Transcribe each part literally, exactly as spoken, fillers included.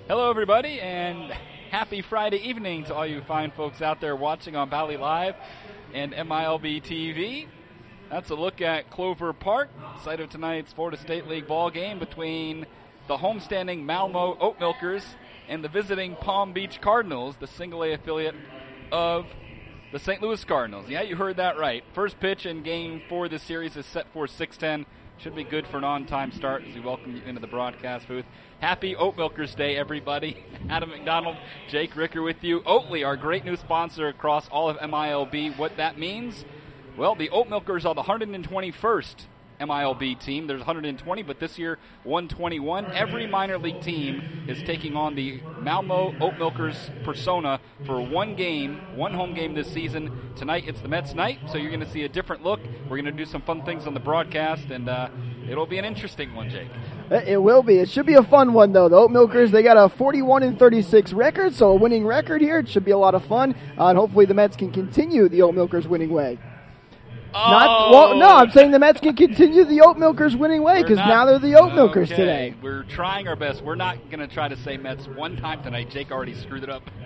Hello, everybody, and happy Friday evening to all you fine folks out there watching on Valley Live and M I L B T V. That's a look at Clover Park, site of tonight's Florida State League ball game between the homestanding Malmo Oat Milkers and the visiting Palm Beach Cardinals, the single-A affiliate of the Saint Louis Cardinals. Yeah, you heard that right. First pitch in game four of this series is set for six ten. Should be good for an on-time start as we welcome you into the broadcast booth. Happy Oat Milkers Day, everybody. Adam McDonald, Jake Ricker with you. Oatly, our great new sponsor across all of M I L B. What that means? Well, the Oat Milkers are the one hundred twenty-first M I L B team. There's one hundred twenty, but this year, one twenty-one. Every minor league team is taking on the Malmo Oat Milkers persona for one game, one home game this season. Tonight, it's the Mets night, so you're going to see a different look. We're going to do some fun things on the broadcast, and uh, it'll be an interesting one, Jake. It will be. It should be a fun one, though. The Oat Milkers, they got a forty-one and thirty-six record, so a winning record here. It should be a lot of fun, uh, and hopefully the Mets can continue the Oat Milkers winning way. Oh. Not, well, no, I'm saying the Mets can continue the Oat Milkers winning way because now they're the Oat Milkers okay. today. We're trying our best. We're not going to try to say Mets one time tonight. Jake already screwed it up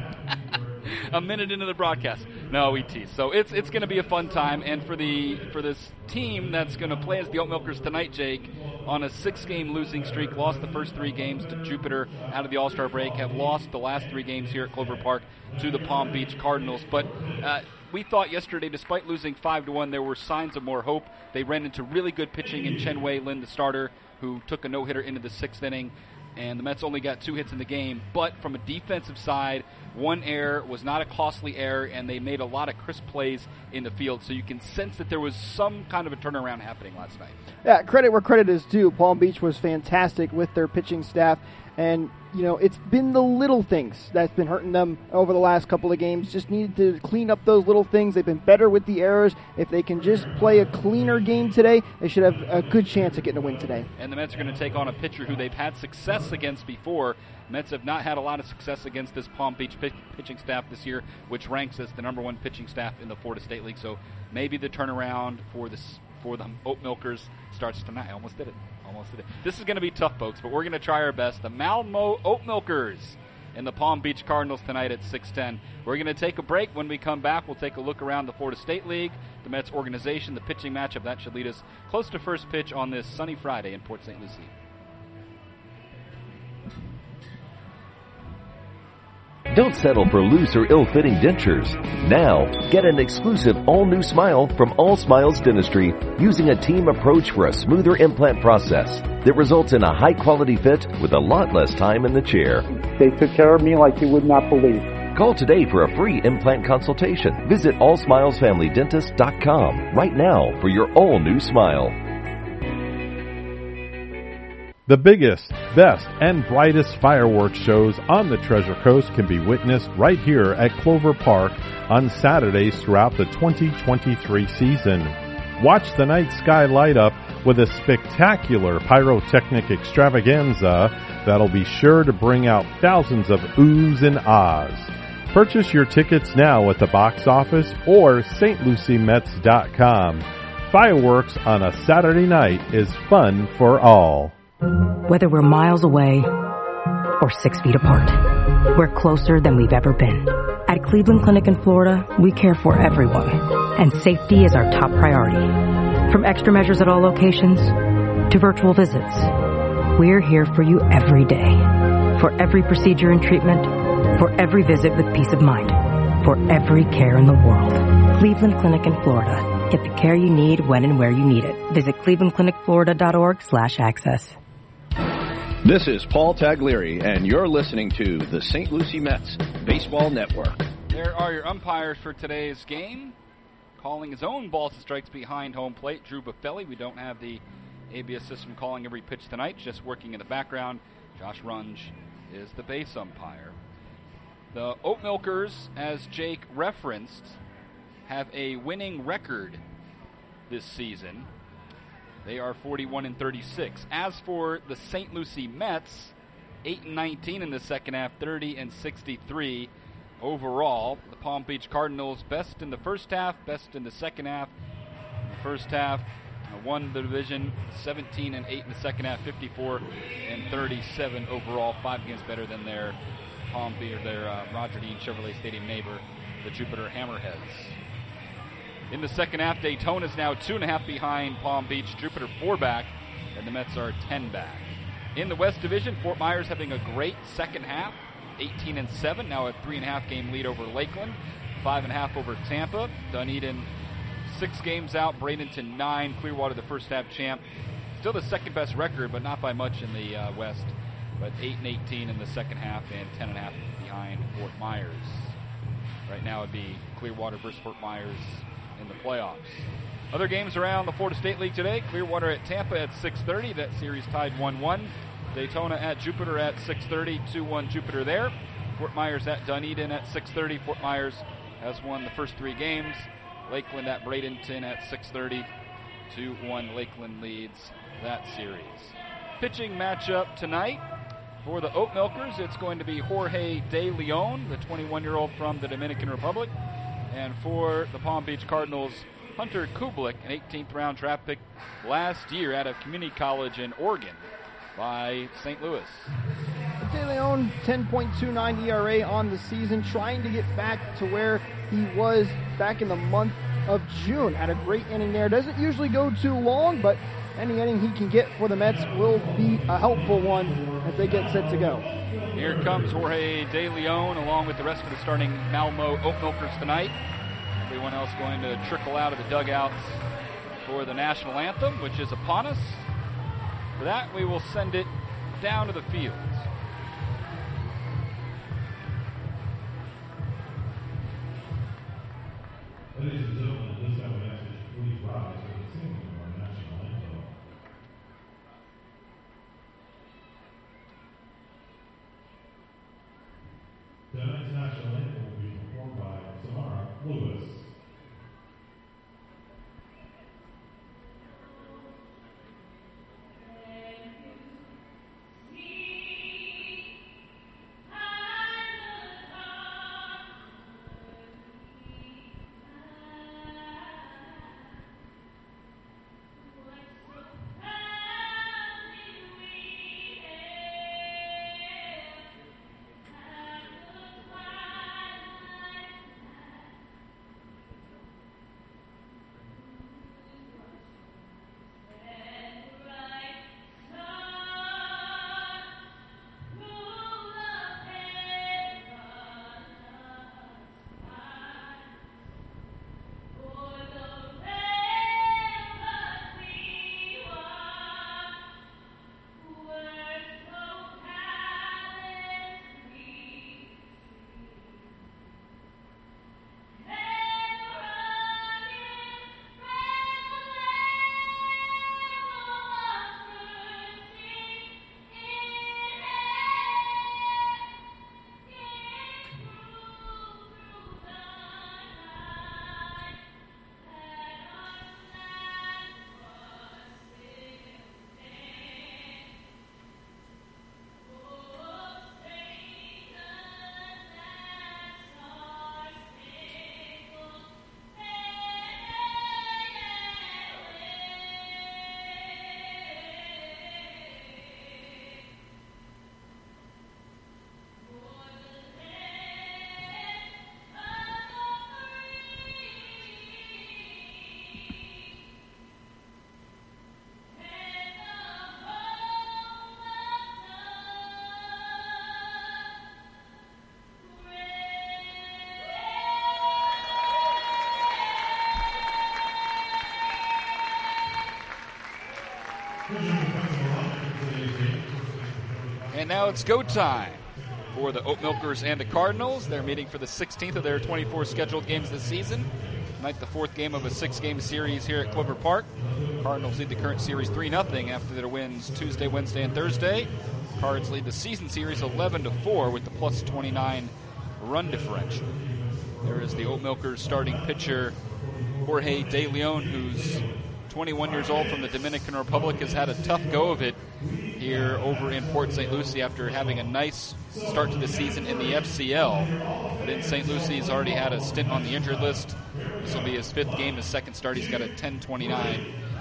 a minute into the broadcast. No, we tease. So it's it's going to be a fun time. And for the for this team that's going to play as the Oat Milkers tonight, Jake, on a six-game losing streak, lost the first three games to Jupiter out of the All-Star break, have lost the last three games here at Clover Park to the Palm Beach Cardinals. But uh, we thought yesterday, despite losing five to one, there were signs of more hope. They ran into really good pitching in Chen Wei Lin, the starter, who took a no-hitter into the sixth inning. And the Mets only got two hits in the game. But from a defensive side, one error was not a costly error, and they made a lot of crisp plays in the field. So you can sense that there was some kind of a turnaround happening last night. Yeah, credit where credit is due. Palm Beach was fantastic with their pitching staff. And, you know, it's been the little things that's been hurting them over the last couple of games. Just needed to clean up those little things. They've been better with the errors. If they can just play a cleaner game today, they should have a good chance of getting a win today. And the Mets are going to take on a pitcher who they've had success against before. Mets have not had a lot of success against this Palm Beach pitch- pitching staff this year, which ranks as the number one pitching staff in the Florida State League. So maybe the turnaround for this for the Oat Milkers starts tonight. I almost did it. Almost did it. This is going to be tough, folks, but we're going to try our best. The Malmo Oat Milkers and the Palm Beach Cardinals tonight at six ten. We're going to take a break. When we come back, we'll take a look around the Florida State League, the Mets organization, the pitching matchup. That should lead us close to first pitch on this sunny Friday in Port Saint Lucie. Don't settle for loose or ill-fitting dentures. Now, get an exclusive all-new smile from All Smiles Dentistry using a team approach for a smoother implant process that results in a high-quality fit with a lot less time in the chair. They took care of me like you would not believe. Call today for a free implant consultation. Visit all smiles family dentist dot com right now for your all-new smile. The biggest, best, and brightest fireworks shows on the Treasure Coast can be witnessed right here at Clover Park on Saturdays throughout the twenty twenty-three season. Watch the night sky light up with a spectacular pyrotechnic extravaganza that'll be sure to bring out thousands of oohs and ahs. Purchase your tickets now at the box office or St Lucie Mets dot com. Fireworks on a Saturday night is fun for all. Whether we're miles away or six feet apart, we're closer than we've ever been. At Cleveland Clinic in Florida, we care for everyone, and safety is our top priority. From extra measures at all locations to virtual visits, we're here for you every day. For every procedure and treatment, for every visit with peace of mind, for every care in the world. Cleveland Clinic in Florida. Get the care you need when and where you need it. Visit cleveland clinic florida dot org slash access. This is Paul Taglieri, and you're listening to the Saint Lucie Mets Baseball Network. There are your umpires for today's game. Calling his own balls and strikes behind home plate, Drew Buffelli. We don't have the A B S system calling every pitch tonight, just working in the background. Josh Runge is the base umpire. The Oat Milkers, as Jake referenced, have a winning record this season. They are forty-one and thirty-six. As for the Saint Lucie Mets, eight and nineteen in the second half, thirty and sixty-three overall. The Palm Beach Cardinals best in the first half, best in the second half. In the first half, won the division seventeen and eight in the second half, fifty-four and thirty-seven overall, five games better than their Palm Beach, or their uh, Roger Dean Chevrolet Stadium neighbor, the Jupiter Hammerheads. In the second half, Daytona is now two and a half behind Palm Beach, Jupiter four back, and the Mets are ten back. In the West Division, Fort Myers having a great second half, eighteen and seven, now a three and a half game lead over Lakeland, five and a half over Tampa. Dunedin six games out, Bradenton nine, Clearwater the first half champ. Still the second best record, but not by much in the uh, West. But eight and eighteen in the second half and ten and a half behind Fort Myers. Right now it'd be Clearwater versus Fort Myers in the playoffs. Other games around the Florida State League today. Clearwater at Tampa at six thirty. That series tied one one. Daytona at Jupiter at six thirty. two one Jupiter there. Fort Myers at Dunedin at six thirty. Fort Myers has won the first three games. Lakeland at Bradenton at six thirty. two one Lakeland leads that series. Pitching matchup tonight. For the Oat Milkers, it's going to be Jorge De Leon, the twenty-one-year-old from the Dominican Republic. And for the Palm Beach Cardinals, Hunter Kublik, an eighteenth round draft pick last year out of community college in Oregon by Saint Louis. De Leon, ten point two nine E R A on the season, trying to get back to where he was back in the month of June. Had a great inning there. Doesn't usually go too long, but any inning he can get for the Mets will be a helpful one as they get set to go. Here comes Jorge De Leon along with the rest of the starting Malmo Oat Milkers tonight. Everyone else going to trickle out of the dugouts for the national anthem, which is upon us. For that, we will send it down to the fields. Ladies and gentlemen, at this time we ask that you please rise for the singing of our national anthem. Tonight's national anthem will be performed by Samara Lewis. And now it's go time for the Oat Milkers and the Cardinals. They're meeting for the sixteenth of their twenty-four scheduled games this season. Tonight, the fourth game of a six-game series here at Clover Park. Cardinals lead the current series three nothing after their wins Tuesday, Wednesday, and Thursday. Cards lead the season series eleven to four with the plus twenty-nine run differential. There is the Oat Milkers starting pitcher Jorge De Leon, who's twenty-one years old from the Dominican Republic, has had a tough go of it here over in Port Saint Lucie after having a nice start to the season in the F C L. But in Saint Lucie, he's already had a stint on the injured list. This will be his fifth game, his second start. He's got a ten twenty-nine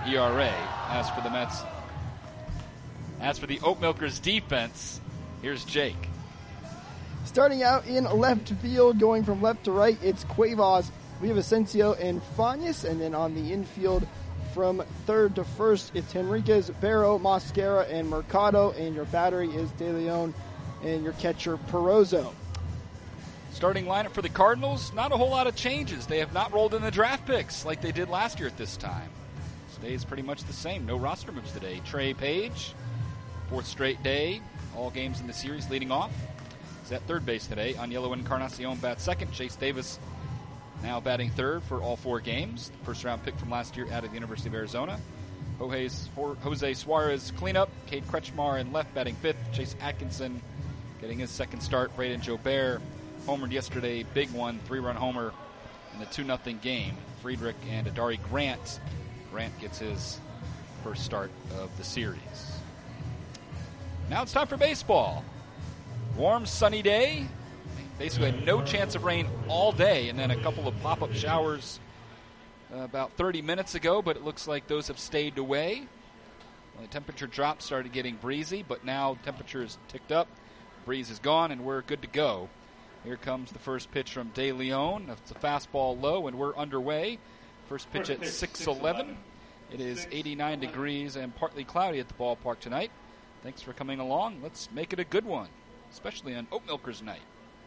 E R A. As for the Mets, as for the Oat Milkers defense, here's Jake. Starting out in left field, going from left to right, it's Cuevas, Villavicencio, and Fañez. And then on the infield, from third to first, it's Henriquez, Barrow, Mosquera, and Mercado. And your battery is De Leon, and your catcher, Perozzo. Starting lineup for the Cardinals, not a whole lot of changes. They have not rolled in the draft picks like they did last year at this time. Stays pretty much the same. No roster moves today. Trey Page, fourth straight day, all games in the series leading off. He's at third base today. Aniello Encarnacion bats second. Chase Davis now batting third for all four games. The first round pick from last year out of the University of Arizona. Jose Suarez cleanup. Cade Kretschmar in left batting fifth. Chase Atkinson getting his second start. Braden Jobert homered yesterday, big one, three-run homer in the two nothing game. Friedrich and Adari Grant. Grant gets his first start of the series. Now it's time for baseball. Warm, sunny day. Basically had no chance of rain all day, and then a couple of pop-up showers uh, about thirty minutes ago, but it looks like those have stayed away. Well, the temperature drop started getting breezy, but now temperature is ticked up. Breeze is gone, and we're good to go. Here comes the first pitch from De Leon. It's a fastball low, and we're underway. First pitch at six eleven. It is eighty-nine degrees and partly cloudy at the ballpark tonight. Thanks for coming along. Let's make it a good one, especially on Oat Milkers night.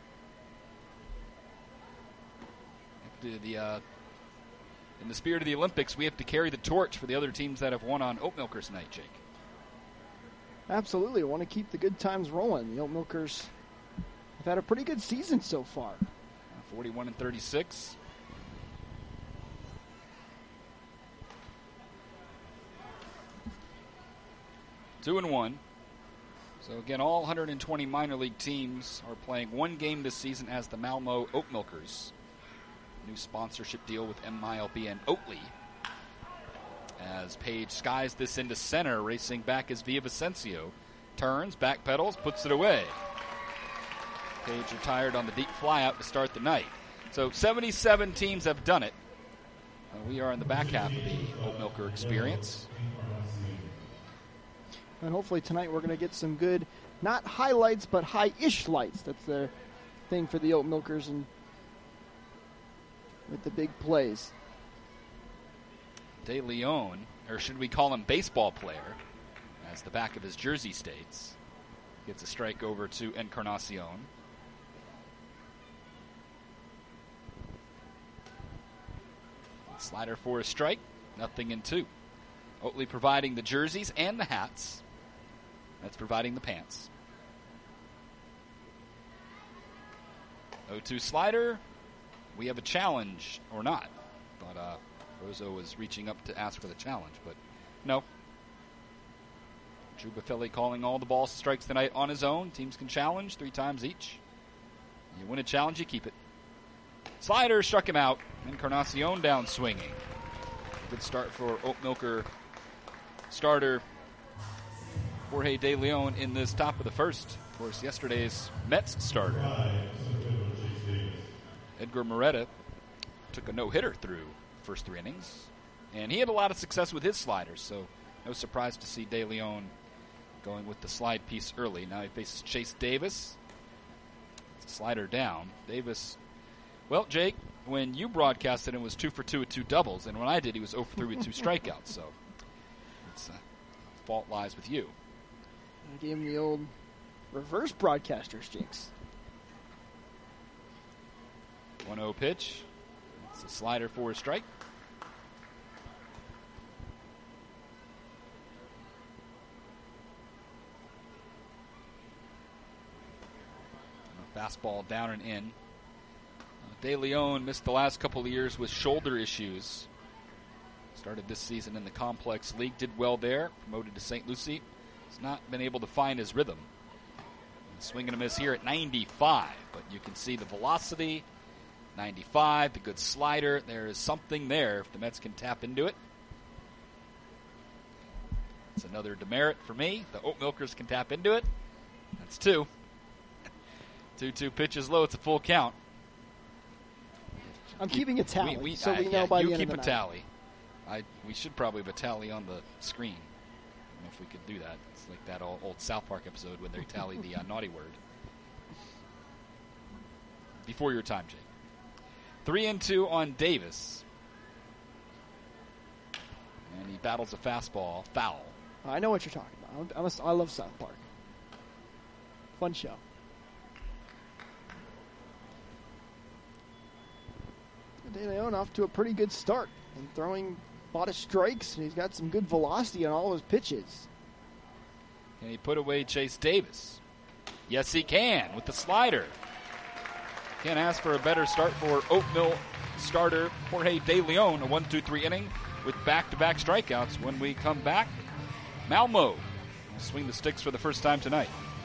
The, the, uh, in the spirit of the Olympics, we have to carry the torch for the other teams that have won on Oat Milkers night, Jake. Absolutely. I want to keep the good times rolling. The Oat Milkers have had a pretty good season so far. forty-one and thirty-six. Two and one. So again, all one hundred twenty minor league teams are playing one game this season as the Malmo Oat Milkers. New sponsorship deal with M I L B and Oatly. As Page skies this into center, racing back is Villavicencio. Turns, back pedals, puts it away. Page retired on the deep flyout to start the night. So seventy-seven teams have done it. Uh, we are in the back half of the Oat Milker experience. And hopefully tonight we're going to get some good, not highlights, but high-ish lights. That's the thing for the Oat Milkers and with the big plays. De Leon, or should we call him baseball player, as the back of his jersey states, gets a strike over to Encarnacion. Slider for a strike, nothing in two. Oatly providing the jerseys and the hats. That's providing the pants. oh two slider. We have a challenge, or not. But uh, Rozo was reaching up to ask for the challenge, but no. Drew Buffelli calling all the balls and strikes tonight on his own. Teams can challenge three times each. You win a challenge, you keep it. Slider struck him out. Encarnacion down swinging. Good start for Oat Milker starter Jorge De Leon in this top of the first. Of course, yesterday's Mets starter Edgar Moreta took a no-hitter through the first three innings, and he had a lot of success with his sliders, so no surprise to see De Leon going with the slide piece early. Now he faces Chase Davis. It's a slider down. Davis, well, Jake, when you broadcasted, it was two for two with two doubles, and when I did, he was oh for three with two strikeouts, so it's, uh, fault lies with you. I gave him the old reverse broadcaster's jinx. one oh pitch. It's a slider for a strike. A fastball down and in. Uh, De Leon missed the last couple of years with shoulder issues. Started this season in the Complex League. Did well there. Promoted to Saint Lucie. Has not been able to find his rhythm. Swing and a miss here at ninety-five. But you can see the velocity. ninety-five, the good slider. There is something there if the Mets can tap into it. It's another demerit for me. The Oat Milkers can tap into it. That's two. two two pitches low. It's a full count. I'm keeping a tally, we, we, so we uh, know yeah, by you the end keep of the a night. tally. I we should probably have a tally on the screen. I don't know if we could do that. It's like that old, old South Park episode when they tally the uh, naughty word. Before your time, Jake. Three and two on Davis. And he battles a fastball. Foul. I know what you're talking about. I'm a, I love South Park. Fun show. De Leon off to a pretty good start and throwing a lot of strikes, and he's got some good velocity on all his pitches. Can he put away Chase Davis? Yes, he can with the slider. Can't ask for a better start for Oak Mill starter Jorge De Leon, a one two three inning with back-to-back strikeouts. When we come back, Malmo will swing the sticks for the first time tonight.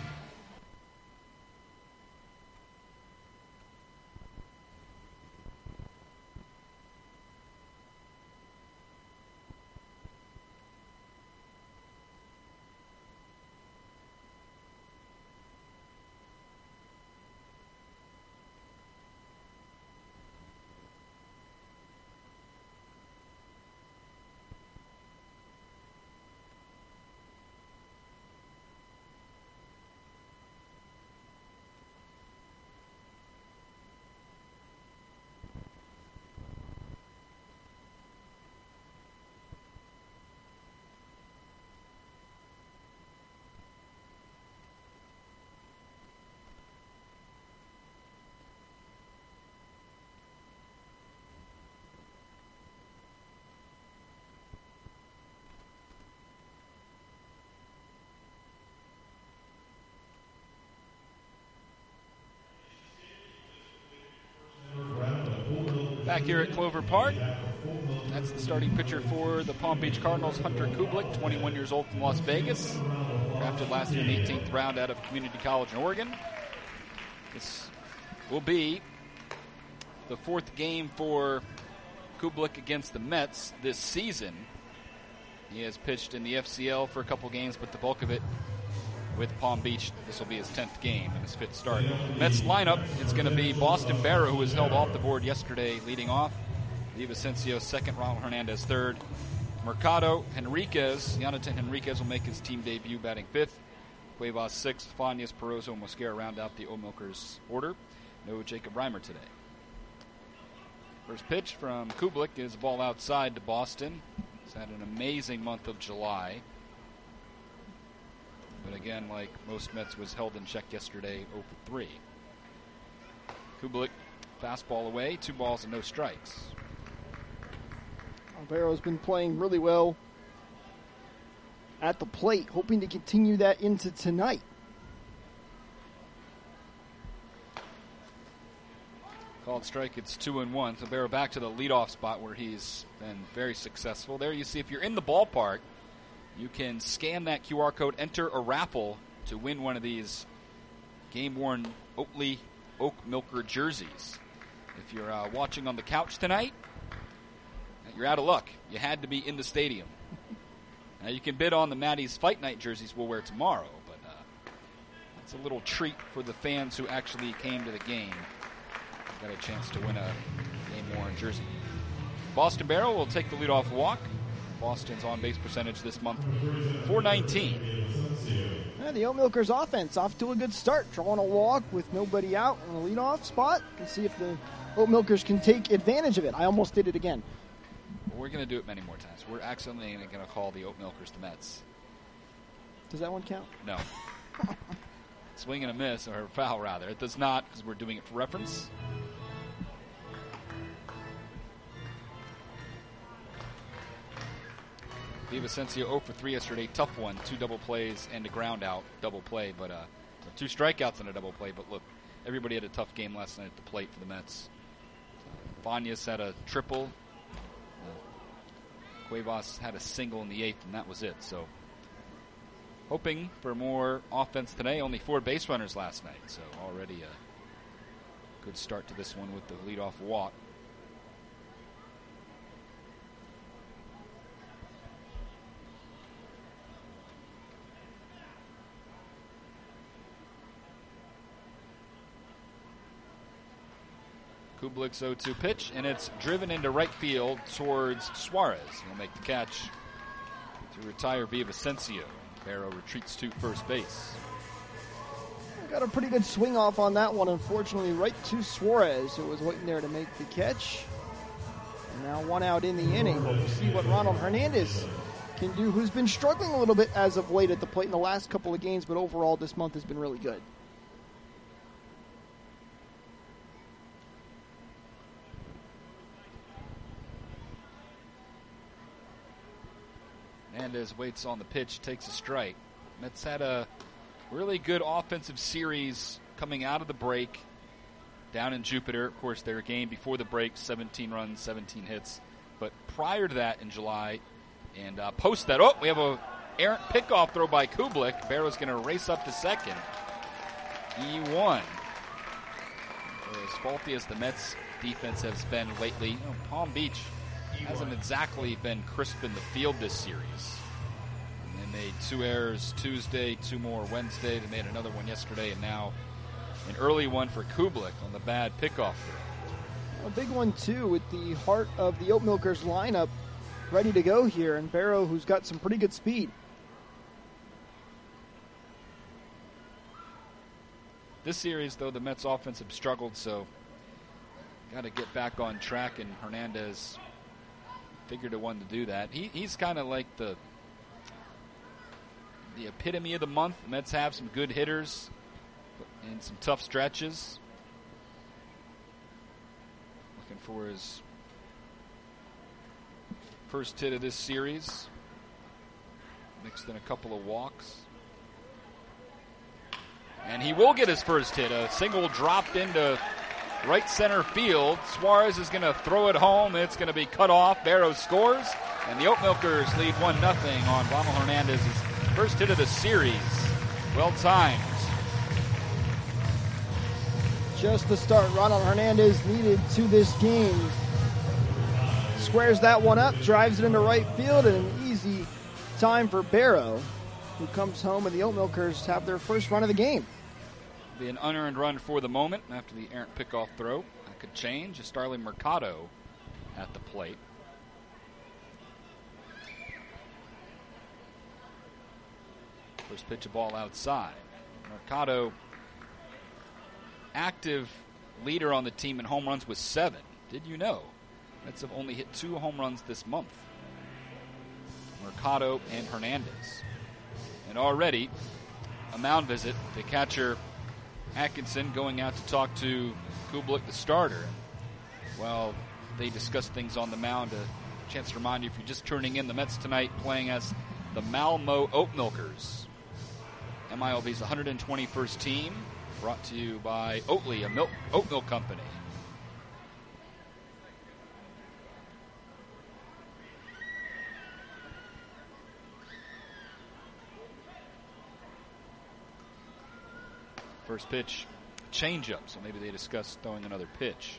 Back here at Clover Park, that's the starting pitcher for the Palm Beach Cardinals, Hunter Kublik, twenty-one years old from Las Vegas. Drafted last year in the eighteenth round out of Community College in Oregon. This will be the fourth game for Kublik against the Mets this season. He has pitched in the F C L for a couple games, but the bulk of it with Palm Beach. This will be his tenth game and his fifth start. Mets lineup, it's going to be Boston Barrow, who was held off the board yesterday, leading off. Vicencio second, Ronald Hernandez third. Mercado, Henriquez, Jonathan Henriquez will make his team debut batting fifth. Cuevas sixth, Fanias, Perozo, and Mosquera round out the O-Milkers order. No Jacob Reimer today. First pitch from Kublik is a ball outside to Boston. He's had an amazing month of July. But again, like most Mets, was held in check yesterday, oh for three. Kublik, fastball away, two balls and no strikes. Alvaro's been playing really well at the plate, hoping to continue that into tonight. Called strike, it's two and one. So Barrow back to the leadoff spot where he's been very successful. There you see, if you're in the ballpark, you can scan that Q R code, enter a raffle to win one of these game-worn Oakley Oak Milker jerseys. If you're uh, watching on the couch tonight, you're out of luck. You had to be in the stadium. Now you can bid on the Maddie's Fight Night jerseys we'll wear tomorrow, but uh, it's a little treat for the fans who actually came to the game. Got a chance to win a game-worn jersey. Boston Barrow will take the leadoff walk. Boston's on-base percentage this month, four nineteen. Yeah, the Oak-Milkers offense off to a good start, drawing a walk with nobody out in the leadoff spot. Let's see if the Oak-Milkers can take advantage of it. I almost did it again. Well, we're going to do it many more times. We're accidentally going to call the Oak-Milkers the Mets. Does that one count? No. Swing and a miss, or foul rather. It does not, because we're doing it for reference. Vicencio oh for three yesterday, tough one, two double plays and a ground out double play, but uh, two strikeouts and a double play. But look, everybody had a tough game last night at the plate for the Mets. Fanias had a triple, uh, Cuevas had a single in the eighth, and that was it. So, hoping for more offense today. Only four base runners last night, so already a good start to this one with the leadoff walk. Kublik's oh two pitch, and it's driven into right field towards Suarez. He'll make the catch to retire Villavicencio. Barrow retreats to first base. Got a pretty good swing off on that one, unfortunately, right to Suarez, who was waiting there to make the catch. And now one out in the inning. We'll see what Ronald Hernandez can do, who's been struggling a little bit as of late at the plate in the last couple of games, but overall this month has been really good. Hernandez waits on the pitch, takes a strike. Mets had a really good offensive series coming out of the break down in Jupiter. Of course, their game before the break, seventeen runs, seventeen hits. But prior to that in July, and uh, post that, oh, we have a errant pickoff throw by Kublik. Barrow's going to race up to second. He won. As faulty as the Mets defense has been lately, you know, Palm Beach hasn't exactly been crisp in the field this series. And they made two errors Tuesday, two more Wednesday. They made another one yesterday, and now an early one for Kublik on the bad pickoff throw. A big one, too, with the heart of the Oat Milkers lineup ready to go here, and Barrow, who's got some pretty good speed. This series, though, the Mets offense have struggled, so got to get back on track, and Hernandez figured a one to do that. He, he's kind of like the the epitome of the month. The Mets have some good hitters and some tough stretches. Looking for his first hit of this series. Mixed in a couple of walks. And he will get his first hit. A single dropped into right center field. Suarez is going to throw it home. It's going to be cut off. Barrow scores. And the Oat Milkers lead one nothing on Ronald Hernandez's first hit of the series. Well timed. Just the start Ronald Hernandez needed to this game. Squares that one up, drives it into right field, and an easy time for Barrow, who comes home, and the Oat Milkers have their first run of the game. Be an unearned run for the moment after the errant pickoff throw. That could change. Starling Mercado at the plate. First pitch, a ball outside. Mercado, active leader on the team in home runs with seven. Did you know? Mets have only hit two home runs this month. Mercado and Hernandez. And already, a mound visit. The catcher, Atkinson, going out to talk to Kublik, the starter. Well, they discussed things on the mound. A chance to remind you, if you're just tuning in, the Mets tonight playing as the Malmo Oat Milkers. M I L B's one hundred twenty-first team, brought to you by Oatly, a milk, oat milk company. First pitch, changeup, so maybe they discussed throwing another pitch.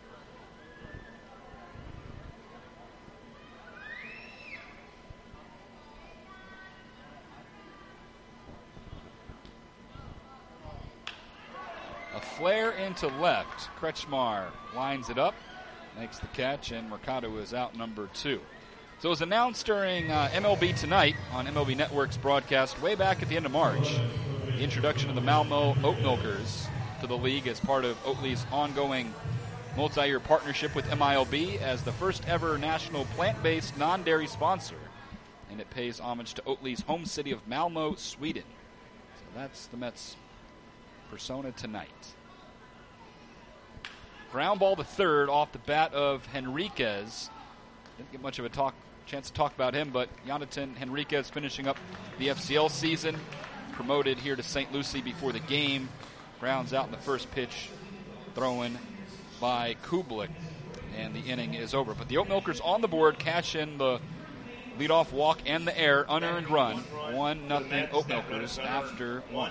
A flare into left. Kretschmar lines it up, makes the catch, and Mercado is out number two. So it was announced during uh, M L B Tonight on M L B Network's broadcast way back at the end of March. The introduction of the Malmo Oat Milkers to the league as part of Oatly's ongoing multi-year partnership with M I L B as the first ever national plant-based non-dairy sponsor. And it pays homage to Oatly's home city of Malmo, Sweden. So that's the Mets' persona tonight. Ground ball to third off the bat of Henriquez. Didn't get much of a talk, chance to talk about him, but Jonathan Henriquez finishing up the F C L season. Promoted here to Saint Lucie before the game. Grounds out in the first pitch, thrown by Kublik, and the inning is over. But the Oat Milkers on the board, cash in the leadoff walk and the error, unearned run. One nothing Oat Milkers after one.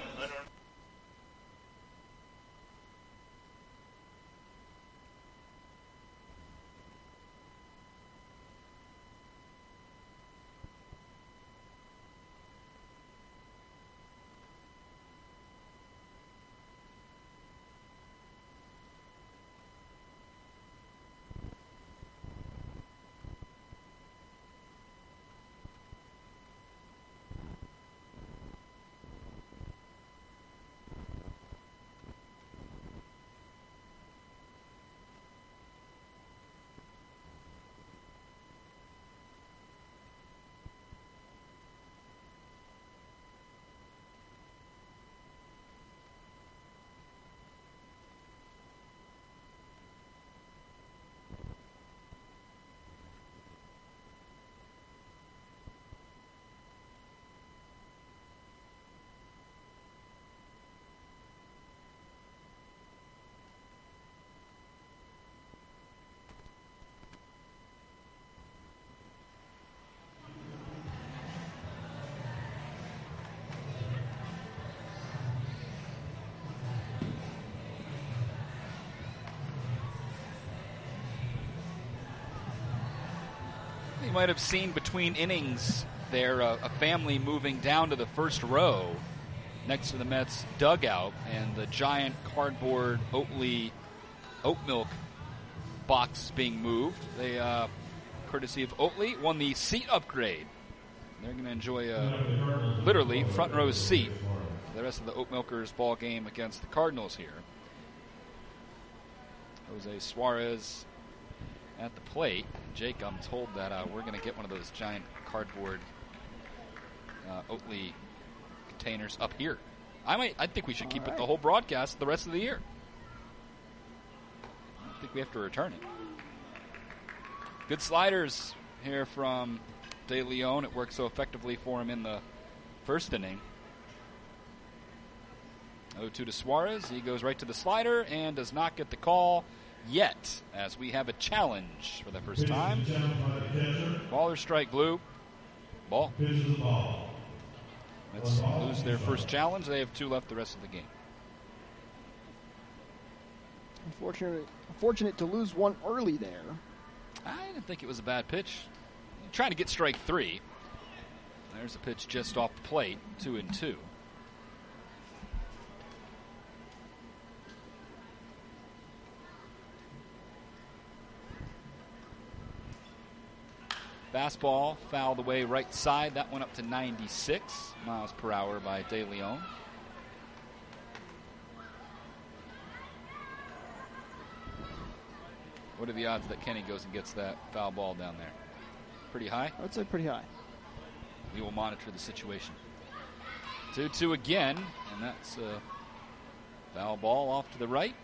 you might have seen between innings there, uh, a family moving down to the first row next to the Mets dugout, and the giant cardboard Oatly oat milk box is being moved. They, uh, courtesy of Oatly, won the seat upgrade. They're going to enjoy a literally front row seat for the rest of the Oat Milkers ball game against the Cardinals here. Jose Suarez at the plate. Jake, I'm told that uh, we're going to get one of those giant cardboard uh, Oatly containers up here. I might. I think we should keep right. it the whole broadcast the rest of the year. I don't think we have to return it. Good sliders here from De Leon. It worked so effectively for him in the first inning. oh two to Suarez. He goes right to the slider and does not get the call yet, as we have a challenge for the first time. Ball or strike, Blue. Ball. Let's lose their first challenge. They have two left the rest of the game. Unfortunate, unfortunate to lose one early there. I didn't think it was a bad pitch. Trying to get strike three. There's a pitch just off the plate, two and two. Fastball fouled away right side. That went up to ninety-six miles per hour by De Leon. What are the odds that Kenny goes and gets that foul ball down there? Pretty high? I would say pretty high. We will monitor the situation. two two again, and that's a foul ball off to the right.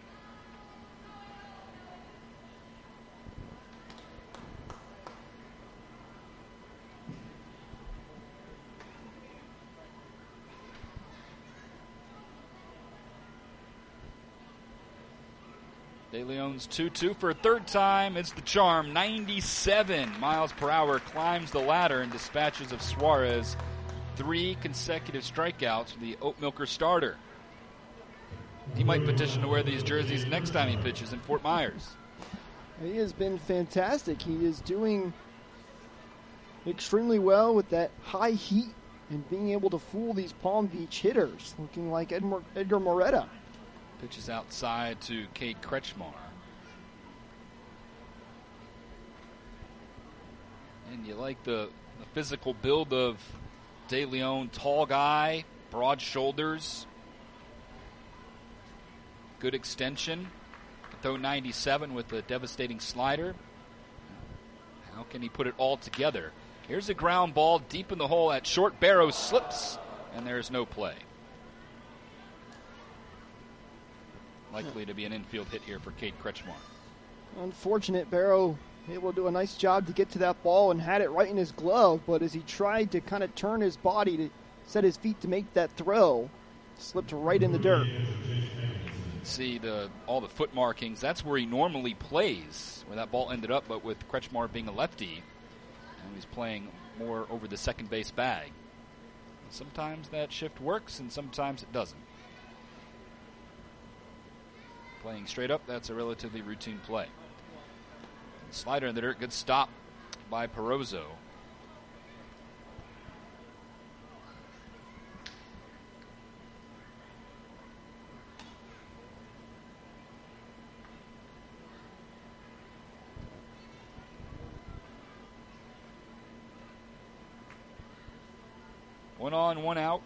De Leon's two two for a third time. It's the charm. ninety-seven miles per hour, climbs the ladder and dispatches of Suarez. Three consecutive strikeouts for the Oat Milker starter. He might petition to wear these jerseys next time he pitches in Fort Myers. He has been fantastic. He is doing extremely well with that high heat and being able to fool these Palm Beach hitters, looking like Edmar- Edgar Moreta. Pitches outside to Kate Kretschmar. And you like the, the physical build of De Leon. Tall guy, broad shoulders, good extension. Throw ninety-seven with a devastating slider. How can he put it all together? Here's a ground ball deep in the hole at short. Barrow slips, and there's no play. Likely to be an infield hit here for Kate Kretschmar. Unfortunate. Barrow able to do a nice job to get to that ball and had it right in his glove, but as he tried to kind of turn his body to set his feet to make that throw, slipped right in the dirt. See the all the foot markings. That's where he normally plays, where that ball ended up, but with Kretschmar being a lefty, and he's playing more over the second base bag. Sometimes that shift works, and sometimes it doesn't. Playing straight up, that's a relatively routine play. Slider in the dirt, good stop by Perozzo. One on, one out.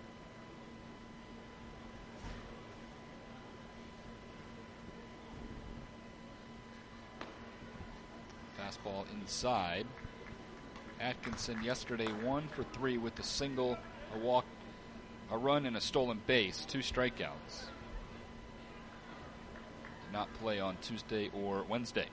Fastball inside. Atkinson yesterday one for three with a single, a walk, a run, and a stolen base. Two strikeouts. Did not play on Tuesday or Wednesday.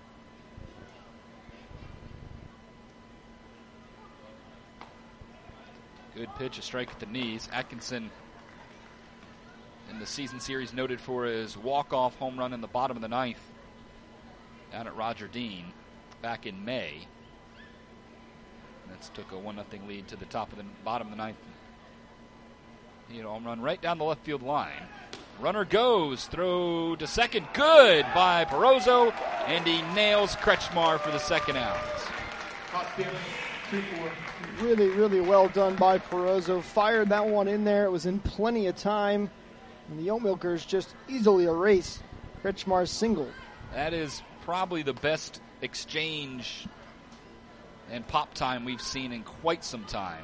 Good pitch, a strike at the knees. Atkinson in the season series noted for his walk-off home run in the bottom of the ninth down at Roger Dean back in May. That's took a one nothing lead to the top of the bottom of the ninth. He had a home run right down the left field line. Runner goes, throw to second, good by Perozzo, and he nails Kretschmar for the second out. Really, really well done by Perozzo. Fired that one in there. It was in plenty of time. And the Oat Milkers just easily erase Kretschmar's single. That is probably the best exchange and pop time we've seen in quite some time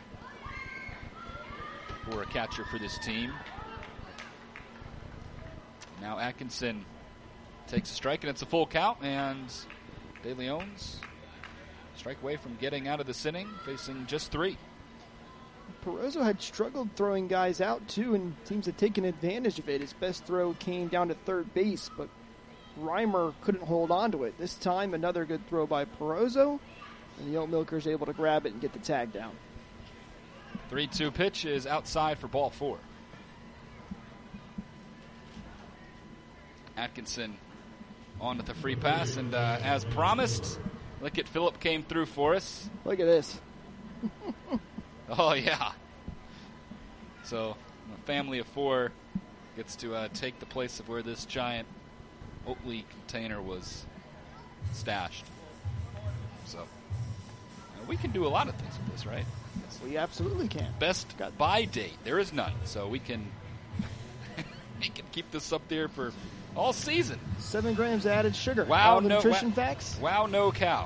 for a catcher for this team. Now Atkinson takes a strike, and it's a full count, and De Leon's strike away from getting out of this inning, facing just three. Perozzo had struggled throwing guys out, too, and teams had taken advantage of it. His best throw came down to third base, but Reimer couldn't hold on to it. This time, another good throw by Perozzo, and the Oat Milkers able to grab it and get the tag down. three two pitch is outside for ball four. Atkinson on with the free pass, and uh, as promised, Lickett Phillip came through for us. Look at this. Oh, yeah. So a family of four gets to uh, take the place of where this giant Oatly container was stashed. So uh, we can do a lot of things with this, right? We absolutely can. Best Got buy date. There is none. So we can, we can keep this up there for all season. Seven grams added sugar. Wow, All the no nutrition wow, facts. Wow, no cow.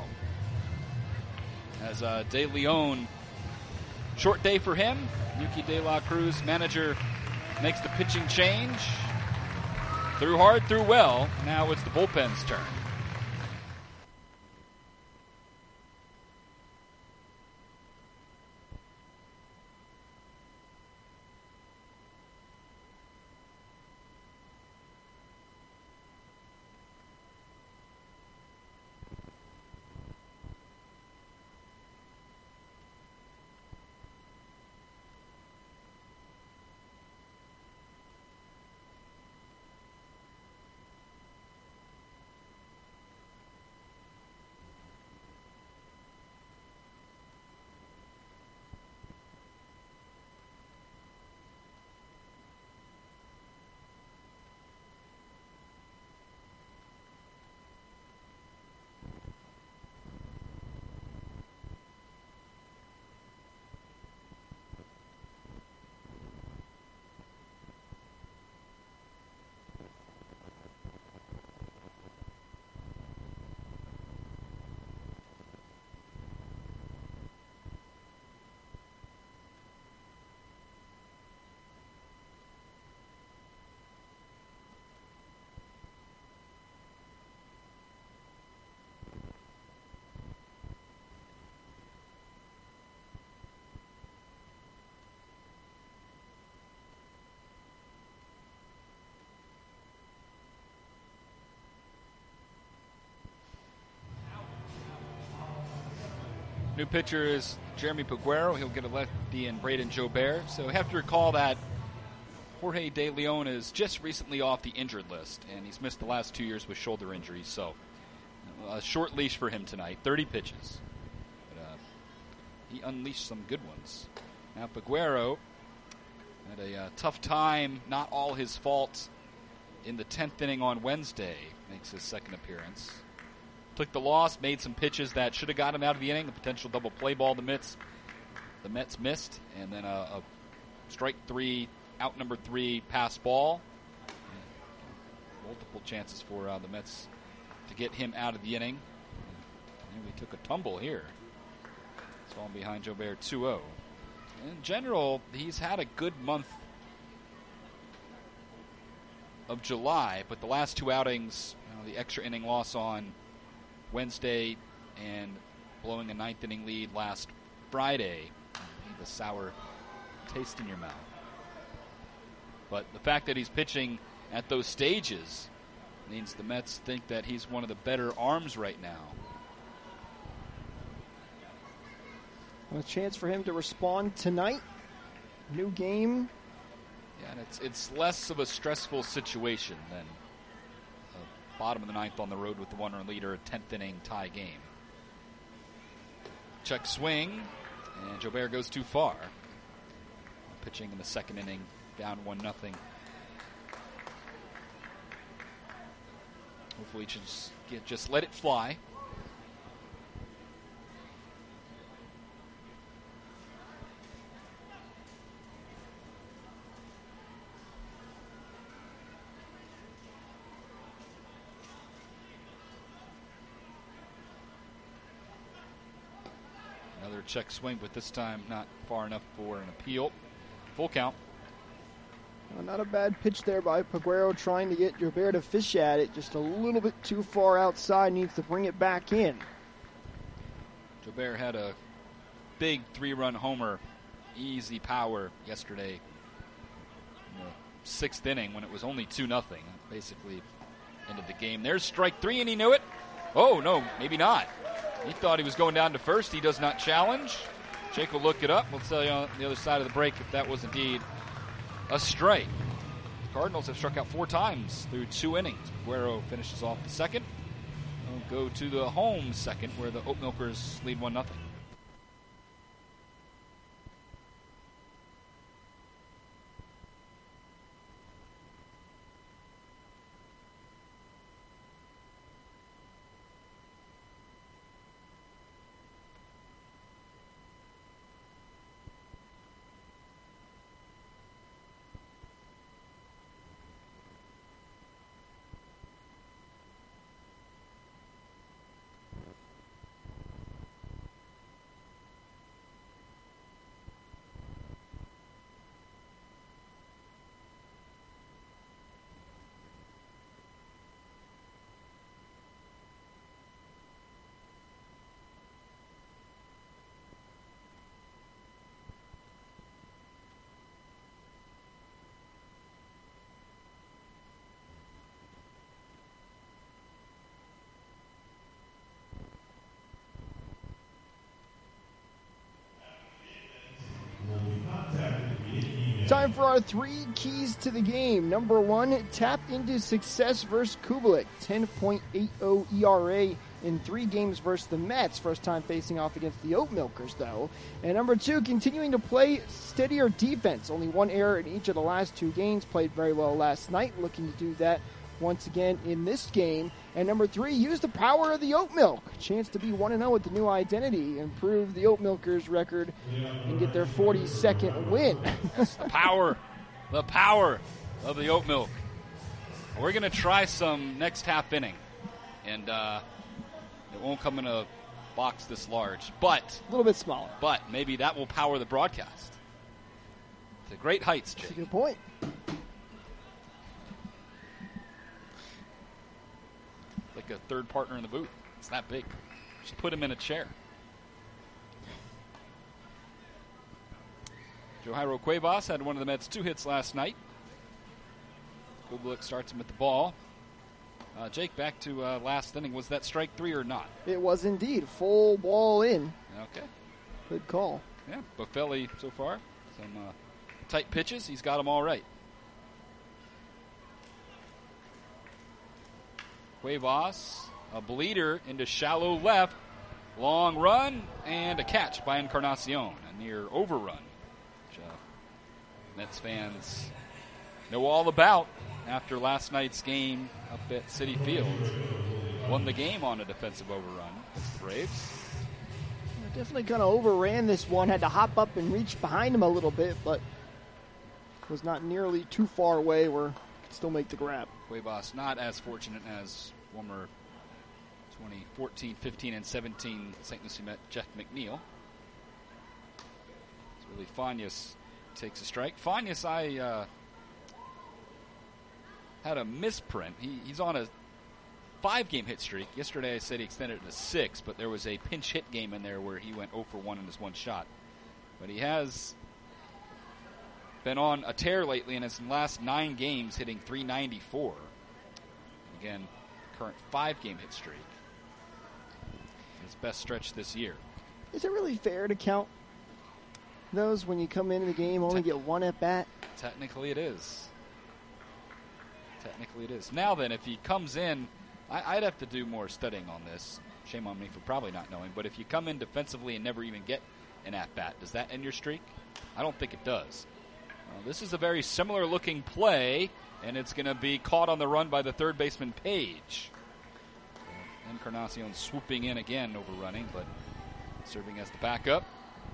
As uh, De Leon, short day for him. Yuki De La Cruz, manager, makes the pitching change. Threw hard, threw well. Now it's the bullpen's turn. New pitcher is Jeremy Peguero. He'll get a lefty in Braden Jobert. So we have to recall that Jorge De Leon is just recently off the injured list, and he's missed the last two years with shoulder injuries. So a short leash for him tonight, thirty pitches. But, uh, he unleashed some good ones. Now Peguero had a uh, tough time, not all his fault, in the tenth inning on Wednesday. Makes his second appearance. Took the loss, made some pitches that should have got him out of the inning. A potential double play ball the Mets, the Mets missed, and then a, a strike three, out number three pass ball. And multiple chances for uh, the Mets to get him out of the inning. And we took a tumble here. It's falling behind Jobert two oh. In general, he's had a good month of July, but the last two outings, you know, the extra inning loss on Wednesday and blowing a ninth inning lead last Friday, leave a sour taste in your mouth. But the fact that he's pitching at those stages means the Mets think that he's one of the better arms right now. A chance for him to respond tonight. New game. Yeah, and it's it's less of a stressful situation than bottom of the ninth on the road with the one-run leader, a tenth inning tie game. Check swing, and Jobert goes too far. Pitching in the second inning, down one nothing. Hopefully, just get just let it fly. check swing, but this time not far enough for an appeal. Full count. Well, not a bad pitch there by Peguero, trying to get Jobert to fish at it. Just a little bit too far outside. Needs to bring it back in. Jobert had a big three-run homer, easy power yesterday in the sixth inning when it was only two nothing. Basically ended the game. There's strike three, and he knew it. Oh, no, maybe not. He thought he was going down to first. He does not challenge. Jake will look it up. We'll tell you on the other side of the break if that was indeed a strike. The Cardinals have struck out four times through two innings. Peguero finishes off the second. We'll go to the home second where the Oat Milkers lead one nothing. Time for our three keys to the game. Number one, tap into success versus Kubalik. ten point eight oh E R A in three games versus the Mets. First time facing off against the Oat Milkers, though. And number two, continuing to play steadier defense. Only one error in each of the last two games. Played very well last night. Looking to do that once again in this game. And number three, use the power of the Oat Milk. Chance to be one and oh with the new identity. Improve the Oat Milkers record and get their forty-second win. That's the power. The power of the Oat Milk. We're going to try some next half inning. And uh, it won't come in a box this large. But a little bit smaller. But maybe that will power the broadcast to great heights, Jake. That's a good point. Like a third partner in the booth. It's that big. Just put him in a chair. Johairo Cuevas had one of the Mets' two hits last night. Kubalik starts him with the ball. Uh, Jake, back to uh, last inning. Was that strike three or not? It was indeed. Full ball in. Okay. Good call. Yeah, Buffelli so far. Some uh, tight pitches. He's got them all right. Cuevas, a bleeder into shallow left. Long run and a catch by Encarnacion. A near overrun, which uh, Mets fans know all about after last night's game up at Citi Field. Won the game on a defensive overrun against the Braves. Definitely kind of overran this one. Had to hop up and reach behind him a little bit, but was not nearly too far away where he could still make the grab. Cuevas not as fortunate as former twenty fourteen, fifteen, and seventeen Saint Lucie Met Jeff McNeil. It's really Fanias takes a strike. Fanias, I uh, had a misprint. He, he's on a five-game hit streak. Yesterday I said he extended it to six, but there was a pinch hit game in there where he went oh for one in his one shot. But he has been on a tear lately in his last nine games, hitting three ninety-four. Again, current five-game hit streak. His best stretch this year. Is it really fair to count those when you come into the game, only Te- get one at bat? Technically it is. Technically it is. Now then, if he comes in, I, I'd have to do more studying on this. Shame on me for probably not knowing. But if you come in defensively and never even get an at-bat, does that end your streak? I don't think it does. Uh, this is a very similar-looking play, and it's going to be caught on the run by the third baseman, Page. Uh, Encarnacion swooping in again, overrunning, but serving as the backup.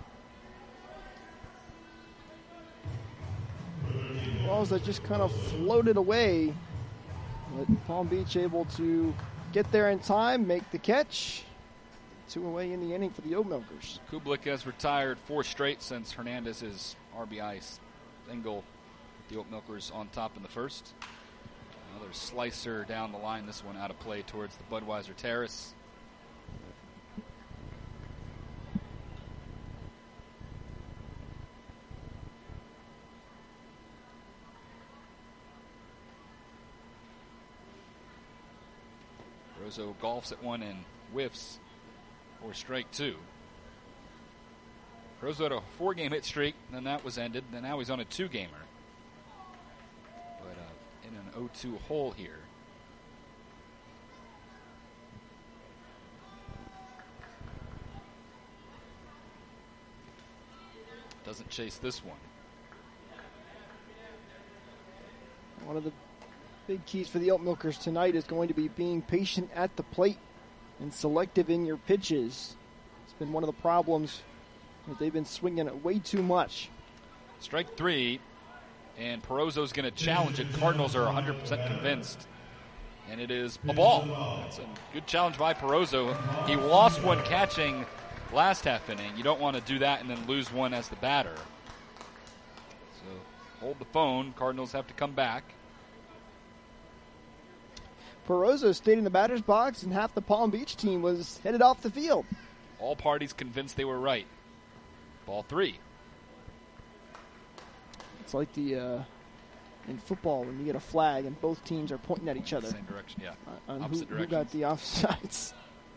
Balls that just kind of floated away. But Palm Beach able to get there in time, make the catch. two away in the inning for the Oat Milkers. Kublik has retired four straight since Hernandez's R B I single. The Oat Milkers on top in the first. Another slicer down the line. This one out of play towards the Budweiser Terrace. Rozo golfs at one and whiffs for strike two. Rozo had a four-game hit streak, then that was ended. Then now he's on a two-gamer. But uh, in an oh two hole here. Doesn't chase this one. One of the big keys for the Oat Milkers tonight is going to be being patient at the plate and selective in your pitches. It's been one of the problems that they've been swinging it way too much. Strike three, and Perozzo's going to challenge it. Cardinals are one hundred percent convinced, and it is a ball. That's a good challenge by Perozzo. He lost one catching last half inning. You don't want to do that and then lose one as the batter. So hold the phone. Cardinals have to come back. Perozzo stayed in the batter's box, and half the Palm Beach team was headed off the field. All parties convinced they were right. Ball three. It's like the uh, in football when you get a flag and both teams are pointing at each other. Same direction, yeah. Uh, on Opposite who, who directions. got the offsides.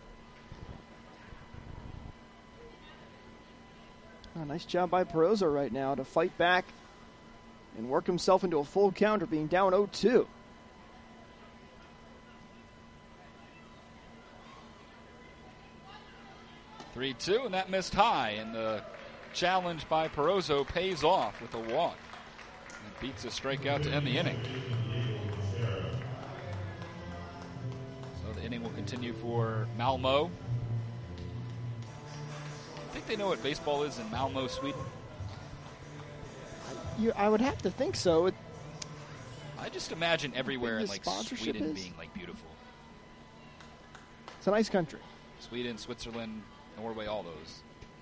Oh, nice job by Perozzo right now to fight back and work himself into a full counter, being down oh two. three two, and that missed high, and the challenge by Perozzo pays off with a walk. And beats a strikeout to end the inning. So the inning will continue for Malmo. I think they know what baseball is in Malmo, Sweden. You, I would have to think so. It, I just imagine everywhere in the like sponsorship Sweden is? being like beautiful. it's a nice country. Sweden, Switzerland, Norway, all those.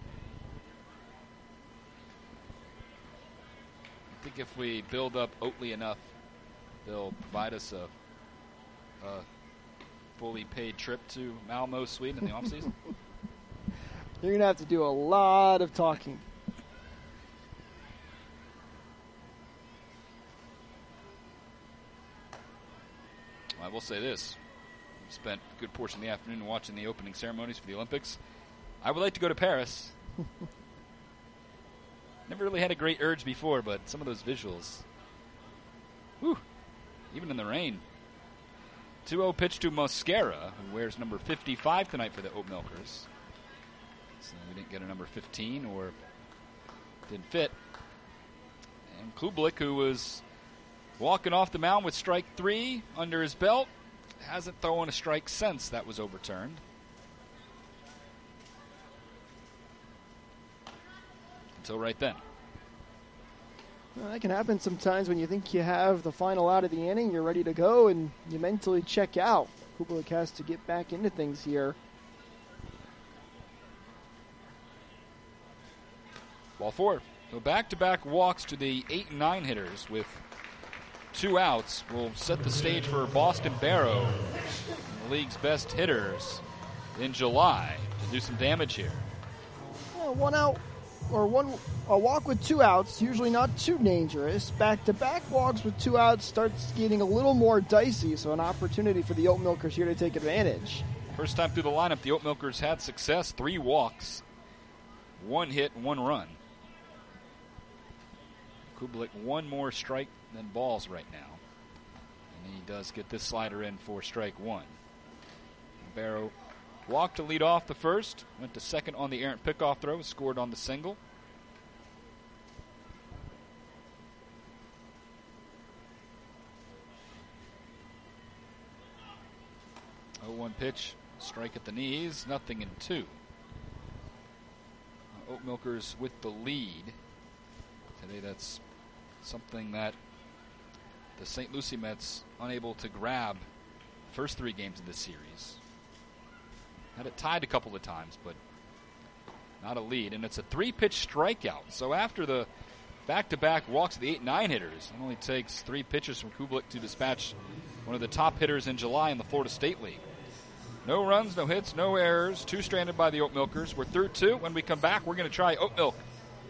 I think if we build up Oatly enough, they'll provide us a, a fully paid trip to Malmo, Sweden in the offseason. You're going to have to do a lot of talking. I will say this. We spent a good portion of the afternoon watching the opening ceremonies for the Olympics. I would like to go to Paris. Never really had a great urge before, but some of those visuals. Whew. Even in the rain. two oh pitch to Mosquera, who wears number fifty-five tonight for the Oat Milkers. So we didn't get a number fifteen, or didn't fit. And Kublik, who was walking off the mound with strike three under his belt, hasn't thrown a strike since that was overturned. Until right then. Well, that can happen sometimes when you think you have the final out of the inning, you're ready to go, and you mentally check out. Kublik has to get back into things here. Ball four. So back-to-back walks to the eight and nine hitters with two outs will set the stage for Boston Barrow, the league's best hitters, in July to do some damage here. Well, one out, or one a walk with two outs, usually not too dangerous. Back-to-back walks with two outs starts getting a little more dicey, so an opportunity for the Oat Milkers here to take advantage. First time through the lineup, the Oat Milkers had success. Three walks, one hit, one run. Kublik one more strike than balls right now. And he does get this slider in for strike one. Barrow walked to lead off the first, went to second on the errant pickoff throw, scored on the single. oh one pitch, strike at the knees, nothing in two. Oat Milkers with the lead. Today that's something that the Saint Lucie Mets unable to grab first three games of this series. Had it tied a couple of times, but not a lead. And it's a three-pitch strikeout. So after the back-to-back walks of the eight nine hitters, it only takes three pitches from Kublik to dispatch one of the top hitters in July in the Florida State League. No runs, no hits, no errors. Two stranded by the Oat Milkers. We're through two. When we come back, we're going to try Oat Milk.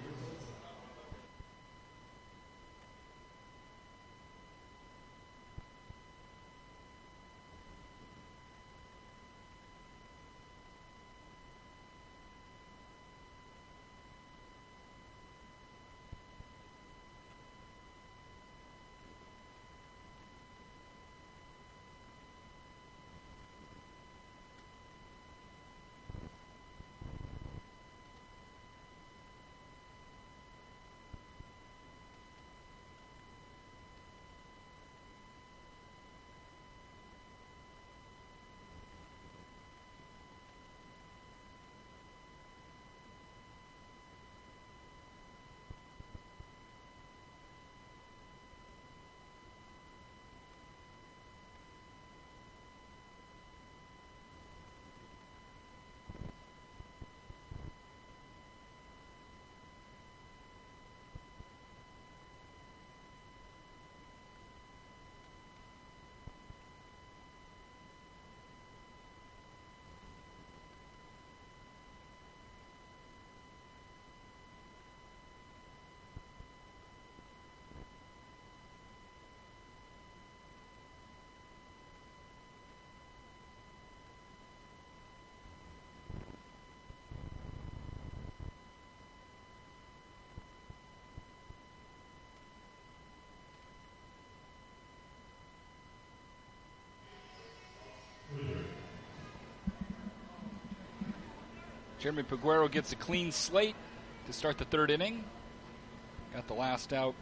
Jeremy Peguero gets a clean slate to start the third inning. Got the last out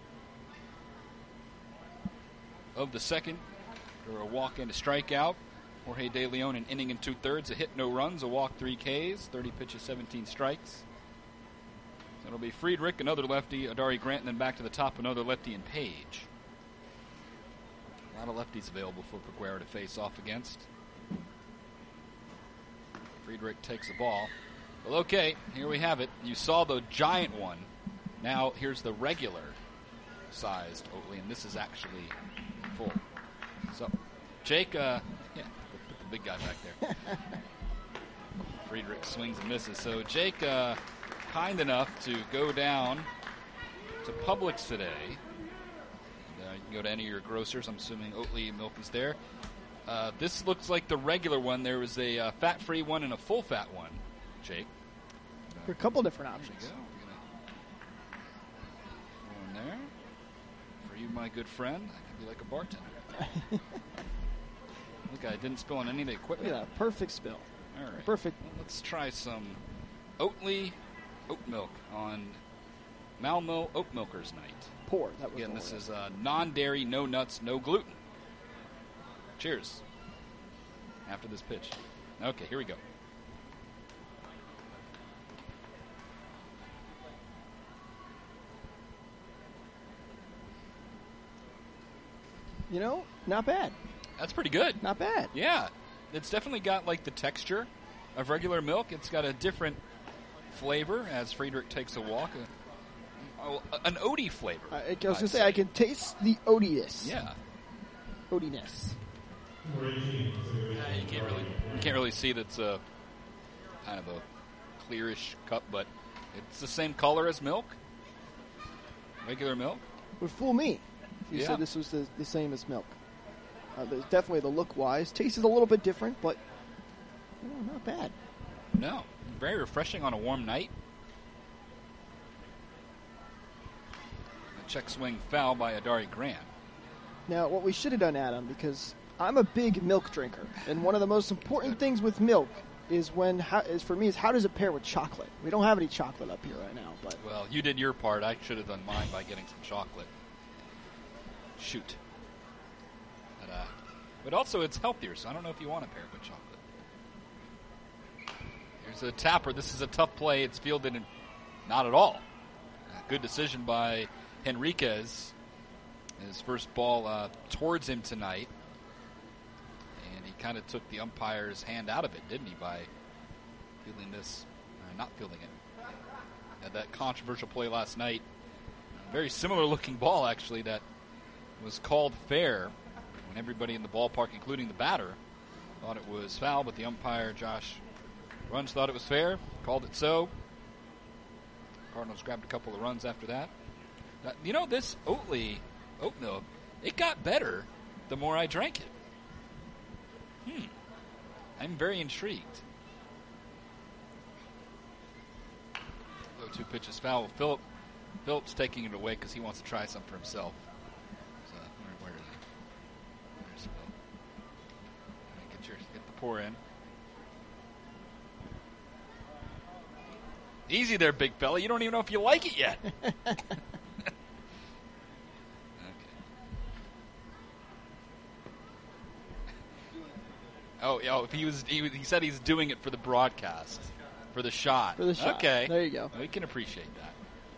of the second for a walk and a strikeout. Jorge De Leon, an inning and two-thirds, a hit, no runs, a walk, three Ks, thirty pitches, seventeen strikes. So it'll be Friedrich, another lefty, Adari Grant, and then back to the top, another lefty in Page. A lot of lefties available for Peguero to face off against. Friedrich takes the ball. Well, okay, here we have it. You saw the giant one. Now here's the regular-sized Oatly, and this is actually full. So, Jake, uh, yeah, put the big guy back there. Friedrich swings and misses. So Jake, uh, kind enough to go down to Publix today. Uh, you can go to any of your grocers. I'm assuming Oatly milk is there. Uh, this looks like the regular one. There was a uh, fat-free one and a full-fat one, Jake. Uh, there are a couple different options. There you go. One there. For you, my good friend, I could be like a bartender. Look, I didn't spill on any of the equipment. Yeah, perfect spill. All right. Perfect. Well, let's try some Oatly oat milk on Malmo Oat Milkers Night. Pour. That was Again, this it. is uh, non-dairy, no nuts, no gluten. Cheers. After this pitch. Okay, here we go. You know, not bad. That's pretty good. Not bad. Yeah. It's definitely got like the texture of regular milk. It's got a different flavor as Friedrich takes a walk. A, oh, an oaty flavor. Uh, I was going to say, I can taste the oatiness. Yeah. Oatiness. Yeah, you can't really, you can't really see that's a kind of a clearish cup, but it's the same color as milk, regular milk. Would fool me if you Yeah. said this was the, the same as milk. Uh, there's definitely the look-wise. Taste is a little bit different, but you know, not bad. No, very refreshing on a warm night. A check swing foul by Adari Grant. Now, what we should have done, Adam, because I'm a big milk drinker, and one of the most important things with milk is when how, is for me is how does it pair with chocolate? We don't have any chocolate up here right now, but Well, you did your part. I should have done mine by getting some chocolate. Shoot. But, uh, but also, it's healthier, so I don't know if you want to pair it with chocolate. Here's a tapper. This is a tough play. It's fielded in, not at all. Good decision by Henriquez. His first ball uh, towards him tonight. And he kind of took the umpire's hand out of it, didn't he, by fielding this, or not fielding it. Had that controversial play last night. Very similar looking ball, actually, that was called fair when everybody in the ballpark, including the batter, thought it was foul, but the umpire, Josh Runge, thought it was fair, called it so. Cardinals grabbed a couple of runs after that. Now, you know, this Oatly oat milk, it got better the more I drank it. Hmm. I'm very intrigued. oh two pitches foul. Phillip, Phillips taking it away because he wants to try some for himself. So, where, where is he? Where's Phil? Get, your, get the pour in. Easy there, big fella. You don't even know if you like it yet. Oh, oh, he was. He, he said he's doing it for the broadcast, for the shot. For the shot. Okay, there you go. We can appreciate that.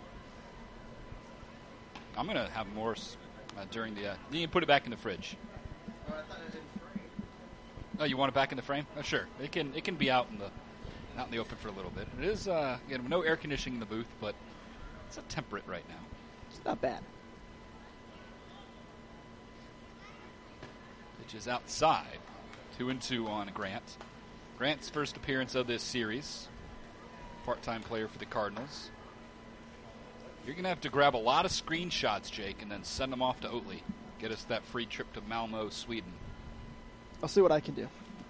I'm gonna have more uh, during the. Uh, you can put it back in the fridge. Oh, I thought it was in frame. Oh, you want it back in the frame? Oh, sure. It can. It can be out in the, out in the open for a little bit. It is. Uh, again, no air conditioning in the booth, but it's a temperate right now. It's not bad. Pitch is outside. Two and two on Grant. Grant's first appearance of this series. Part-time player for the Cardinals. You're going to have to grab a lot of screenshots, Jake, and then send them off to Oatly. Get us that free trip to Malmo, Sweden. I'll see what I can do.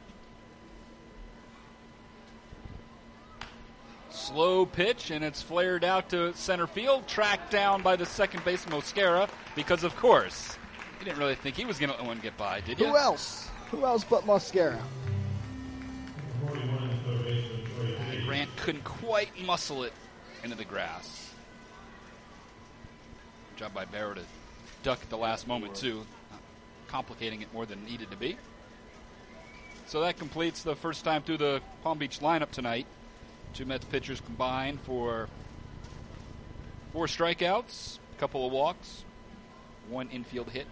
Slow pitch, and it's flared out to center field. Tracked down by the second baseman, Mosquera, because, of course, you didn't really think he was going to let one get by, did you? Who else? Who else but Mosquera? Grant couldn't quite muscle it into the grass. Good job by Barrow to duck at the last moment, too. Not complicating it more than it needed to be. So that completes the first time through the Palm Beach lineup tonight. Two Mets pitchers combined for four strikeouts, a couple of walks, one infield hit.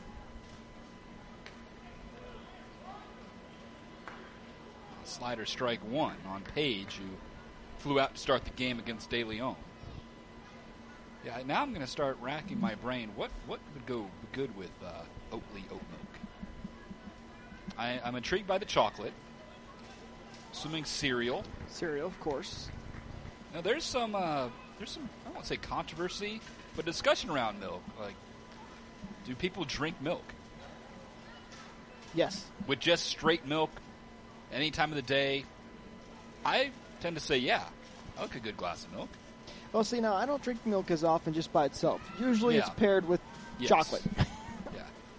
Slider strike one on Page, who flew out to start the game against De Leon. Yeah, now I'm going to start racking my brain. What what would go good with uh, Oatly oat milk? I, I'm intrigued by the chocolate. Assuming cereal. Cereal, of course. Now there's some uh, there's some I don't want to say controversy, but discussion around milk. Like, do people drink milk? Yes. With just straight milk? Any time of the day, I tend to say, yeah, I like a good glass of milk. Well, see, now, I don't drink milk as often just by itself. Usually Yeah. it's paired with Yes. chocolate. Yeah.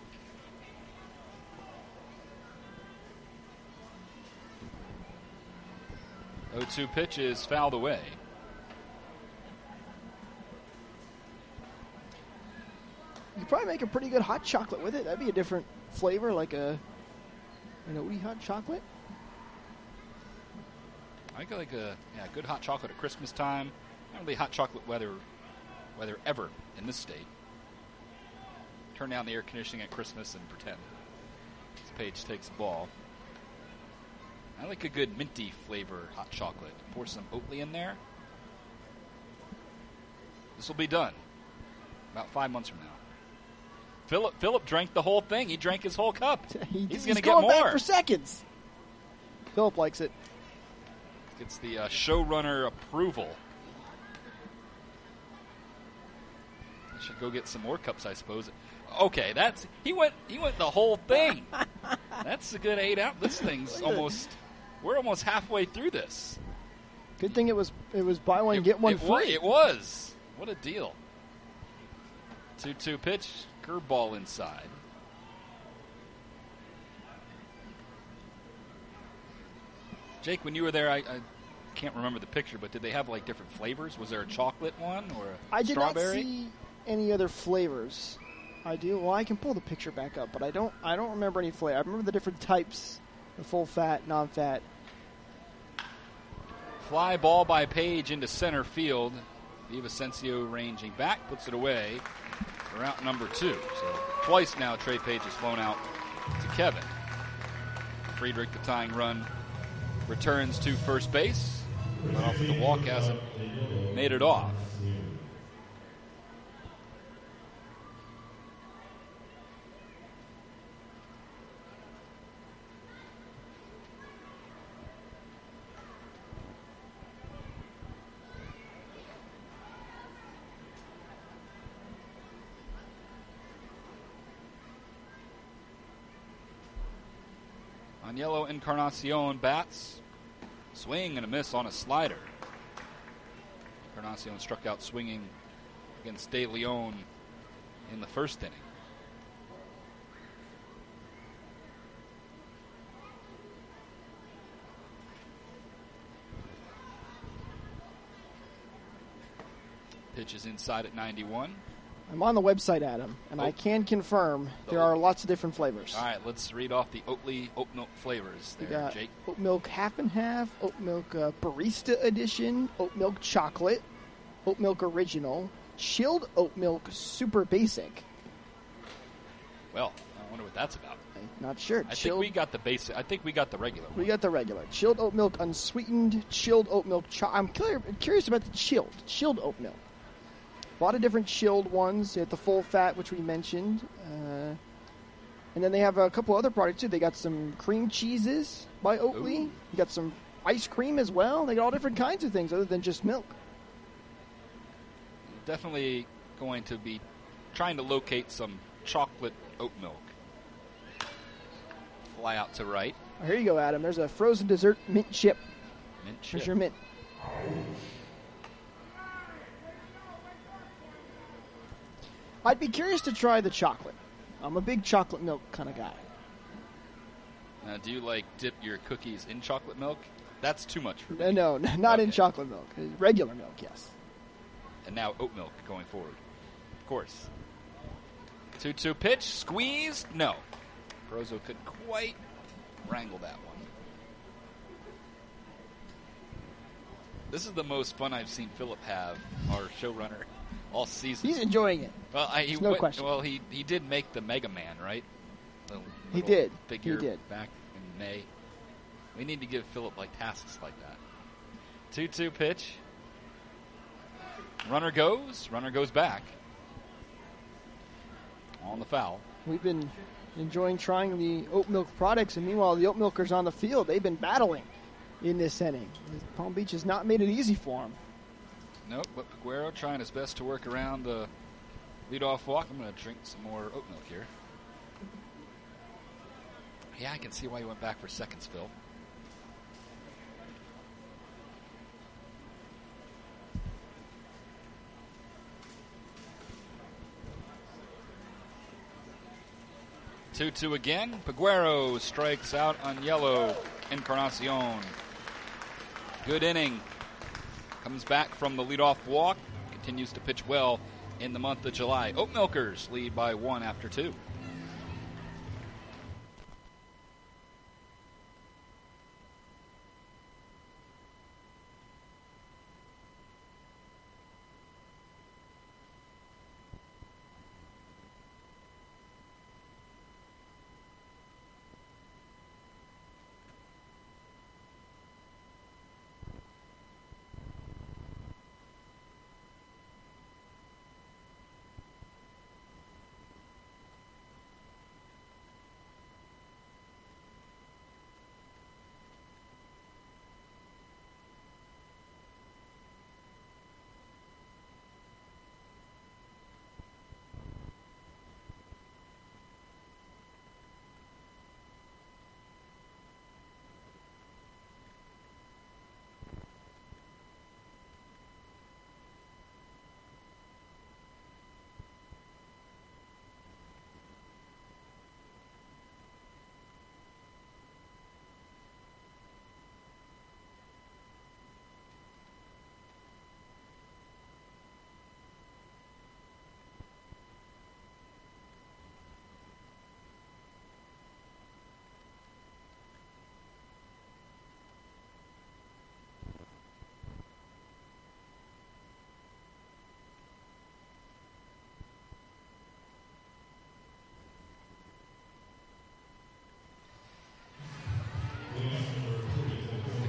oh two pitch is fouled away. You could probably make a pretty good hot chocolate with it. That'd be a different flavor, like a an Oatly hot chocolate. I like like a yeah, good hot chocolate at Christmas time. Not really hot chocolate weather, weather ever in this state. Turn down the air conditioning at Christmas and pretend. This Page takes the ball. I like a good minty flavor hot chocolate. Pour some Oatly in there. This will be done about five months from now. Philip Philip drank the whole thing. He drank his whole cup. He, he's he's going to get going more. back for seconds. Philip likes it. Gets the uh, showrunner approval. I should go get some more cups, I suppose. Okay, that's he went. He went the whole thing. That's a good eight out. This thing's almost. We're almost halfway through this. Good thing it was it was buy one It, get one it, wa- free. It was. What a deal. two two pitch, curveball inside. Jake, when you were there, I, I can't remember the picture, but did they have like different flavors? Was there a chocolate one or a I did strawberry? not see any other flavors. I do. Well, I can pull the picture back up, but I don't. I don't remember any flavor. I remember the different types: the full fat, non-fat. Fly ball by Page into center field. Villavicencio ranging back, puts it away for out number two. So twice now Trey Page has flown out to Kevin. Friedrich, the tying run, returns to first base. Got off with the walk, hasn't made it off. On yellow, Encarnacion bats. Swing and a miss on a slider. Encarnacion struck out swinging against De Leon in the first inning. Pitch is inside at ninety-one. I'm on the website, Adam, and Oh. I can confirm there Oh. are lots of different flavors. All right, let's read off the Oatly oat milk flavors We there, got Jake. oat milk half and half, oat milk uh, barista edition, oat milk chocolate, oat milk original, chilled oat milk super basic. Well, I wonder what that's about. I'm not sure. I chilled, think we got the basic. I think we got the regular one. we got the regular chilled oat milk unsweetened, chilled oat milk. Cho- I'm clear, curious about the chilled chilled oat milk. A lot of different chilled ones. You have the full fat, which we mentioned. Uh, and then they have a couple other products, too. They got some cream cheeses by Oatly. Ooh. You got some ice cream as well. They got all different kinds of things other than just milk. Definitely going to be trying to locate some chocolate oat milk. Fly out to right. Oh, here you go, Adam. There's a frozen dessert mint chip. Mint chip. Here's your mint. I'd be curious to try the chocolate. I'm a big chocolate milk kind of guy. Now, do you like dip your cookies in chocolate milk? That's too much for me. Uh, no, n- not in Okay. chocolate milk. Uh, Regular milk, yes. And now oat milk going forward. Of course. two two pitch. Squeeze. No. Brozo couldn't quite wrangle that one. This is the most fun I've seen Philip have, our showrunner, all season. He's enjoying it. Well, I, he There's no went- question. Well, he he did make the Mega Man, right? The He little did. Figure He did. back in May. We need to give Philip like tasks like that. two two pitch. Runner goes. Runner goes back. On the foul. We've been enjoying trying the oat milk products, and meanwhile, the oat milkers on the field, they've been battling in this inning. Palm Beach has not made it easy for them. Nope, but Peguero trying his best to work around the leadoff walk. I'm going to drink some more oat milk here. Yeah, I can see why you went back for seconds, Phil. two two again. Peguero strikes out on yellow. Encarnacion. Good inning. Comes back from the leadoff walk. Continues to pitch well in the month of July. Oat Milkers lead by one after two.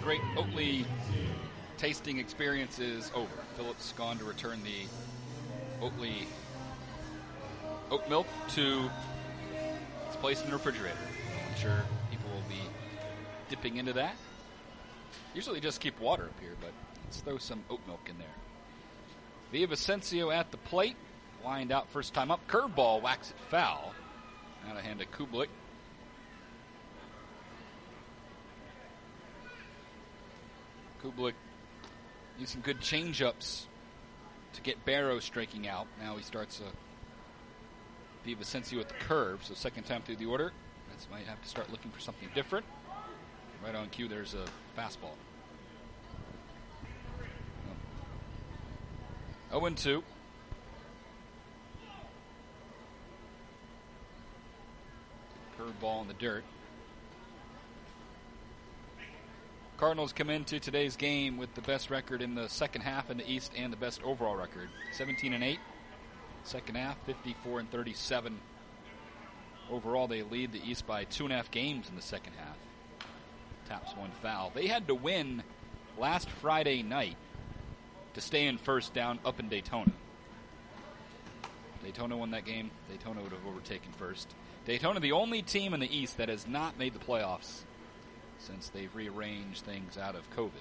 great Oatly tasting experience is over. Phillips gone to return the Oatly oat milk to its place in the refrigerator. I'm sure people will be dipping into that. Usually just keep water up here, but let's throw some oat milk in there. Villavicencio at the plate. Lined out first time up. Curveball whacks it foul. Out of hand to Kublik. Kublik used some good change-ups to get Barrow striking out. Now he starts a Villavicencio with the curve, so second time through the order. Mets might have to start looking for something different. Right on cue, there's a fastball. oh and two. Curveball in the dirt. Cardinals come into today's game with the best record in the second half in the East and the best overall record. seventeen and eight. Second half, fifty-four and thirty-seven. Overall, they lead the East by two and a half games in the second half. Taps one foul. They had to win last Friday night to stay in first down up in Daytona. Daytona won that game. Daytona would have overtaken first. Daytona, the only team in the East that has not made the playoffs since they've rearranged things out of COVID.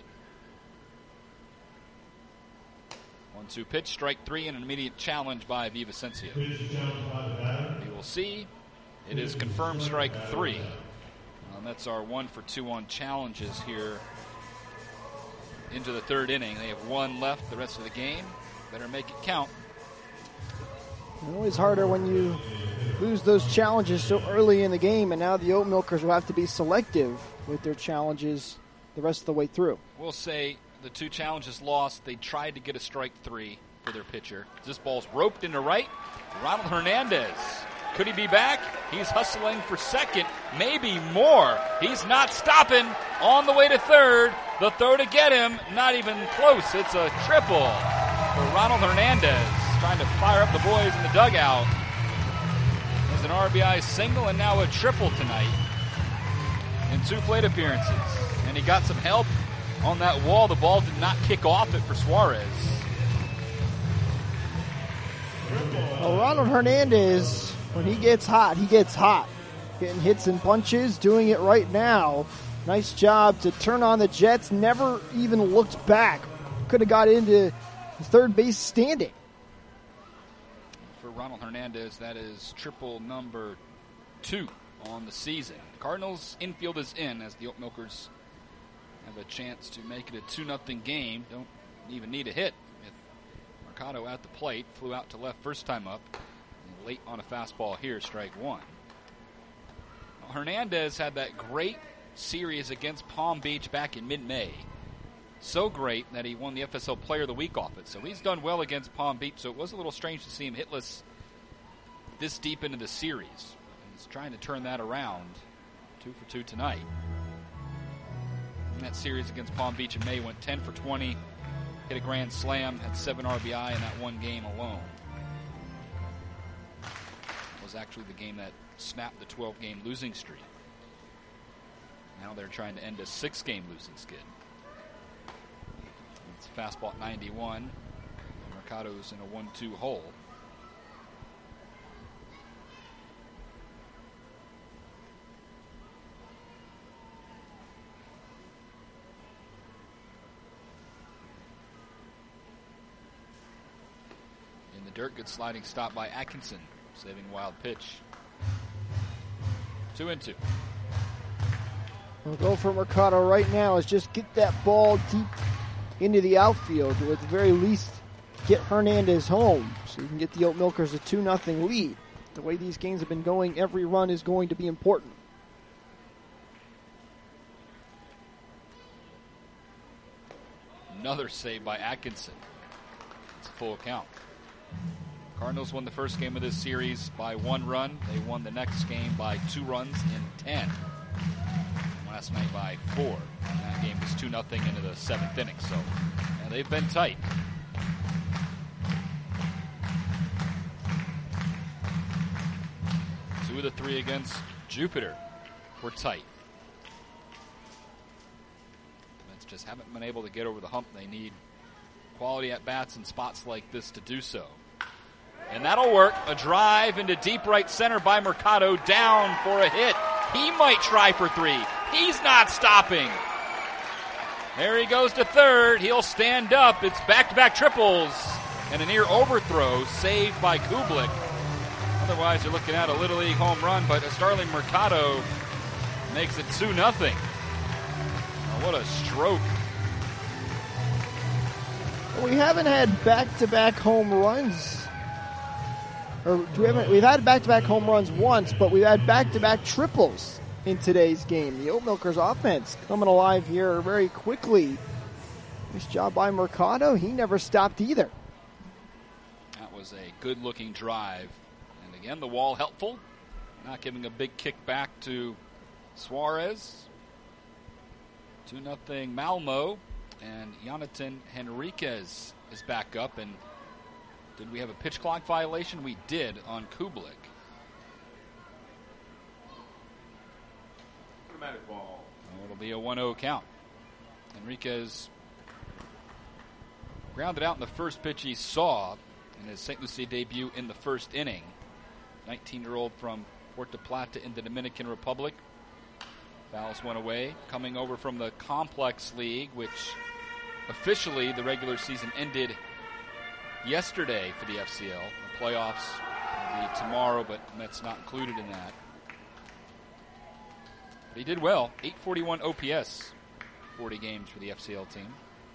one two pitch, strike three, and an immediate challenge by Villavicencio. We will see. It is confirmed strike three. Um, that's our one for two on challenges here into the third inning. They have one left the rest of the game. Better make it count. Always harder when you lose those challenges so early in the game, and now the Oat Milkers will have to be selective with their challenges the rest of the way through. We'll say the two challenges lost. They tried to get a strike three for their pitcher. This ball's roped into right. Ronald Hernandez. Could he be back? He's hustling for second, maybe more. He's not stopping on the way to third. The throw to get him, not even close. It's a triple for Ronald Hernandez, trying to fire up the boys in the dugout. There's an R B I single and now a triple tonight in two plate appearances. And he got some help on that wall. The ball did not kick off it for Suarez. Well, Ronald Hernandez, when he gets hot, he gets hot. Getting hits and punches, doing it right now. Nice job to turn on the Jets. Never even looked back. Could have got into the third base standing. For Ronald Hernandez, that is triple number two on the season. Cardinals infield is in as the Oat Milkers have a chance to make it a two nothing game. Don't even need a hit. With Mercado at the plate, flew out to left first time up. And late on a fastball here, strike one. Well, Hernandez had that great series against Palm Beach back in mid-May. So great that he won the F S L Player of the Week off it. So he's done well against Palm Beach, so it was a little strange to see him hitless this deep into the series. He's trying to turn that around. Two for two tonight. And that series against Palm Beach in May went ten for twenty, hit a grand slam, had seven R B I in that one game alone. It was actually the game that snapped the twelve-game losing streak. Now they're trying to end a six-game losing skid. It's fastball at ninety-one. Mercado's in a one two hole. In the dirt, good sliding stop by Atkinson, saving wild pitch. Two and two. We'll go for Mercado right now is just get that ball deep into the outfield, or at the very least get Hernandez home so you can get the Oat Milkers a two nothing lead. The way these games have been going, every run is going to be important. Another save by Atkinson. It's a full count. Cardinals won the first game of this series by one run. They won the next game by two runs in ten. Last night by four. And that game was two nothing into the seventh inning, so yeah, they've been tight. Two of the three against Jupiter were tight. Mets just haven't been able to get over the hump. They need quality at-bats in spots like this to do so. And that'll work. A drive into deep right center by Mercado, down for a hit. He might try for three. He's not stopping. There he goes to third. He'll stand up. It's back-to-back triples. And a near overthrow saved by Kublik. Otherwise, you're looking at a Little League home run, but Starling Mercado makes it two nothing. Oh, what a stroke. We haven't had back-to-back home runs. Or we haven't, we've had back-to-back home runs once, but we've had back-to-back triples in today's game. The Oat Milkers offense coming alive here very quickly. Nice job by Mercado. He never stopped either. That was a good-looking drive. And again, the wall helpful. Not giving a big kick back to Suarez. two nothing Malmo. And Jonathan Henriquez is back up. And did we have a pitch clock violation? We did on Kublik. Automatic ball. Oh, it'll be a one oh count. Henriquez grounded out in the first pitch he saw in his Saint Lucie debut in the first inning. nineteen-year-old from Puerto Plata in the Dominican Republic. Fouls went away. Coming over from the Complex League, which officially the regular season ended yesterday for the F C L. The playoffs will be tomorrow, but Mets not included in that. But he did well. eight forty-one O P S. forty games for the F C L team.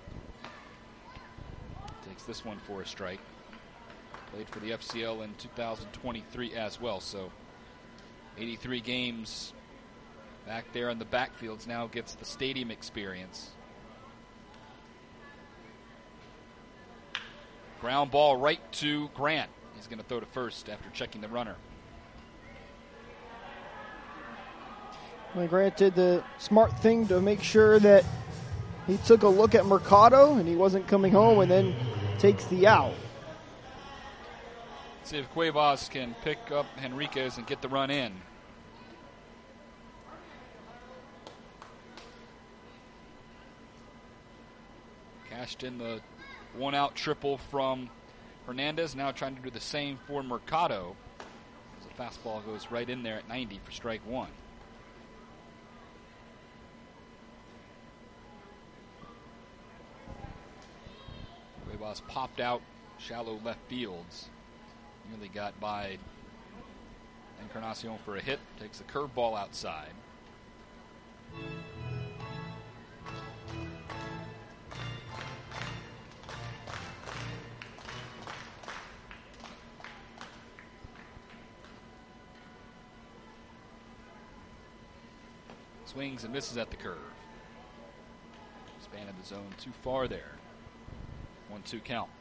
Takes this one for a strike. Played for the F C L in two thousand twenty-three as well, so eighty-three games back there in the backfields. Now gets the stadium experience. Ground ball right to Grant. He's going to throw to first after checking the runner. Well, Grant did the smart thing to make sure that he took a look at Mercado and he wasn't coming home, and then takes the out. Let's see if Cuevas can pick up Henriquez and get the run in. Cashed in the one-out triple from Hernandez. Now trying to do the same for Mercado. As the fastball goes right in there at ninety for strike one. Cuevas popped out shallow left fields. Nearly got by Encarnacion for a hit. Takes a curveball outside. Swings and misses at the curve. Expanded the zone too far there. one two count.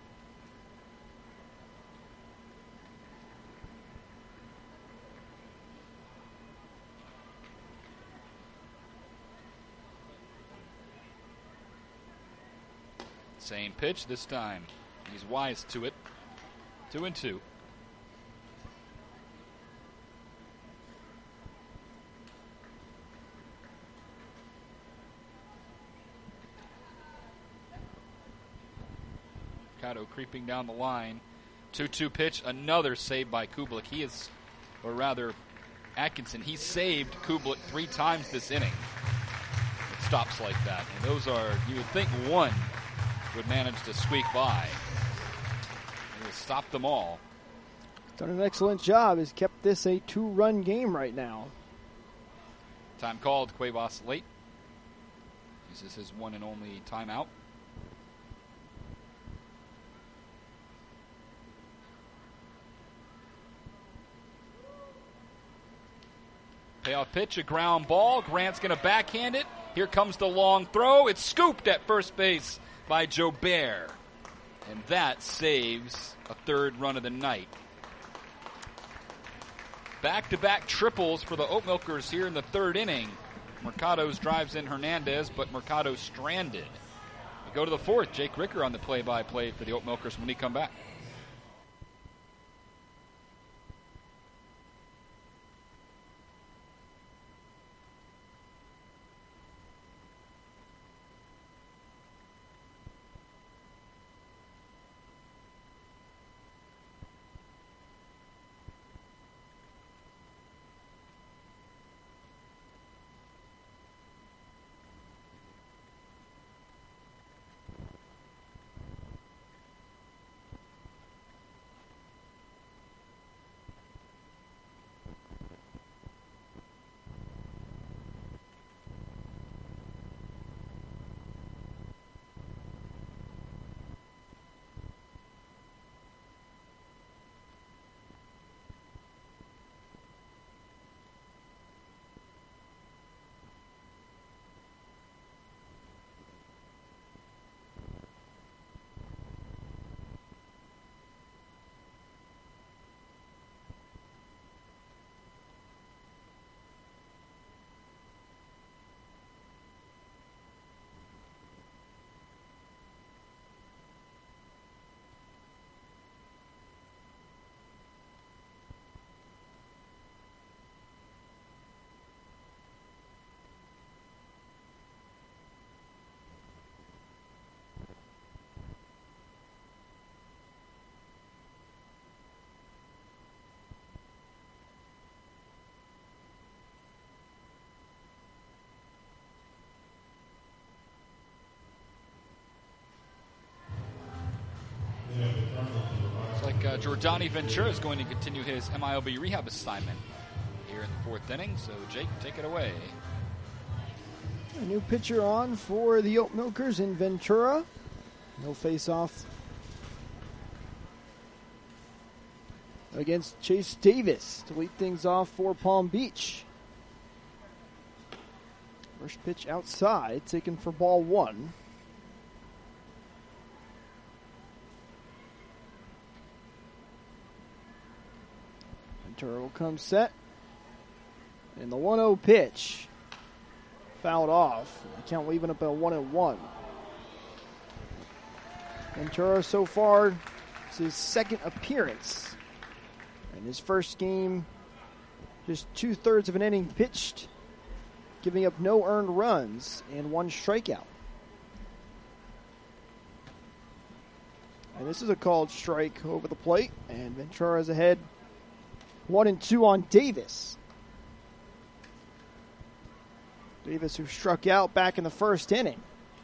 Same pitch this time. He's wise to it. Two and two. Mercado creeping down the line. two two pitch. Another save by Kublik. He is, or rather, Atkinson. He saved Kublik three times this inning. It stops like that. And those are, you would think one would manage to squeak by. He has stopped them all. Done an excellent job. Has kept this a two-run game right now. Time called. Cuevas late. This is his one and only timeout. Payoff pitch, a ground ball. Grant's going to backhand it. Here comes the long throw. It's scooped at first base by Jobert. And that saves a third run of the night. Back-to-back triples for the Oat Milkers here in the third inning. Mercado's drives in Hernandez, but Mercado's stranded. We go to the fourth. Jake Ricker on the play-by-play for the Oat Milkers when we come back. uh, Jordani Ventura is going to continue his M I L B rehab assignment here in the fourth inning. So, Jake, take it away. A new pitcher on for the Oat Milkers in Ventura. He'll face off against Chase Davis to lead things off for Palm Beach. First pitch outside, taken for ball one. Ventura will come set. And the one oh pitch. Fouled off. The count leaving up at one and one. Ventura so far, it's his second appearance. And his first game, just two-thirds of an inning pitched, giving up no earned runs and one strikeout. And this is a called strike over the plate, and Ventura's ahead one and two on Davis. Davis, who struck out back in the first inning.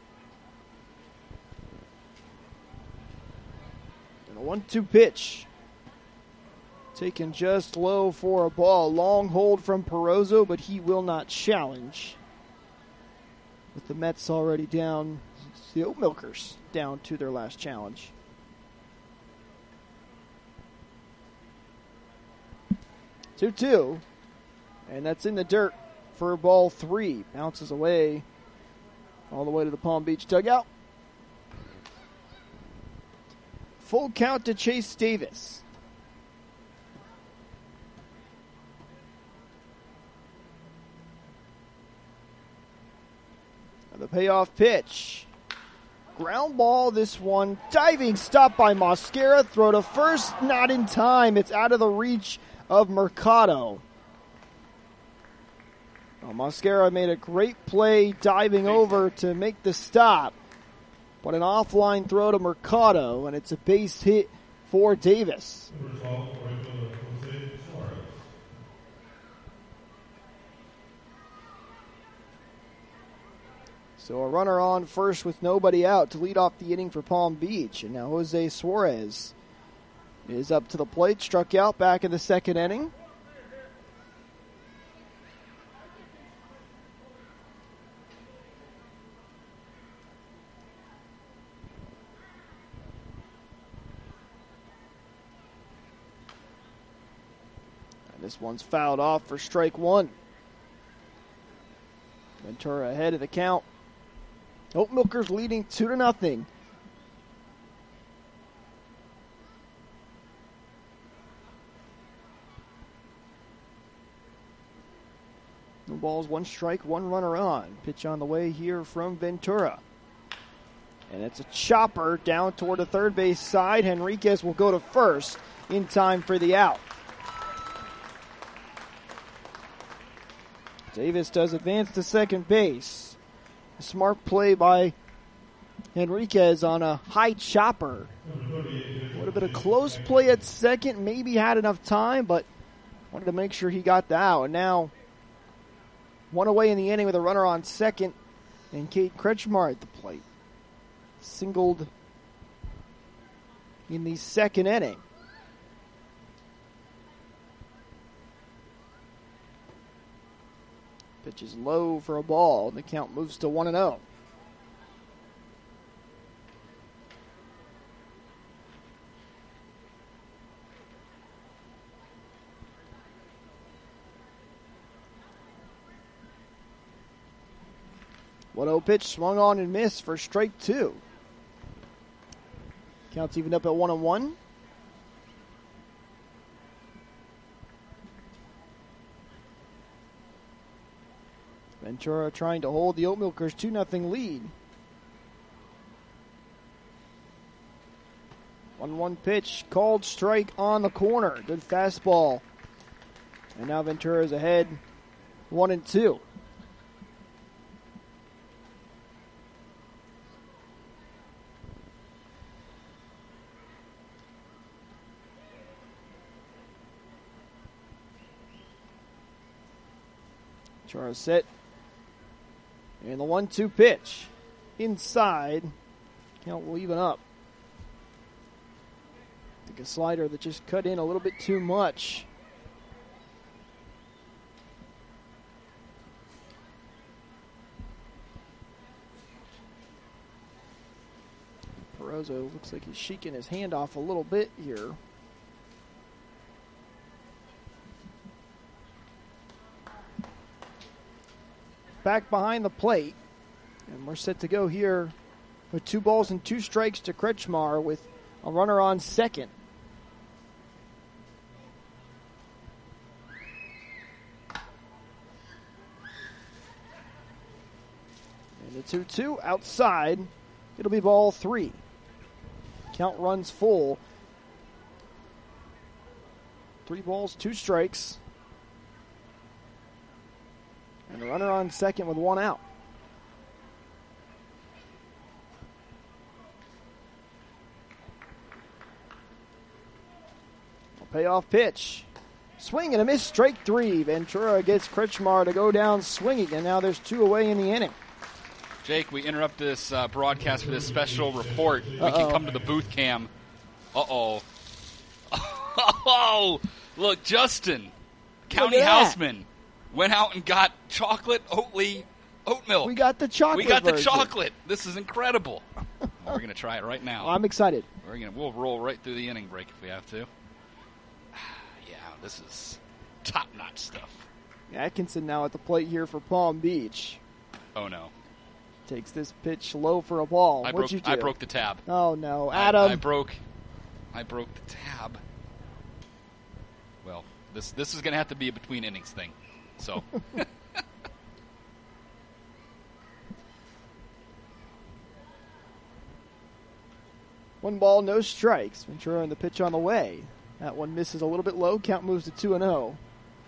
And a one two pitch. Taken just low for a ball. Long hold from Perozzo, but he will not challenge. With the Mets already down, it's the Oat Milkers down to their last challenge. two two. And that's in the dirt for ball three. Bounces away all the way to the Palm Beach dugout. Full count to Chase Davis. The payoff pitch. Ground ball, this one. Diving stop by Mosquera. Throw to first, not in time. It's out of the reach of Mercado. Well, Mosquera made a great play diving over to make the stop. But an offline throw to Mercado, and it's a base hit for Davis. So a runner on first with nobody out to lead off the inning for Palm Beach. And now Jose Suarez is up to the plate, struck out back in the second inning. And this one's fouled off for strike one. Ventura ahead of the count. Oat Milkers leading two to nothing. No balls, one strike, one runner on. Pitch on the way here from Ventura. And it's a chopper down toward the third base side. Henriquez will go to first in time for the out. Davis does advance to second base. A smart play by Henriquez on a high chopper. Would have been a close play at second. Maybe had enough time, but wanted to make sure he got the out. And now, one away in the inning with a runner on second. And Kate Kretschmar at the plate. Singled in the second inning. Pitch is low for a ball, and the count moves to one and oh. one oh pitch swung on and missed for strike two. Count's evened up at one and one. Ventura trying to hold the Oat Milkers two nothing lead. one one pitch, called strike on the corner. Good fastball. And now Ventura's ahead, one and two. Ventura set. And the one two pitch. Inside. Count will even up. I think a slider that just cut in a little bit too much. Perozo looks like he's shaking his hand off a little bit here. Back behind the plate, and we're set to go here with two balls and two strikes to Kretschmar with a runner on second. And the two two outside. It'll be ball three. Count runs full. Three balls, two strikes. And a runner on second with one out. A payoff pitch. Swing and a miss, strike three. Ventura gets Kretschmar to go down swinging, and now there's two away in the inning. Jake, we interrupt this uh, broadcast for this special report. Uh-oh. We can come to the booth cam. Uh-oh. Oh, look, Justin, county Look at that. houseman, went out and got chocolate Oatly oat milk. We got the chocolate We got the version. chocolate. This is incredible. Oh, we're going to try it right now. I'm excited. We're gonna we'll roll right through the inning break if we have to. Yeah, this is top-notch stuff. Atkinson now at the plate here for Palm Beach. Oh no. Takes this pitch low for a ball. I What'd broke you do? I broke the tab. Oh no, I- Adam. I, broke I broke the tab. Well, this this is gonna have to be a between innings thing. So One ball, no strikes. Ventura and the pitch on the way. That one misses a little bit low. Count moves to two and oh.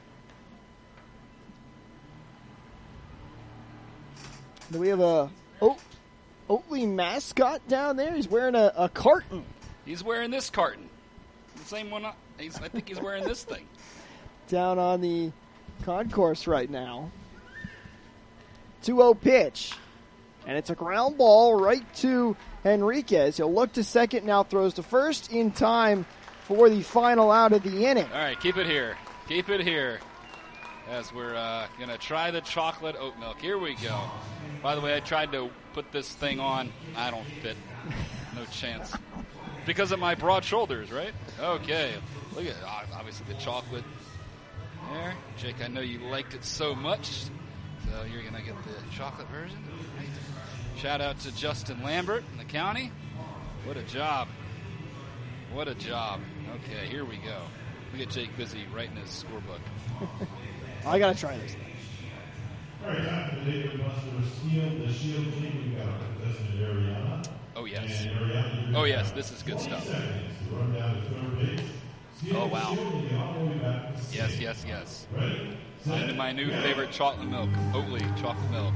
Do we have a Oat, Oatly mascot down there? He's wearing a, a carton. he's wearing this carton. The same one. I- He's, I think he's wearing this thing. Down on the concourse right now. two oh pitch. And it's a ground ball right to Henriquez. He'll look to second, now throws to first in time for the final out of the inning. All right, keep it here. Keep it here. As we're uh, going to try the chocolate oat milk. Here we go. By the way, I tried to put this thing on. I don't fit. No chance. Because of my broad shoulders, right? Okay. Look at uh, obviously the chocolate there. Jake, I know you liked it so much. So you're going to get the chocolate version. Right. Shout out to Justin Lambert in the county. What a job. What a job. Okay, here we go. We get Jake busy writing his scorebook. I got to try this. Oh, yes. Oh, yes, this is good stuff. Oh, wow. Yes, yes, yes. Into my new favorite chocolate milk, Oatly chocolate milk.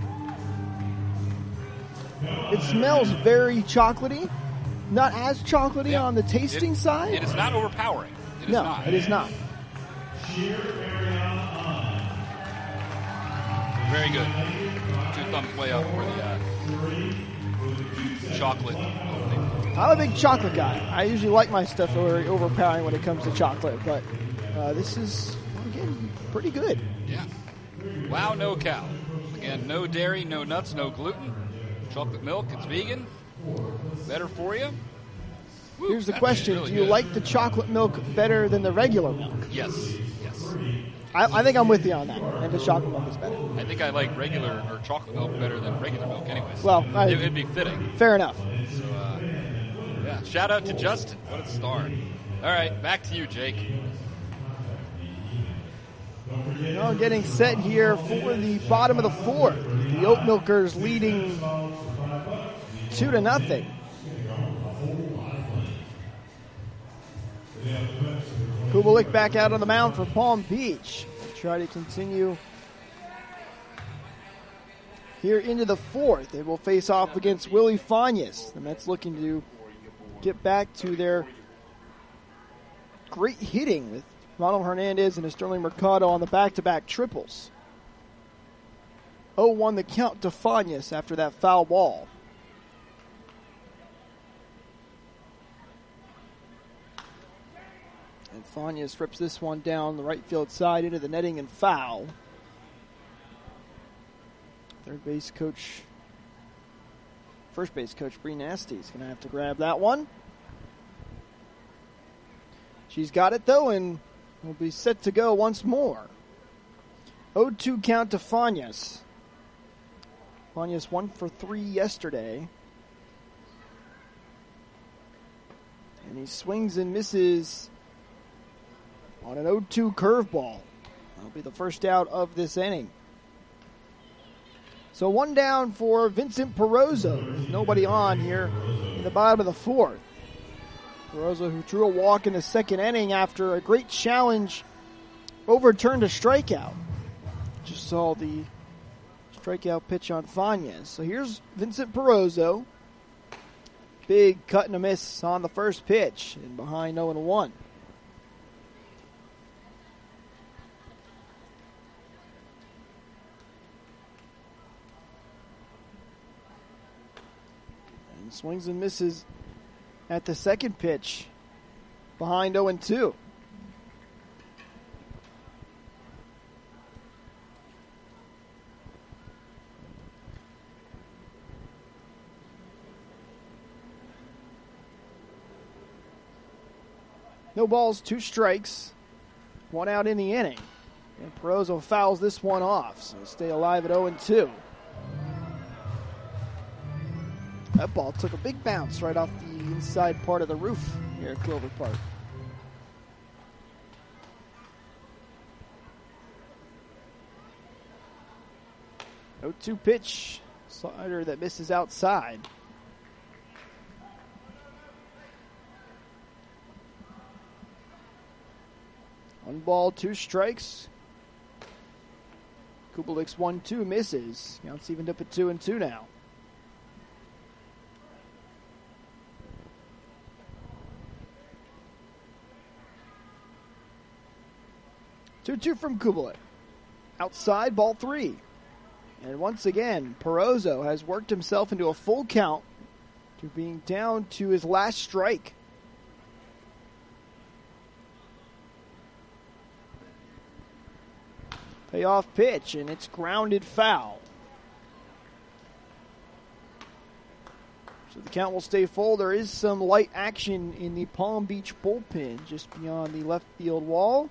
It smells very chocolatey. Not as chocolatey Yeah. on the tasting It- side. It is not overpowering. It is no, not. it is not. Very good. Two thumbs way up for the uh, chocolate Oatly. I'm a big chocolate guy. I usually like my stuff very overpowering when it comes to chocolate, but uh, this is, again, pretty good. Yeah. Wow, no cow. Again, no dairy, no nuts, no gluten. Chocolate milk, it's vegan. Better for you. Woo, Here's the that's question. really Do you good. like the chocolate milk better than the regular milk? Yes, yes. I, I think I'm with you on that. And the chocolate milk is better. I think I like regular or chocolate milk better than regular milk anyways. Well, I- it would be fitting. Fair enough. So, uh, yeah, shout out to Justin. What a star. All right, back to you, Jake. Now getting set here for the bottom of the fourth. The Oat Milkers leading two to nothing. Kubalik back out on the mound for Palm Beach. Try to continue here into the fourth. They will face off against Willie Fagnes. The Mets looking to get back to their great hitting with Ronald Hernandez and Sterling Mercado on the back-to-back triples. oh one the count to Fagnes after that foul ball. And Fania strips this one down the right field side into the netting and foul. Third base coach, first base coach Bree Nasty is going to have to grab that one. She's got it though and will be set to go once more. oh two count to Fanias. Fanias one for three yesterday. And he swings and misses on an oh two curveball. That'll be the first out of this inning. So one down for Vincent Perozzo. There's nobody on here in the bottom of the fourth. Perozzo, who drew a walk in the second inning after a great challenge, overturned a strikeout. Just saw the strikeout pitch on Fanias. So here's Vincent Perozzo. Big cut and a miss on the first pitch and behind oh one. And swings and misses at the second pitch behind oh two. No balls, two strikes, one out in the inning. And Perozzo fouls this one off, so stay alive at oh two. That ball took a big bounce right off the inside part of the roof here at Clover Park. oh two pitch, slider that misses outside. One ball, two strikes. Kubelik's one two misses. Counts evened up at two and two now. two two from Kubelik. Outside, ball three. And once again, Perozzo has worked himself into a full count to being down to his last strike. Payoff pitch, and it's grounded foul. So the count will stay full. There is some light action in the Palm Beach bullpen just beyond the left field wall.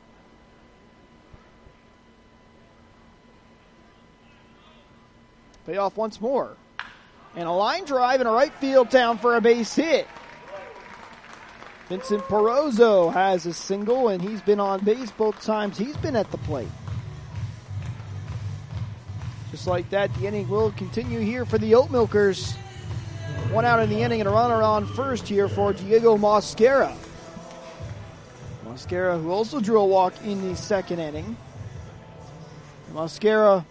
Payoff once more. And a line drive and a right field down for a base hit. Vincent Perozzo has a single, and he's been on base both times he's been at the plate. Just like that, the inning will continue here for the Oat Milkers. One out in the inning and a runner on first here for Diego Mosquera. Mosquera, who also drew a walk in the second inning. Mosquera,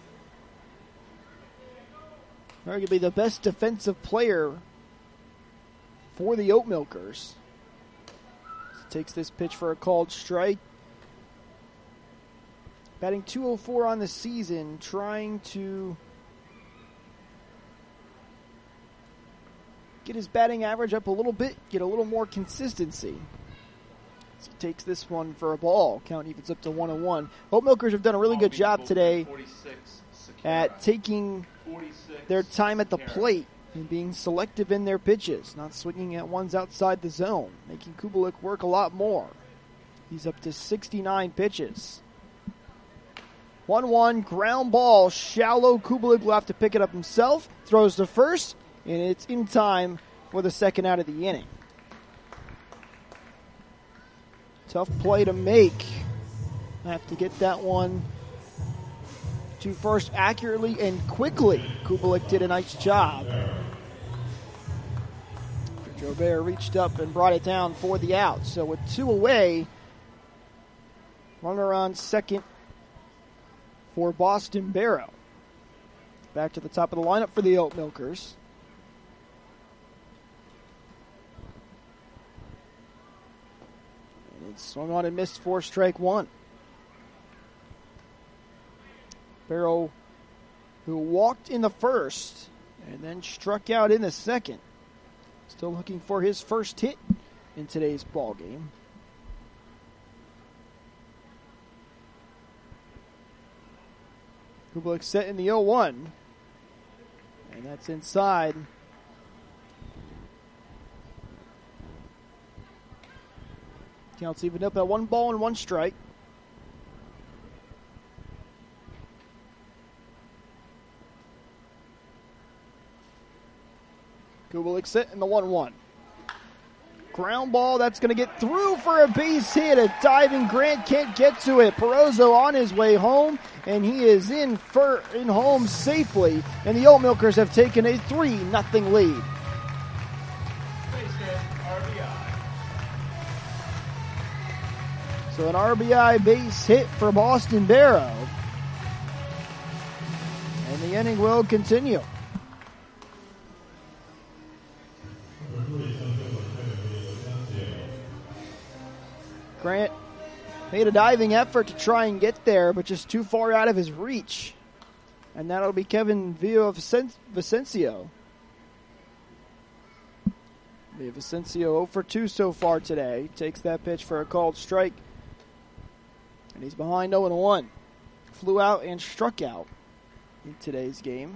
arguably the best defensive player for the Oat Milkers. Takes this pitch for a called strike. Batting two oh four on the season, trying to get his batting average up a little bit, get a little more consistency. So he takes this one for a ball. Count evens up to one and one. Oat Milkers have done a really good job today at taking their time at the plate and being selective in their pitches, not swinging at ones outside the zone, making Kubelik work a lot more. He's up to sixty-nine pitches. one one, ground ball, shallow. Kubelik will have to pick it up himself. Throws to first, and it's in time for the second out of the inning. Tough play to make. I have to get that one to first accurately and quickly. Kubelik did a nice job. Jobert reached up and brought it down for the out. So with two away, runner on second for Boston Barrow. Back to the top of the lineup for the Oat Milkers. And it's swung on and missed for strike one. Barrow, who walked in the first and then struck out in the second. Still looking for his first hit in today's ball game. Kubalik set in the oh one. And that's inside. Counts even up at one ball and one strike. Kubalik set in the one one. Ground ball, that's going to get through for a base hit. A diving Grant can't get to it. Perozzo on his way home, and he is in for, in home safely. And the Oat Milkers have taken a three nothing lead. Base hit, R B I. So an R B I base hit for Boston Barrow. And the inning will continue. Grant made a diving effort to try and get there, but just too far out of his reach. And that'll be Kevin Villavicencio. Villavicencio oh for two so far today. Takes that pitch for a called strike. And he's behind oh and one. Flew out and struck out in today's game.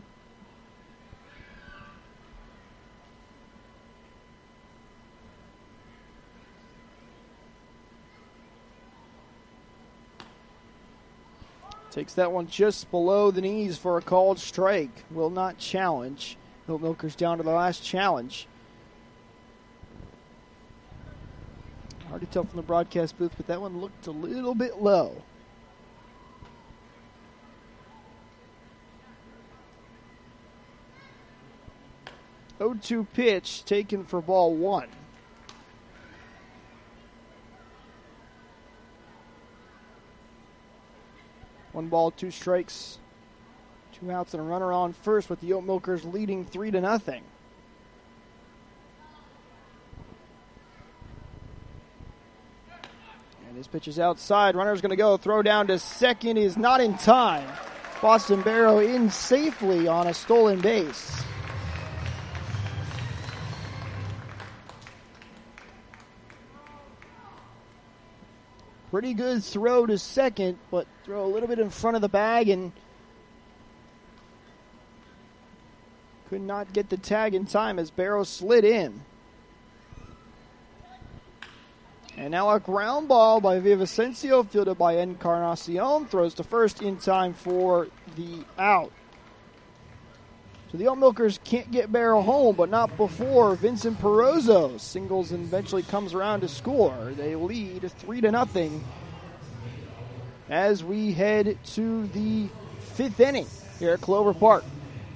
Takes that one just below the knees for a called strike. Will not challenge. Oat Milkers down to the last challenge. Hard to tell from the broadcast booth, but that one looked a little bit low. oh two pitch taken for ball one. One ball, two strikes, two outs, and a runner on first, with the Oat Milkers leading three to nothing. And his pitch is outside. Runner's going to go. Throw down to second is not in time. Boston Barrow in safely on a stolen base. Pretty good throw to second, but throw a little bit in front of the bag and could not get the tag in time as Barrow slid in. And now a ground ball by Villavicencio, fielded by Encarnacion, throws to first in time for the out. So the Oat Milkers can't get Barrow home, but not before Vincent Perozzo singles and eventually comes around to score. They lead three to nothing as we head to the fifth inning here at Clover Park.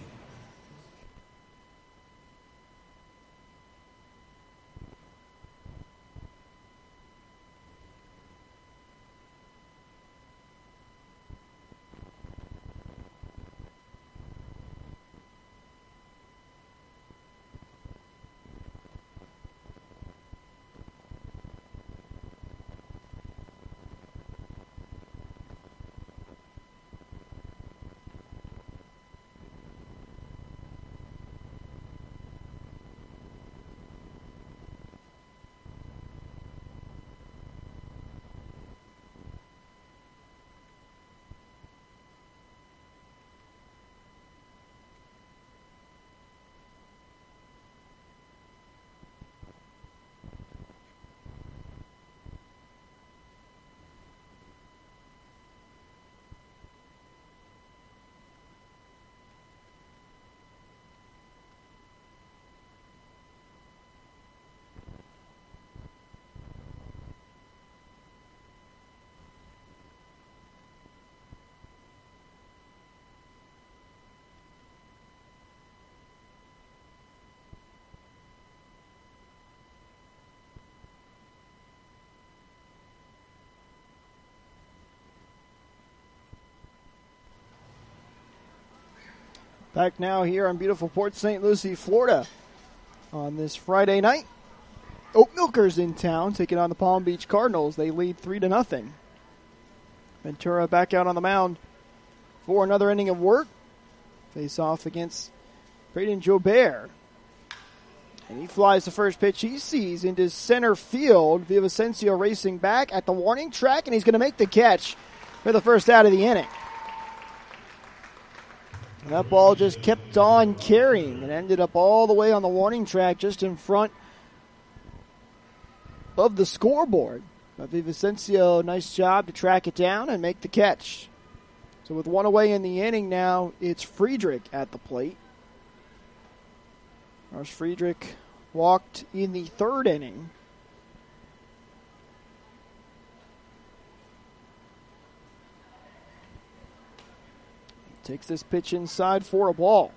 Back now here on beautiful Port Saint Lucie, Florida on this Friday night. Oat Milkers in town taking on the Palm Beach Cardinals. They lead three to nothing. Ventura back out on the mound for another inning of work. Face off against Braden Jobert. And he flies the first pitch he sees into center field. Villavicencio racing back at the warning track, and he's going to make the catch for the first out of the inning. And that ball just kept on carrying and ended up all the way on the warning track just in front of the scoreboard. But Vicencio, nice job to track it down and make the catch. So with one away in the inning now, it's Friedrich at the plate. Lars Friedrich walked in the third inning. Takes this pitch inside for a ball.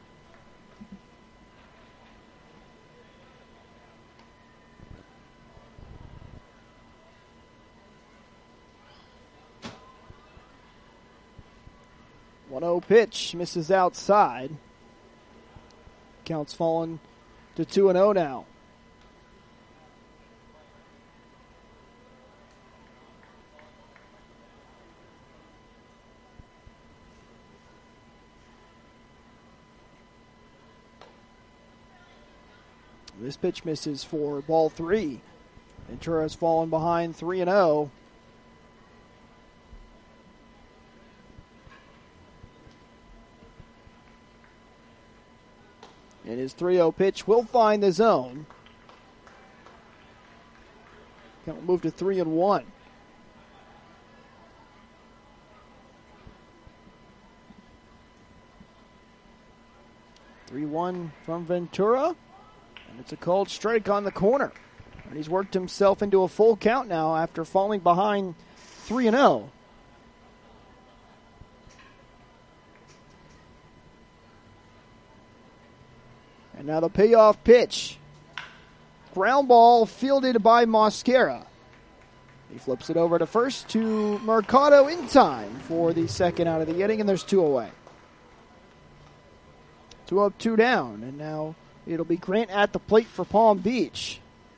one oh pitch, misses outside. Count's fallen to two and oh now. This pitch misses for ball three. Ventura's fallen behind three and oh. And his three oh pitch will find the zone. Count will move to three and one. three one from Ventura. And it's a called strike on the corner. And he's worked himself into a full count now after falling behind three and oh. And now the payoff pitch. Ground ball fielded by Mosquera. He flips it over to first to Mercado in time for the second out of the inning, and there's two away. Two up, two down, and now it'll be Grant at the plate for Palm Beach.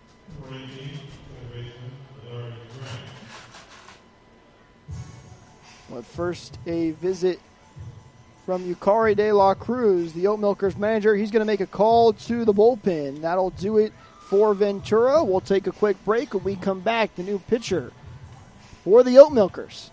But first, a visit from Yukari de la Cruz, the Oat Milkers manager. He's going to make a call to the bullpen. That'll do it for Ventura. We'll take a quick break. When we come back, the new pitcher for the Oat Milkers.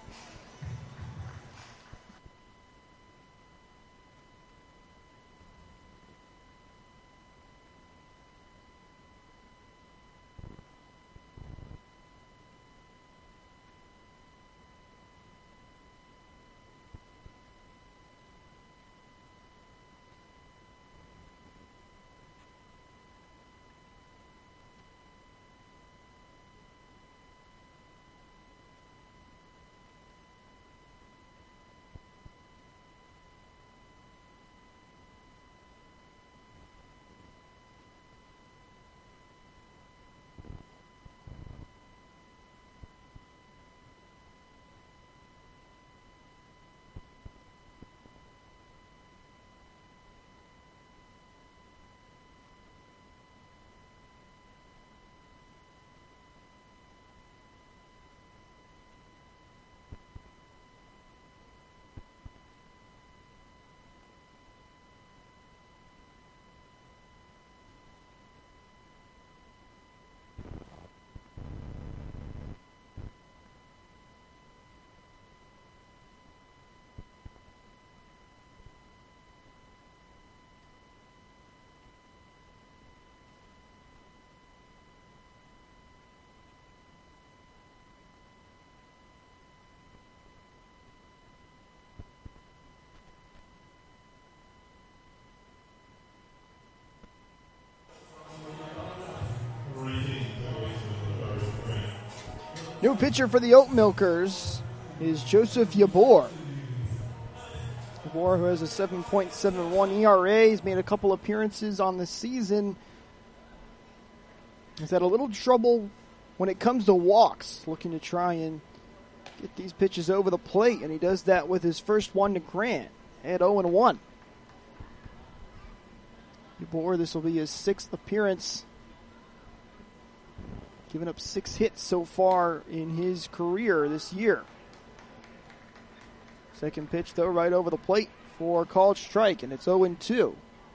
New pitcher for the Oat Milkers is Joseph Yabor. Yabor, who has a seven point seven one E R A, has made a couple appearances on the season. He's had a little trouble when it comes to walks, looking to try and get these pitches over the plate, and he does that with his first one to Grant at oh and one. Yabor, this will be his sixth appearance. Given up six hits so far in his career this year. Second pitch, though, right over the plate for called strike, and it's oh and two.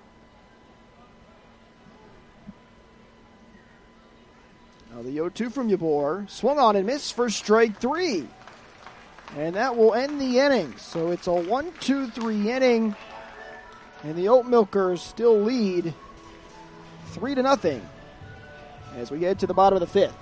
Now the oh two from Yabor. Swung on and missed for strike three. And that will end the inning. So it's a one two three inning And the Oat Milkers still lead three to nothing as we get to the bottom of the fifth.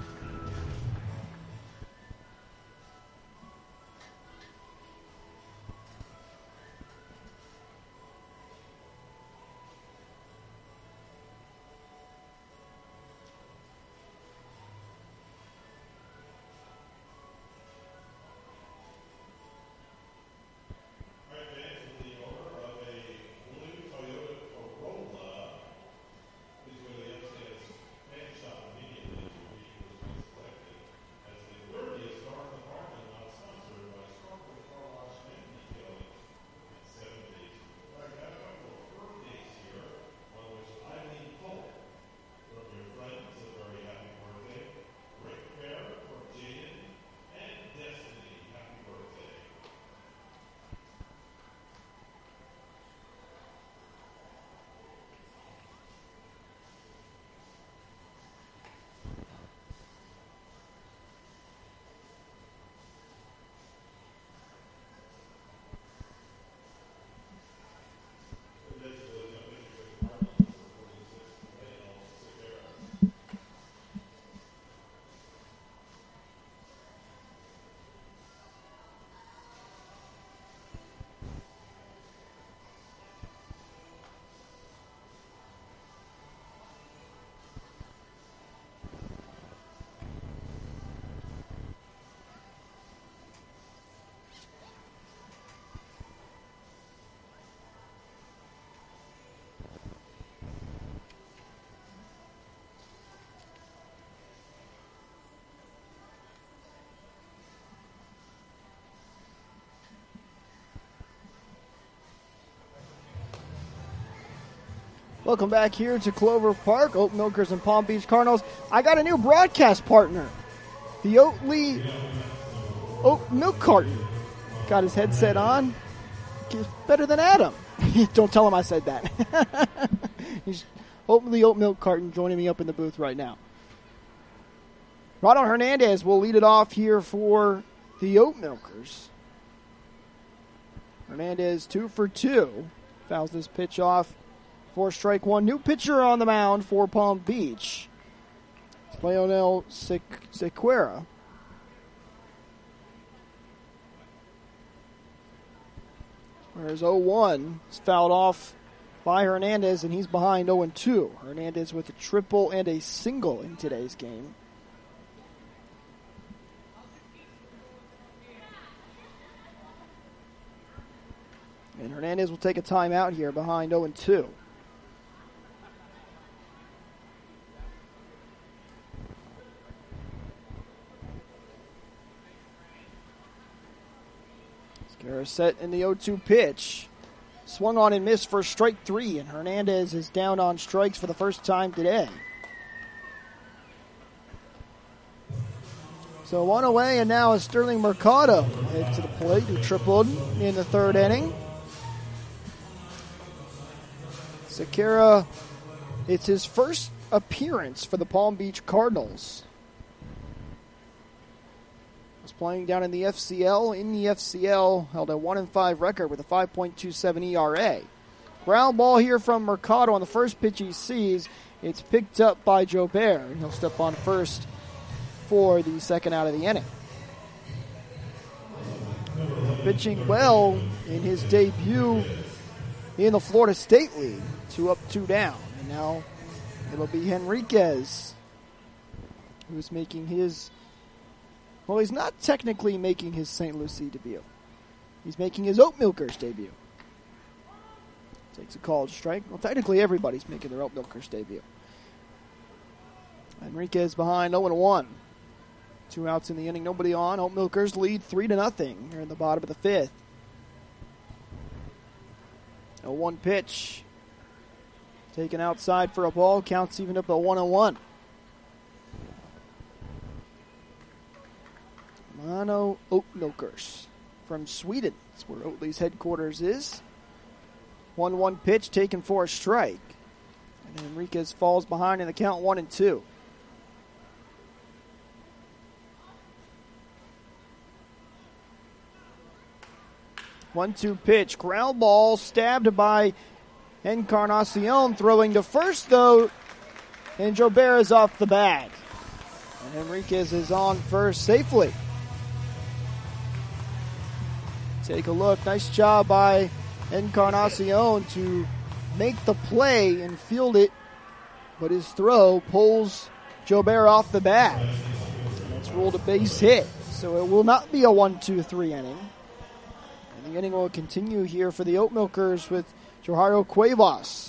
Welcome back here to Clover Park, Oat Milkers and Palm Beach Cardinals. I got a new broadcast partner, the Oatly Oat Milk Carton. Got his headset on. He's better than Adam. Don't tell him I said that. He's Oatly Oat Milk Carton joining me up in the booth right now. Ronald Hernandez will lead it off here for the Oat Milkers. Hernandez two for two. Fouls this pitch off. For strike one. New pitcher on the mound for Palm Beach. It's Leonel Sequeira. Whereas oh one is fouled off by Hernandez, and he's behind oh and two. Hernandez with a triple and a single in today's game. And Hernandez will take a timeout here behind oh and two. Sequeira set in the oh two pitch. Swung on and missed for strike three, and Hernandez is down on strikes for the first time today. So one away, and now is Sterling Mercado head to the plate, who tripled in the third inning. Sequeira, it's his first appearance for the Palm Beach Cardinals. Was playing down in the F C L. In the F C L, held a one and five record with a five point two seven E R A. Ground ball here from Mercado on the first pitch he sees. It's picked up by Jobert, and he'll step on first for the second out of the inning. Pitching well in his debut in the Florida State League. Two up, two down. And now it'll be Henriquez who's making his... Well, he's not technically making his Saint Lucie debut. He's making his Oat Milkers debut. Takes a called strike. Well, technically everybody's making their Oat Milkers debut. Henriquez behind oh and one. Two outs in the inning, nobody on. Oat Milkers lead three to nothing here in the bottom of the fifth. A one pitch. Taken outside for a ball. Counts even up at one and one. Mono Oat Milkers from Sweden. That's where Oatly's headquarters is. one one pitch taken for a strike. And Henriquez falls behind in the count one and two. one two pitch. Ground ball stabbed by Encarnacion. Throwing to first, though, and Jobert is off the bag. And Enriquez is on first safely. Take a look. Nice job by Encarnacion to make the play and field it, but his throw pulls Jobert off the bag. And it's ruled a base hit, so it will not be a one two three inning. And the inning will continue here for the Oat Milkers with Johairo Cuevas.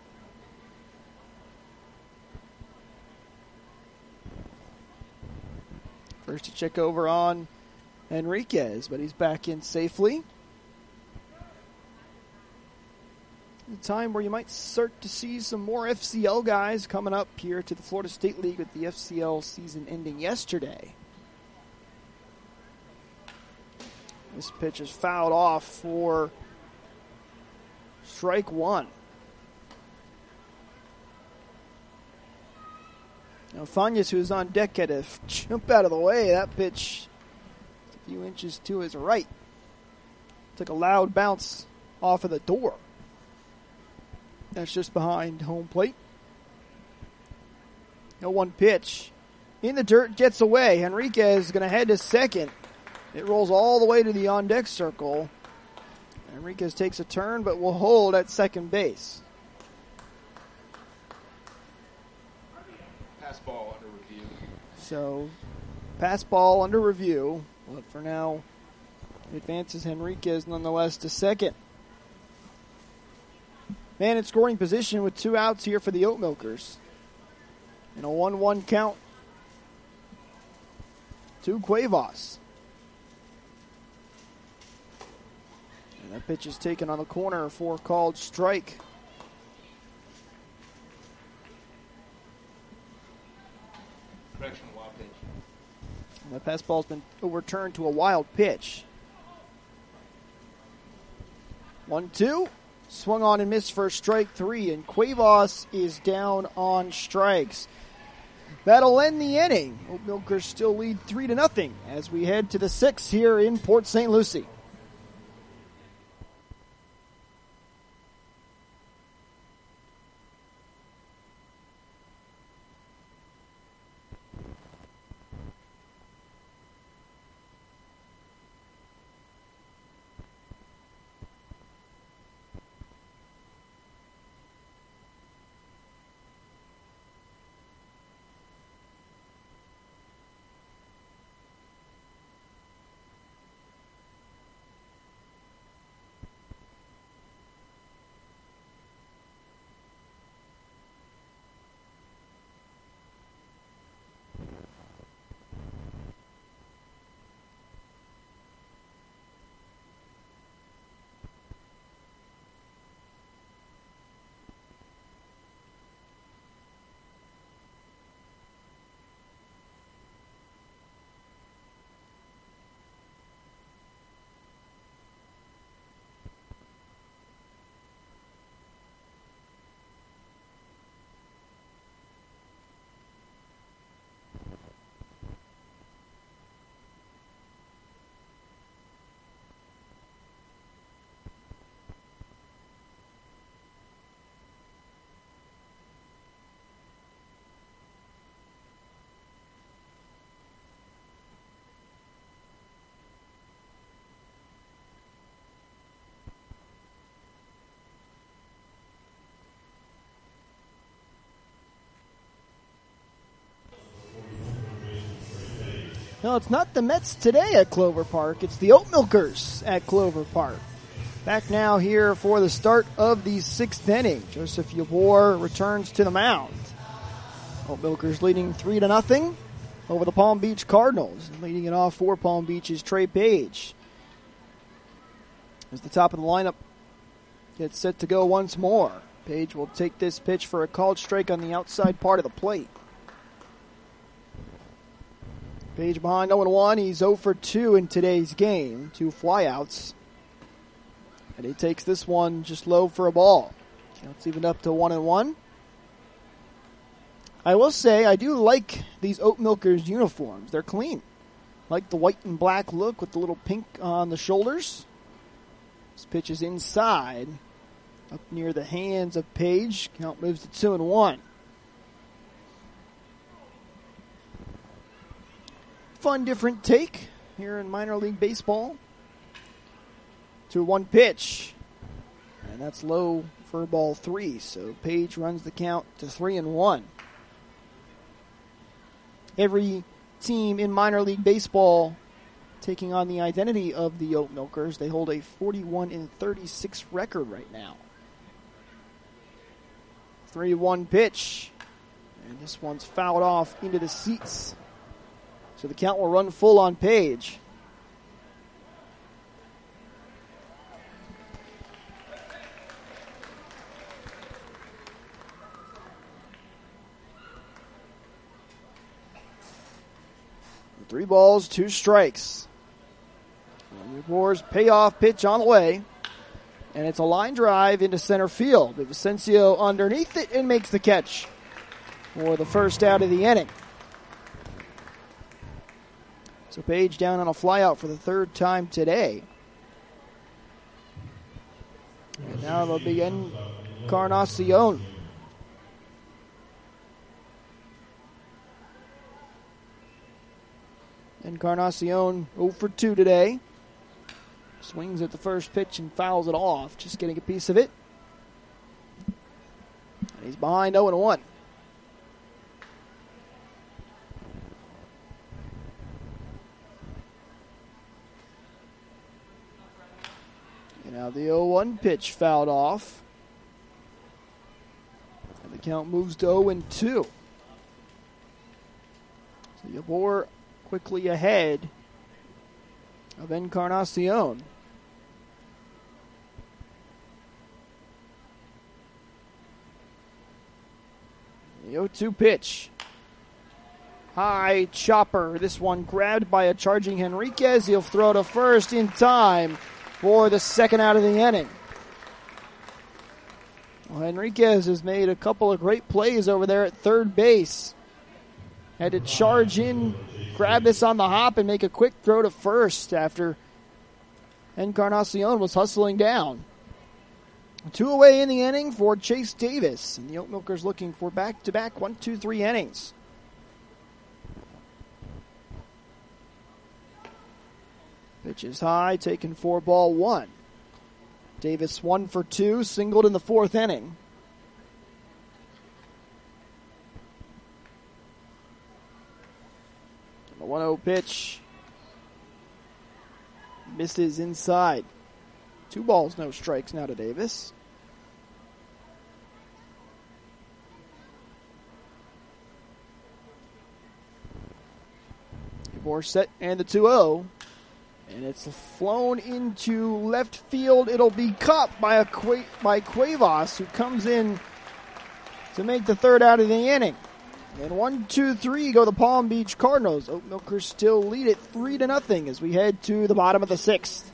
First to check over on Enriquez, but he's back in safely. A time where you might start to see some more F C L guys coming up here to the Florida State League with the F C L season ending yesterday. This pitch is fouled off for strike one. Now Fanias, who's on deck, had to jump out of the way. That pitch a few inches to his right. Took a loud bounce off of the door. That's just behind home plate. No one pitch. In the dirt, gets away. Enriquez is going to head to second. It rolls all the way to the on-deck circle. Enriquez takes a turn, but will hold at second base. Pass ball under review. So, pass ball under review. But for now, it advances Enriquez nonetheless to second. Man in scoring position with two outs here for the Oat Milkers. And a one one count to Cuevas. And that pitch is taken on the corner for called strike. Correction, wild pitch. And that pass ball's been overturned to a wild pitch. one two. Swung on and missed for strike three, and Cuevas is down on strikes. That'll end the inning. Oat Milkers still lead three to nothing as we head to the sixth here in Port Saint Lucie. No, it's not the Mets today at Clover Park. It's the Oat Milkers at Clover Park. Back now here for the start of the sixth inning. Joseph Yabor returns to the mound. Oat Milkers leading three to nothing over the Palm Beach Cardinals. Leading it off for Palm Beach is Trey Page. As the top of the lineup gets set to go once more. Page will take this pitch for a called strike on the outside part of the plate. Page behind oh and one. He's oh for two in today's game. Two flyouts. And he takes this one just low for a ball. Counts even up to one and one. I will say I do like these Oat Milkers uniforms. They're clean. Like the white and black look with the little pink on the shoulders. This pitch is inside, up near the hands of Page. Count moves to two and one. Fun, different take here in minor league baseball. two one pitch. And that's low for ball three. So Page runs the count to three and one. Every team in minor league baseball taking on the identity of the Oat Milkers. They hold a forty-one and thirty-six record right now. three one pitch. And this one's fouled off into the seats. So the count will run full on Page. Three balls, two strikes. War's payoff pitch on the way. And it's a line drive into center field. Vicencio underneath it and makes the catch for the first out of the inning. So Page down on a flyout for the third time today. And now it'll be Encarnacion. Encarnacion oh for two today. Swings at the first pitch and fouls it off. Just getting a piece of it. And he's behind oh and one. And now the oh one pitch fouled off. And the count moves to oh and two. So Yabor quickly ahead of Encarnacion. The oh two pitch. High chopper. This one grabbed by a charging Henriquez. He'll throw to first in time for the second out of the inning. Well, Henriquez has made a couple of great plays over there at third base. Had to charge in, grab this on the hop, and make a quick throw to first after Encarnacion was hustling down. Two away in the inning for Chase Davis. And the Oat Milkers looking for back-to-back one, two, three innings. Pitch is high, taken for ball one. Davis one for two, singled in the fourth inning. The one oh pitch misses inside. Two balls, no strikes now to Davis. Yabor set and the two oh. And it's flown into left field. It'll be caught by a Cu- by Cuevas, who comes in to make the third out of the inning. And one, two, three go the Palm Beach Cardinals. Oat Milkers still lead it three to nothing as we head to the bottom of the sixth.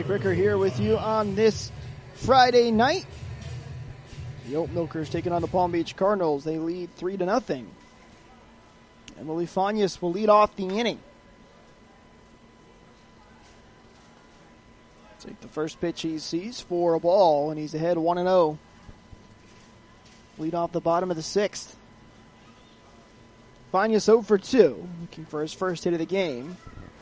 Bricker here with you on this Friday night. The Oat Milkers taking on the Palm Beach Cardinals. They lead three to nothing. Emily Fanias will lead off the inning. Take the first pitch he sees for a ball, and he's ahead one and oh. Lead off the bottom of the sixth. Fanias oh for two, looking for his first hit of the game.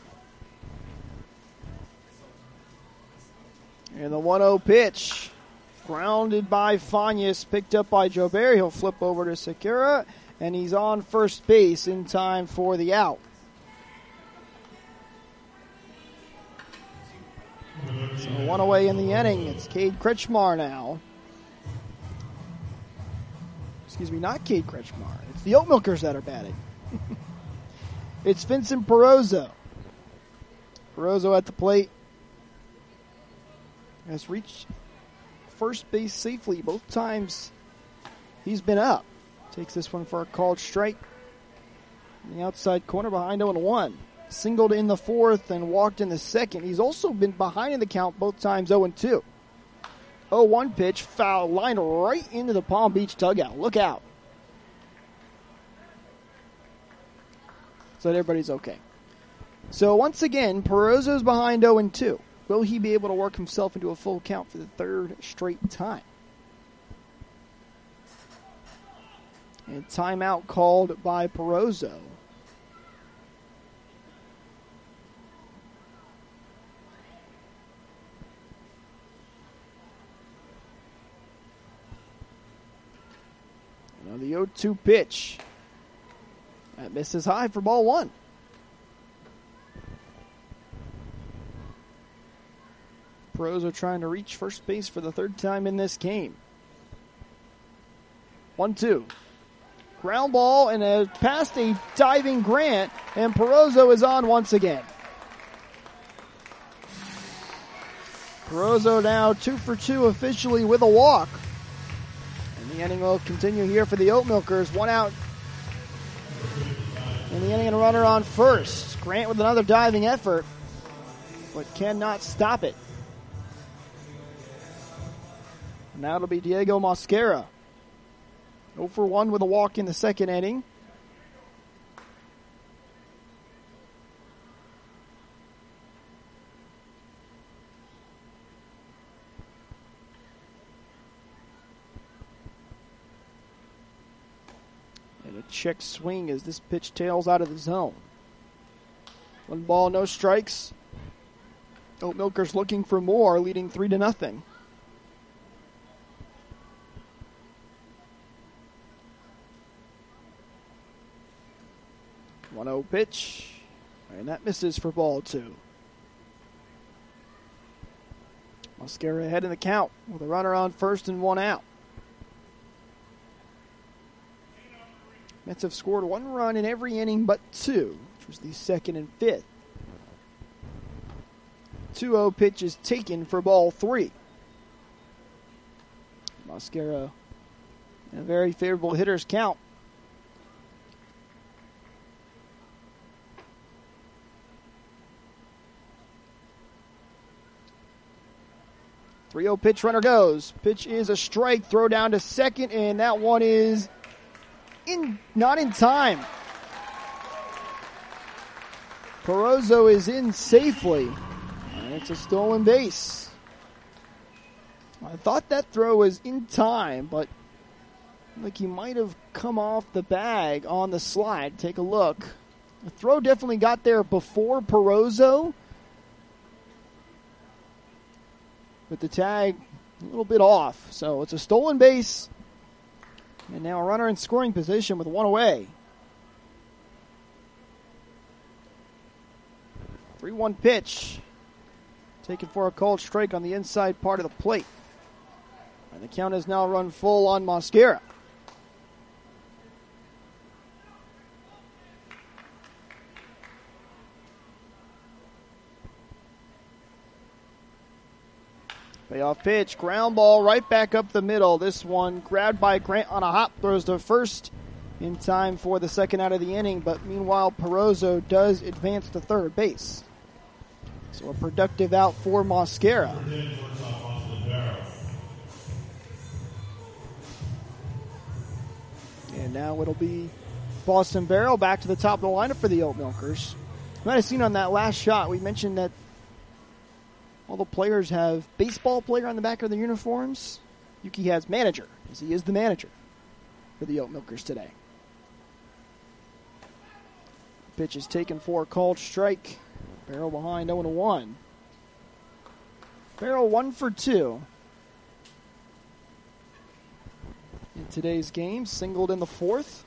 And the one oh pitch, grounded by Fanias, picked up by Jobert. He'll flip over to Sakura, and he's on first base in time for the out. So one away in the inning. It's Cade Kretschmar now. Excuse me, not Cade Kretschmar. It's the Oat Milkers that are batting. It's Vincent Perozzo. Perozzo at the plate. Has reached first base safely both times he's been up. Takes this one for a called strike. In the outside corner behind oh and one. Singled in the fourth and walked in the second. He's also been behind in the count both times oh and two. oh one pitch, foul, lined right into the Palm Beach dugout. Look out. So that everybody's okay. So once again, Perozzo's behind oh and two. Will he be able to work himself into a full count for the third straight time? And timeout called by Perozzo. Now the oh two pitch. That misses high for ball one. Perozzo trying to reach first base for the third time in this game. one two. Ground ball and a past a diving Grant, and Perozzo is on once again. Perozzo now two for two officially with a walk. And the inning will continue here for the Oat Milkers. One out in the inning and a runner on first. Grant with another diving effort, but cannot stop it. Now it'll be Diego Mosquera. oh for one with a walk in the second inning. And a check swing as this pitch tails out of the zone. One ball, no strikes. Oat Milkers looking for more, leading three to nothing. one oh pitch, and that misses for ball two. Mosquera ahead in the count with a runner on first and one out. Mets have scored one run in every inning but two, which was the second and fifth. two oh pitch is taken for ball three. Mosquera in a very favorable hitter's count. three oh pitch, runner goes. Pitch is a strike, throw down to second, and that one is in not in time. Perozzo is in safely, and it's a stolen base. I thought that throw was in time, but like he might have come off the bag on the slide. Take a look. The throw definitely got there before Perozzo, but the tag a little bit off. So it's a stolen base. And now a runner in scoring position with one away. three one pitch. Taken for a called strike on the inside part of the plate. And the count is now run full on Mosquera. Payoff pitch, ground ball right back up the middle. This one grabbed by Grant on a hop, throws to first in time for the second out of the inning. But meanwhile, Perozzo does advance to third base. So a productive out for Mosquera. And now it'll be Boston Barrel back to the top of the lineup for the Oat Milkers. You might have seen on that last shot, we mentioned that all the players have baseball player on the back of their uniforms. Yuki has manager, as he is the manager for the Oat Milkers today. Pitch is taken for a called strike. Barrel behind oh and one. Barrel one for two in today's game. Singled in the fourth.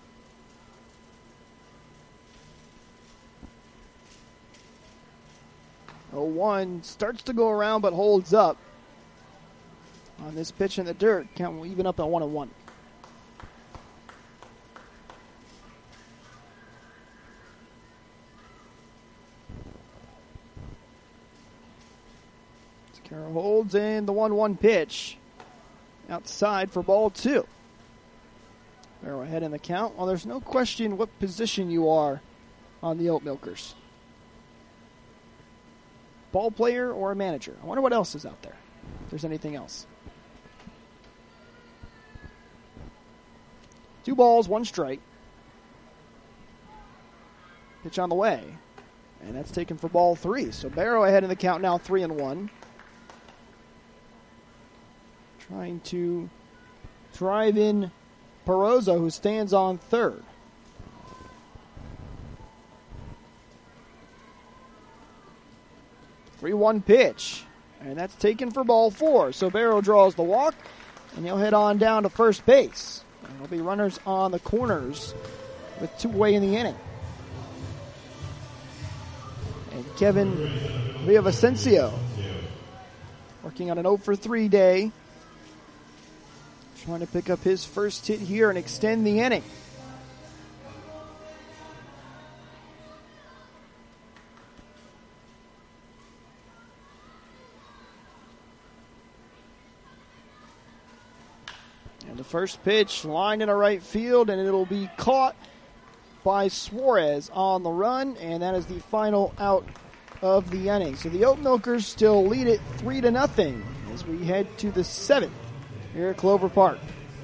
oh one starts to go around but holds up on this pitch in the dirt. Count will even up at one and one. Carroll holds in the one one pitch. Outside for ball two. Barrel ahead in the count. Well, there's no question what position you are on the Oat Milkers. Ball player or a manager. I wonder what else is out there. If there's anything else. Two balls, one strike. Pitch on the way. And that's taken for ball three. So Barrow ahead in the count now, three and one. Trying to drive in Perozo, who stands on third. three one pitch. And that's taken for ball four. So Barrow draws the walk, and he'll head on down to first base. And there'll be runners on the corners with two away in the inning. And Kevin Villavicencio working on an oh for three day. Trying to pick up his first hit here and extend the inning. And the first pitch lined into right field, and it'll be caught by Suarez on the run, and that is the final out of the inning. So the Oat Milkers still lead it three to nothing as we head to the seventh here at Clover Park.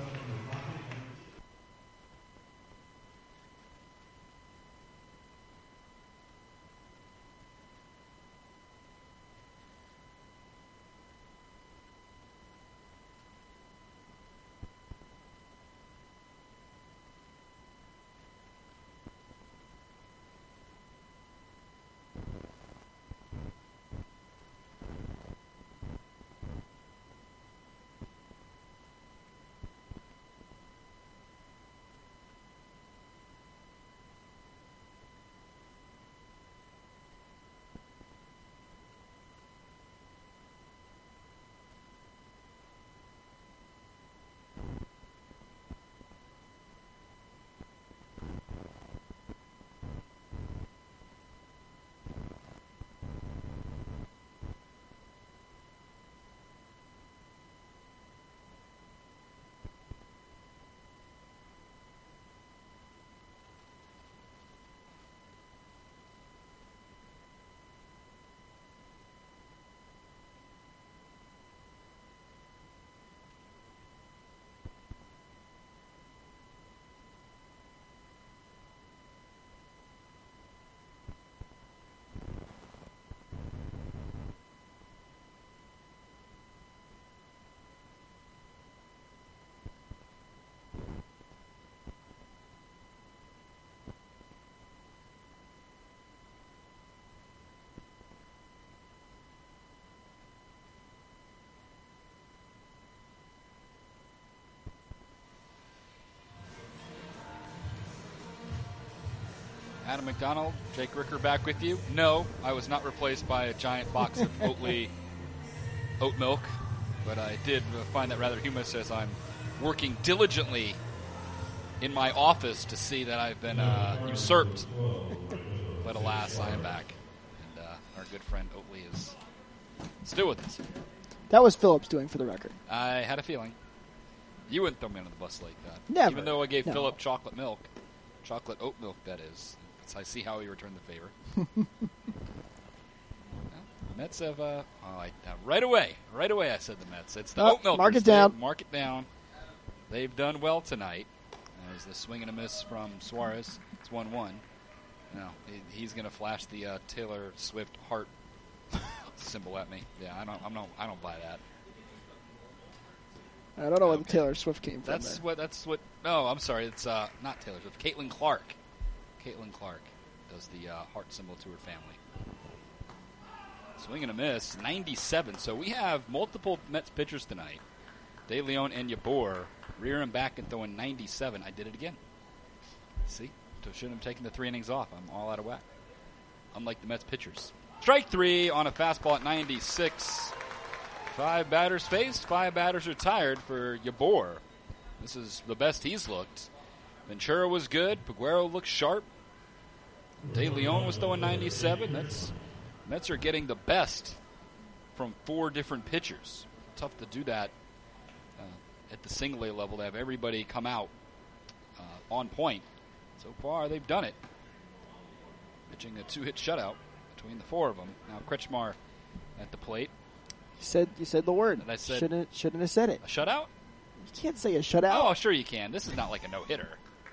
Adam McDonald, Jake Ricker back with you. No, I was not replaced by a giant box of Oatly oat milk, but I did find that rather humorous as I'm working diligently in my office to see that I've been uh, usurped. But alas, I am back. And uh, our good friend Oatly is still with us. That was Phillips doing, for the record. I had a feeling. You wouldn't throw me under the bus like that. Never. Even though I gave no. Philip chocolate milk. Chocolate oat milk, that is. I see how he returned the favor. Well, Mets have, uh, oh, I, uh, right away, right away I said the Mets. It's the Oh, Oat Milkers. mark it They- down. Mark it down. They've done well tonight. There's the swing and a miss from Suarez. It's one one. No, he, he's going to flash the uh, Taylor Swift heart symbol at me. Yeah, I don't, I'm not, I don't buy that. I don't know where Okay. the Taylor Swift came from. That's there. what. That's what. No, I'm sorry. It's uh, not Taylor Swift. Caitlin Clark. Caitlin Clark does the uh, heart symbol to her family. Swing and a miss, ninety-seven. So we have multiple Mets pitchers tonight. De Leon and Yabor rearing back and throwing ninety-seven. I did it again. See? So shouldn't have taken the three innings off. I'm all out of whack. Unlike the Mets pitchers. Strike three on a fastball at ninety-six. Five batters faced. Five batters retired for Yabor. This is the best he's looked. Ventura was good. Peguero looked sharp. De Leon was throwing ninety-seven. That's Mets are getting the best from four different pitchers. Tough to do that uh, at the single A level to have everybody come out uh, on point. So far, they've done it. Pitching a two-hit shutout between the four of them. Now Kretschmar at the plate. You said you said the word. And I said- shouldn't shouldn't have said it. A shutout? You can't say a shutout. Oh, sure you can. This is not like a no-hitter.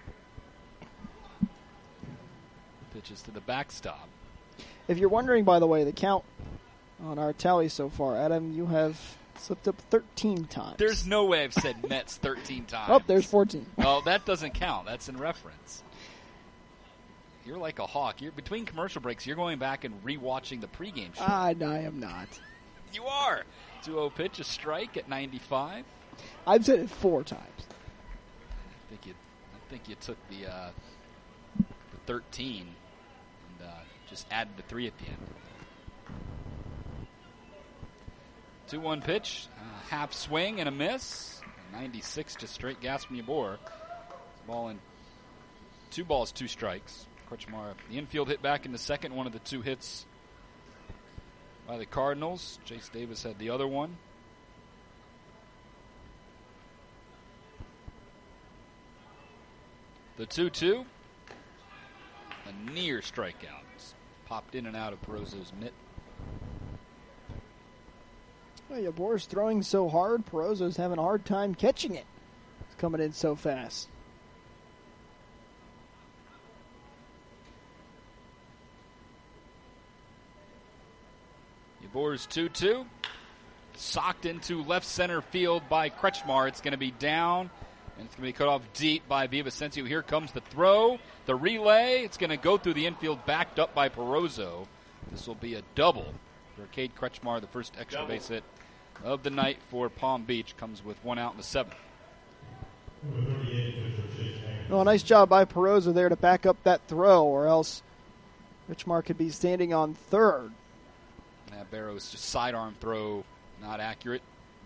Pitches to the backstop. If you're wondering, by the way, the count on our tally so far, Adam, you have slipped up thirteen times. There's no way I've said Mets thirteen times. Oh, there's fourteen. Oh, that doesn't count. That's in reference. You're like a hawk. You're between commercial breaks. You're going back and rewatching the pregame show. Ah, no, I am not. You are. two oh pitch, a strike at ninety-five. I've said it four times. I think you, I think you took the uh, the thirteen and uh, just added the three at the end. two one pitch, uh, half swing and a miss. ninety-six to straight gas from Yabor. Ball in two balls, two strikes. Kretschmar, the infield hit back in the second, one of the two hits by the Cardinals. Chase Davis had the other one. The two two. A near strikeout. Just popped in and out of Perozo's mitt. Well, Yabor's throwing so hard, Perozo's having a hard time catching it. It's coming in so fast. Yabor's two two. Socked into left center field by Kretschmar. It's going to be down, and it's going to be cut off deep by Villavicencio. Here comes the throw, the relay. It's going to go through the infield, backed up by Perozo. This will be a double for Cade Kretschmar, the first extra double base hit of the night for Palm Beach. Comes with one out in the seventh. Well, a nice job by Perozo there to back up that throw, or else Kretschmar could be standing on third. Now Barrow's just sidearm throw, not accurate.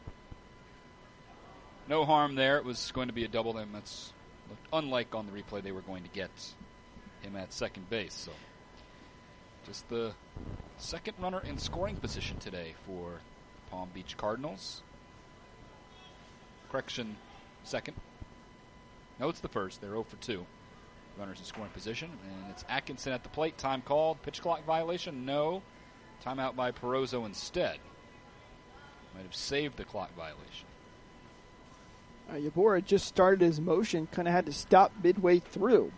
No harm there. It was going to be a double. Then that's looked unlike on the replay they were going to get him at second base. So just the second runner in scoring position today for the Palm Beach Cardinals. Correction, second. No, it's the first. They're oh for two. Runners in scoring position. And it's Atkinson at the plate. Time called. Pitch clock violation? No. Timeout by Perozo instead. Might have saved the clock violation. Uh, Yabor had just started his motion, kind of had to stop midway through.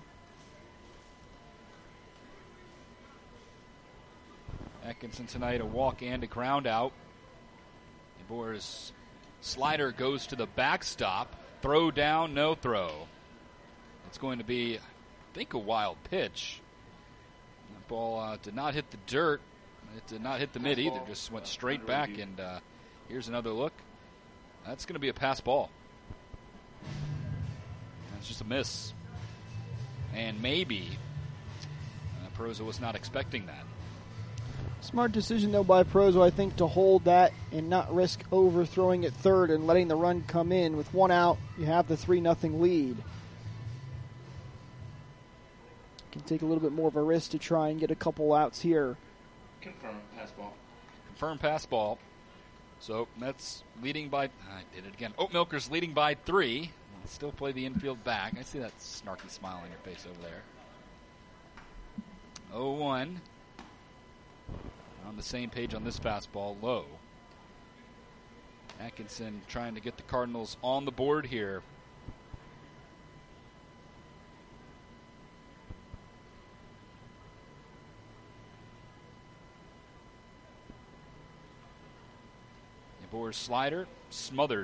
Atkinson tonight, a walk and a ground out. Yabor's slider goes to the backstop. Throw down, no throw. It's going to be, I think, a wild pitch. That ball uh, did not hit the dirt. It did not hit the mid either. Just went straight back, and uh, here's another look. That's going to be a pass ball. That's just a miss. And maybe uh, Perozo was not expecting that. Smart decision, though, by Perozo, I think, to hold that and not risk overthrowing at third and letting the run come in. With one out, you have the three nothing lead. Can take a little bit more of a risk to try and get a couple outs here. Confirm pass ball. Confirm pass ball. So Mets leading by, I did it again. Oat Milkers leading by three. Still play the infield back. I see that snarky smile on your face over there. oh one. on the same page on this fastball, low. Atkinson trying to get the Cardinals on the board here. Yabor's slider smothered.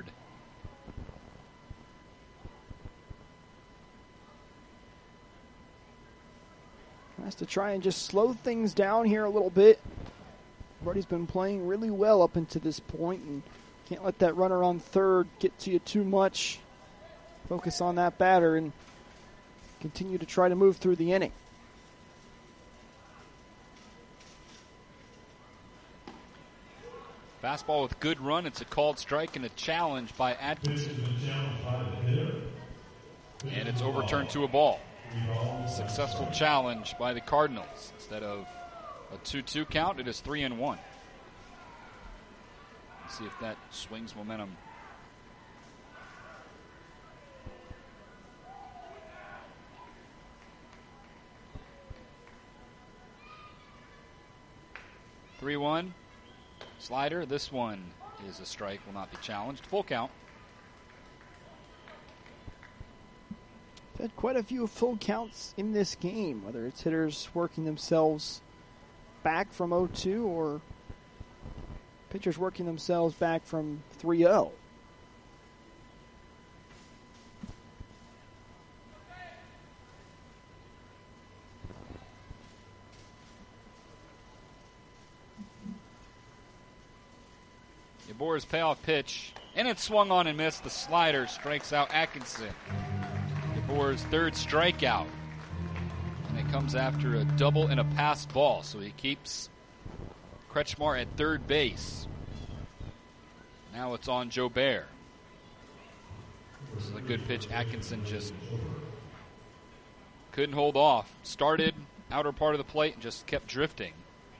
Has to try and just slow things down here a little bit. Brody's been playing really well up until this point, and can't let that runner on third get to you too much. Focus on that batter and continue to try to move through the inning. Fastball with good run. It's a called strike and a challenge by Atkinson. And it's overturned to a ball. Successful challenge by the Cardinals. Instead of a two two count, it is three and one. Let's see if that swings momentum. three one. Slider. This one is a strike, will not be challenged. Full count. Had quite a few full counts in this game, whether it's hitters working themselves back from oh two or pitchers working themselves back from three oh. Yabor's payoff pitch, and it swung on and missed. The slider strikes out Atkinson. Yabor's third strikeout. And it comes after a double and a passed ball, so he keeps Kretschmar at third base. Now it's on Jobert. This is a good pitch. Atkinson just couldn't hold off. Started outer part of the plate and just kept drifting.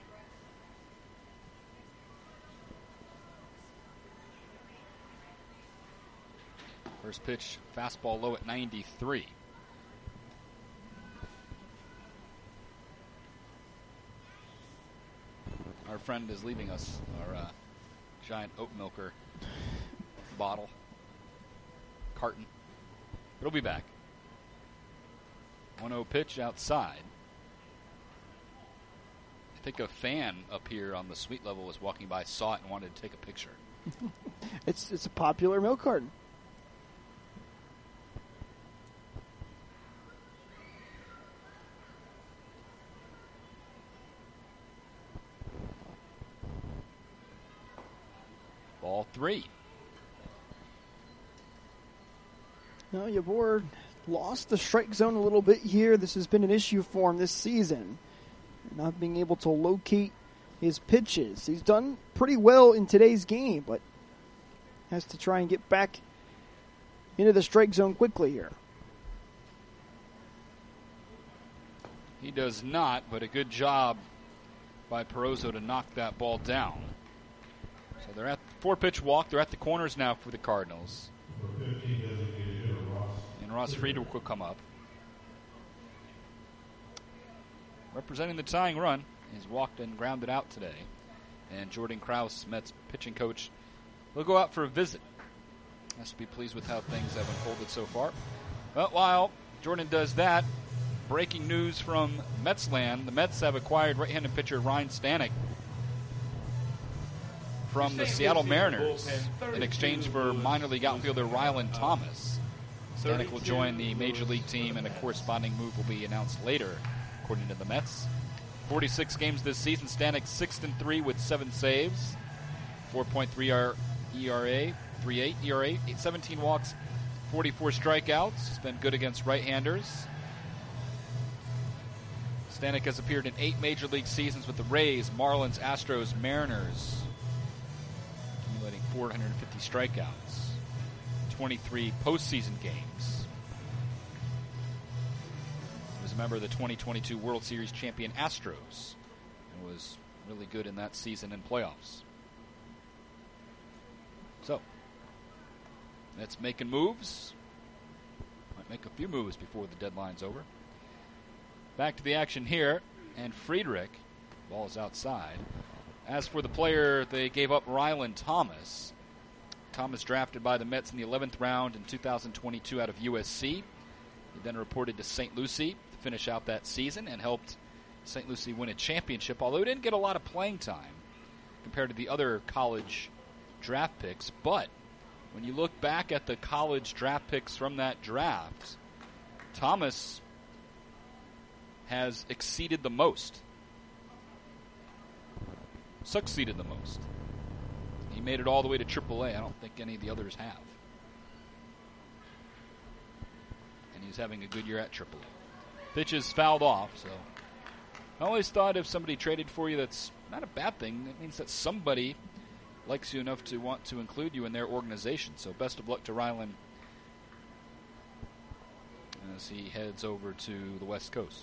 First pitch, fastball low at ninety-three. Our friend is leaving us our uh, giant oat milker bottle, carton. It'll be back. one oh pitch outside. I think a fan up here on the suite level was walking by, saw it, and wanted to take a picture. It's it's a popular milk carton. Ball three. No, Yabor lost the strike zone a little bit here. This has been an issue for him this season. Not being able to locate his pitches. He's done pretty well in today's game, but has to try and get back into the strike zone quickly here. He does not, but a good job by Perozo to knock that ball down. So they're at the four-pitch walk. They're at the corners now for the Cardinals. And Ross Friedrich will come up. Representing the tying run, he's walked and grounded out today. And Jordan Krause, Mets pitching coach, will go out for a visit. Has to be pleased with how things have unfolded so far. But while Jordan does that, breaking news from Metsland, the Mets have acquired right-handed pitcher Ryan Stanek from the Seattle Mariners in exchange for minor league outfielder Rylan Thomas. Stanek will join the major league team, and a corresponding move will be announced later, according to the Mets. forty-six games this season. Stanek six and three with seven saves, four point three E R A, three point eight E R A, seventeen walks, forty-four strikeouts. He's been good against right-handers. Stanek has appeared in eight major league seasons with the Rays, Marlins, Astros, Mariners, accumulating four hundred fifty strikeouts, twenty-three postseason games. He was a member of the twenty twenty-two World Series champion Astros and was really good in that season and playoffs. So, Mets making moves. Might make a few moves before the deadline's over. Back to the action here, and Friedrich, ball is outside. As for the player they gave up, Rylan Thomas. Thomas drafted by the Mets in the eleventh round in two thousand twenty-two out of U S C. He then reported to Saint Lucie to finish out that season and helped Saint Lucie win a championship, although he didn't get a lot of playing time compared to the other college draft picks. But when you look back at the college draft picks from that draft, Thomas has exceeded the most. Succeeded the most. He made it all the way to triple A. I don't think any of the others have. And he's having a good year at triple A. Pitch is fouled off, so I always thought if somebody traded for you, that's not a bad thing. It means that somebody likes you enough to want to include you in their organization. So best of luck to Rylan as he heads over to the West Coast.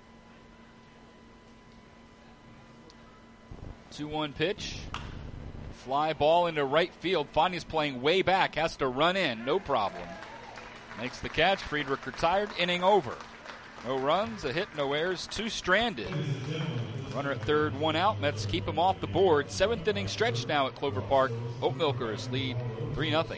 two one pitch. Fly ball into right field. Fondy's playing way back. Has to run in. No problem. Makes the catch. Friedrich retired. Inning over. No runs, a hit, no errors, two stranded. Runner at third, one out. Mets keep him off the board. Seventh inning stretch now at Clover Park. Oat Milkers lead three nothing.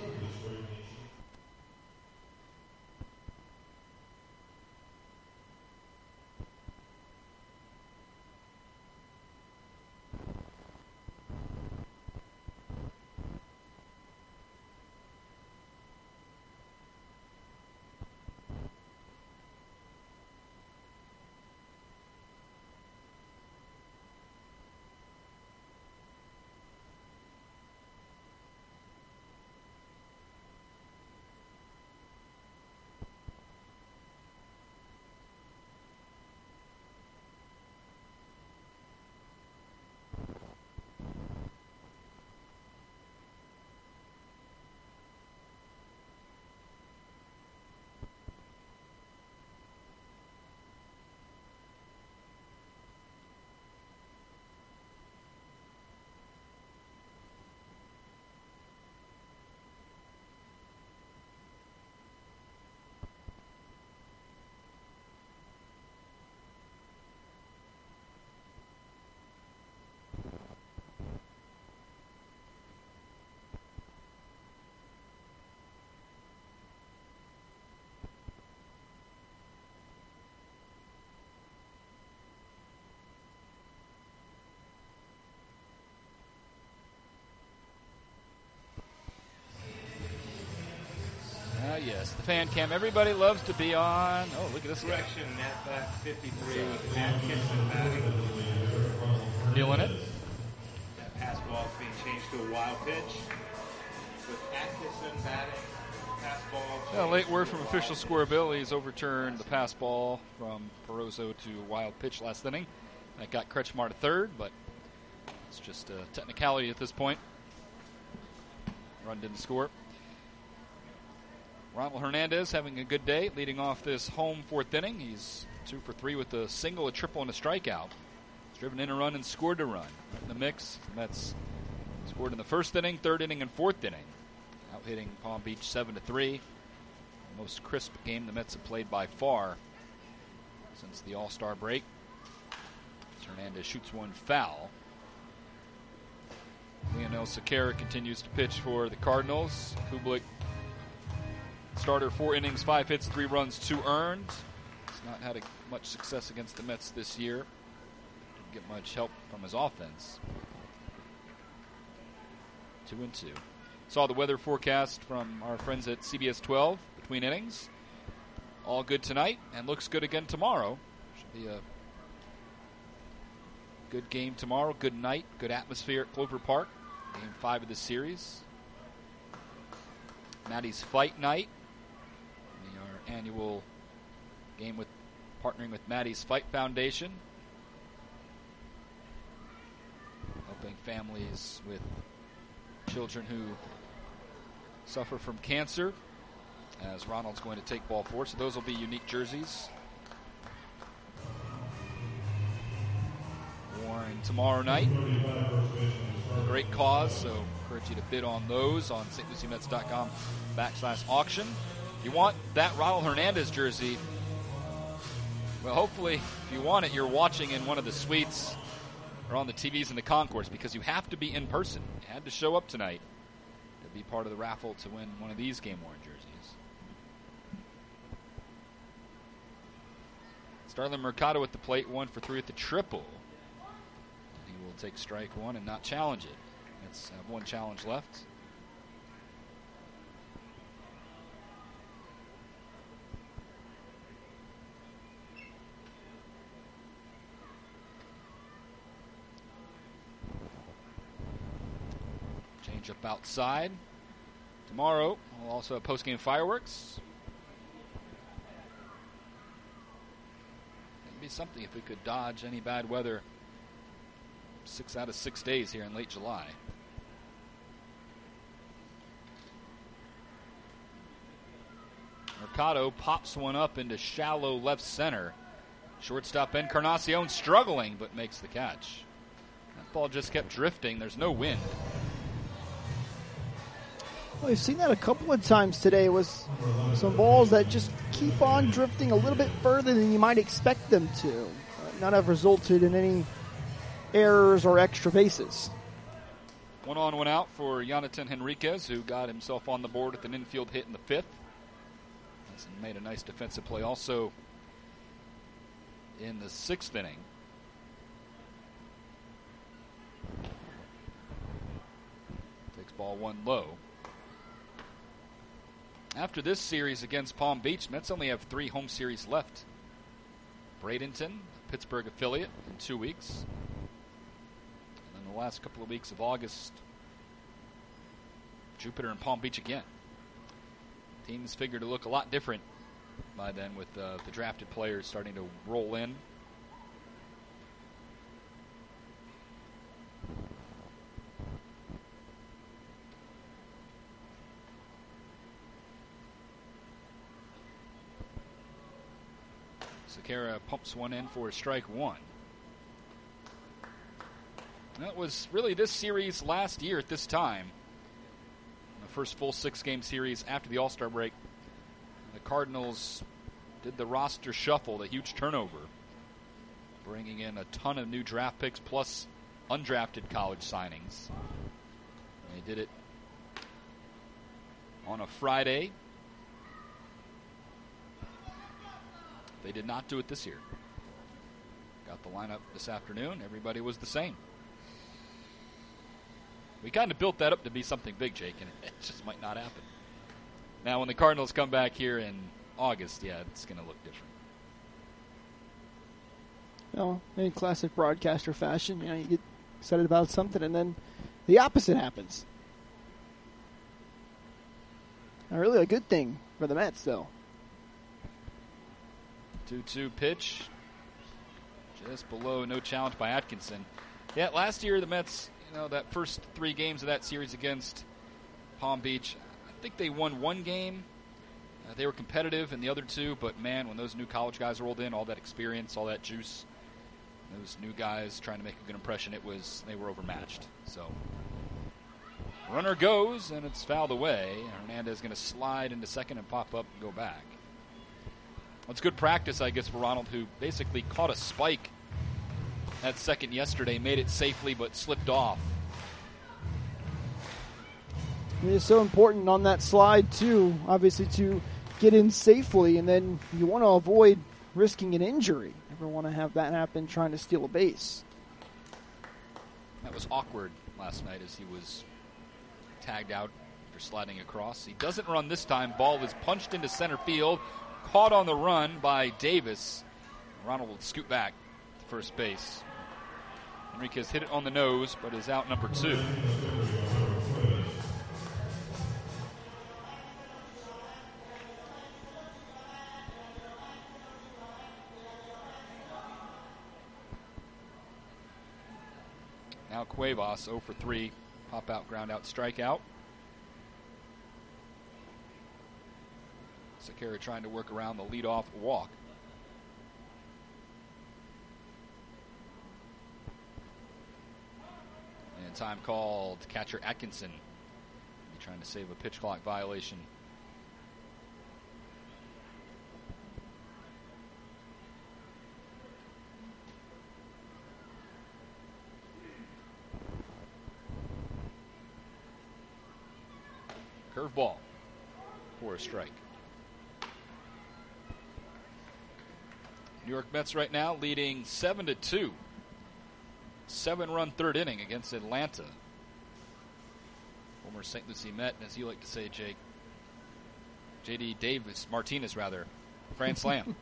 Uh, yes, the fan cam. Everybody loves to be on. Oh, look at this guy. Correction, Natback fifty-three. Atkinson batting. Feeling it. That pass ball is being changed to a wild pitch. With Atkinson batting, pass ball. Yeah, late word from official score Bill. He's overturned the pass ball from Perozo to a wild pitch last inning. That got Kretschmar to third, but it's just a technicality at this point. Run didn't score. Ronald Hernandez having a good day, leading off this home fourth inning. He's two for three with a single, a triple, and a strikeout. He's driven in a run and scored a run. In the mix, the Mets scored in the first inning, third inning, and fourth inning. Out hitting Palm Beach seven to three. The most crisp game the Mets have played by far since the All-Star break. As Hernandez shoots one foul. Leonel Sequeira continues to pitch for the Cardinals. Kublik, starter, four innings, five hits, three runs, two earned. He's not had a, much success against the Mets this year. Didn't get much help from his offense. Two and two. Saw the weather forecast from our friends at C B S twelve between innings. All good tonight and looks good again tomorrow. Should be a good game tomorrow. Good night. Good atmosphere at Clover Park. Game five of the series. Maddie's Fight Night. Our annual game with partnering with Maddie's Fight Foundation. Helping families with children who suffer from cancer. As Ronald's going to take ball four. So those will be unique jerseys. Worn tomorrow night. A great cause, so encourage you to bid on those on St Lucie Mets dot com backslash auction. If you want that Ronald Hernandez jersey, well, hopefully, if you want it, you're watching in one of the suites or on the T Vs in the concourse, because you have to be in person. You had to show up tonight to be part of the raffle to win one of these game-worn jerseys. Starlin Mercado at the plate, one for three at the triple. He will take strike one and not challenge it. Let's have one challenge left. Change up outside. Tomorrow, we'll also have post-game fireworks. It'd be something if we could dodge any bad weather six out of six days here in late July. Mercado pops one up into shallow left center. Shortstop Encarnacion struggling, but makes the catch. That ball just kept drifting. There's no wind. Well, we've seen that a couple of times today with some balls that just keep on drifting a little bit further than you might expect them to. Uh, not have resulted in any errors or extra bases. One on, one out for Jonathan Henriquez, who got himself on the board with an infield hit in the fifth. And made a nice defensive play also in the sixth inning. Takes ball one low. After this series against Palm Beach, Mets only have three home series left. Bradenton, Pittsburgh affiliate, in two weeks. And then the last couple of weeks of August, Jupiter and Palm Beach again. Teams figure to look a lot different by then with uh, the drafted players starting to roll in. Sakara pumps one in for a strike one. That was really this series last year at this time. The first full six-game series after the All-Star break. The Cardinals did the roster shuffle, the huge turnover, bringing in a ton of new draft picks plus undrafted college signings. They did it on a Friday. They did not do it this year. Got the lineup this afternoon. Everybody was the same. We kind of built that up to be something big, Jake, and it just might not happen. Now, when the Cardinals come back here in August, yeah, it's going to look different. Well, in classic broadcaster fashion, you know, you get excited about something, and then the opposite happens. Not really a good thing for the Mets, though. two two pitch. Just below, no challenge by Atkinson. Yeah, last year the Mets, you know, that first three games of that series against Palm Beach, I think they won one game. Uh, they were competitive in the other two, but man, when those new college guys rolled in, all that experience, all that juice, those new guys trying to make a good impression, it was they were overmatched. So runner goes, and it's fouled away. Hernandez going to slide into second and pop up and go back. Well, it's good practice, I guess, for Ronald, who basically caught a spike at second yesterday, made it safely, but slipped off. It is so important on that slide, too, obviously, to get in safely, and then you want to avoid risking an injury. Never want to have that happen trying to steal a base. That was awkward last night as he was tagged out after sliding across. He doesn't run this time. Ball is punched into center field, caught on the run by Davis. Ronald will scoot back to first base. Enriquez hit it on the nose, but is out number two. Now Cuevas, oh for three, pop out, ground out, strikeout. Sakara trying to work around the leadoff walk. And time called catcher Atkinson. Trying to save a pitch clock violation. Curveball for a strike. New York Mets right now leading seven to two. Seven-run third inning against Atlanta. Former Saint Lucie Met, as you like to say, Jake. J D Davis, Martinez rather. Grand slam.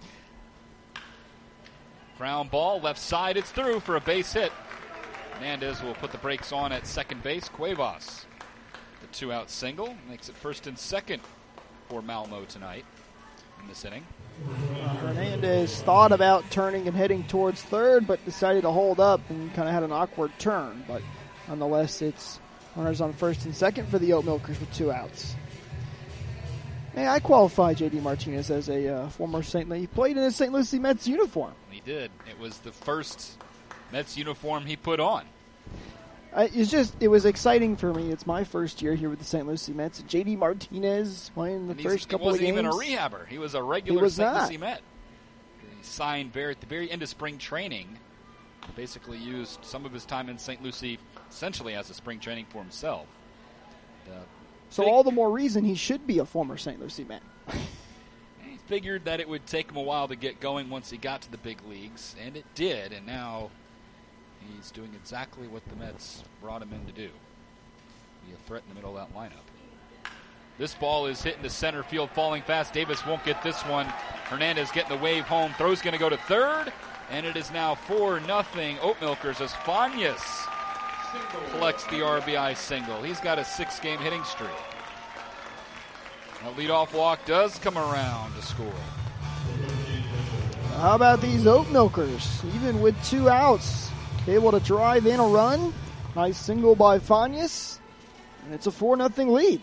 Ground ball, left side, it's through for a base hit. Hernandez will put the brakes on at second base. Cuevas, the two-out single, makes it first and second for Malmo tonight in this inning. Hernandez thought about turning and heading towards third, but decided to hold up and kind of had an awkward turn. But nonetheless, it's runners on first and second for the Oat Milkers with two outs. Hey, I qualify J D Martinez as a uh, former Saint Louis. He played in a Saint Lucie Mets uniform. He did. It was the first Mets uniform he put on. Uh, it's just, it was exciting for me. It's my first year here with the Saint Lucie Mets. J D Martinez playing the and first couple of games. He wasn't even a rehabber. He was a regular was Saint not. Lucie Met. He signed very, at the very end of spring training. Basically used some of his time in Saint Lucie essentially as a spring training for himself. Uh, so all the more reason he should be a former Saint Lucie Met. He figured that it would take him a while to get going once he got to the big leagues, and it did, and now he's doing exactly what the Mets brought him in to do. Be a threat in the middle of that lineup. This ball is hitting the center field, falling fast. Davis won't get this one. Hernandez getting the wave home. Throw's going to go to third, and it is now four nothing Oat Milkers as Fanias collects the R B I single. He's got a six-game hitting streak. A leadoff walk does come around to score. How about these Oat Milkers? Even with two outs, able to drive in a run. Nice single by Fanias, and it's a four nothing lead.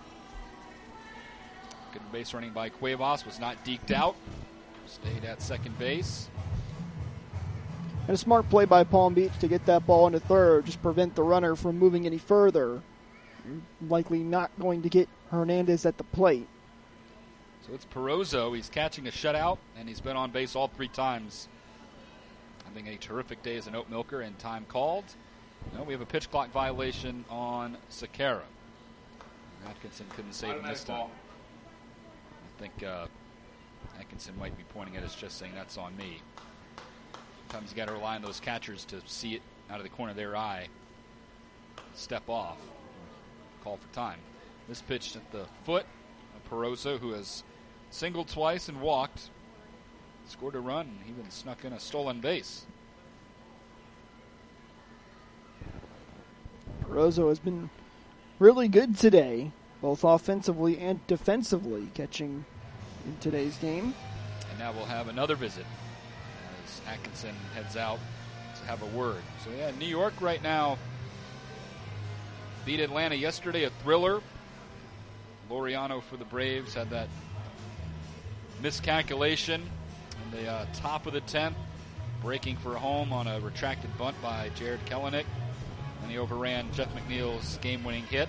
Good base running by Cuevas, was not deked out. Stayed at second base. And a smart play by Palm Beach to get that ball into third, just prevent the runner from moving any further. Likely not going to get Hernandez at the plate. So it's Perozo. He's catching a shutout, and he's been on base all three times. Having a terrific day as an Oat Milker, and time called. No, we have a pitch clock violation on Sakara. Atkinson couldn't save him this time. I think uh, Atkinson might be pointing at us just saying that's on me. Sometimes you got to rely on those catchers to see it out of the corner of their eye. Step off. Call for time. This pitch at the foot of Perozo, who has singled twice and walked. Scored a run and even snuck in a stolen base. Perozo has been really good today, both offensively and defensively, catching in today's game. And now we'll have another visit as Atkinson heads out to have a word. So yeah, New York right now beat Atlanta yesterday, a thriller. Laureano for the Braves had that miscalculation in the uh, top of the tenth, breaking for a home on a retracted bunt by Jared Kelenic. And he overran Jeff McNeil's game-winning hit.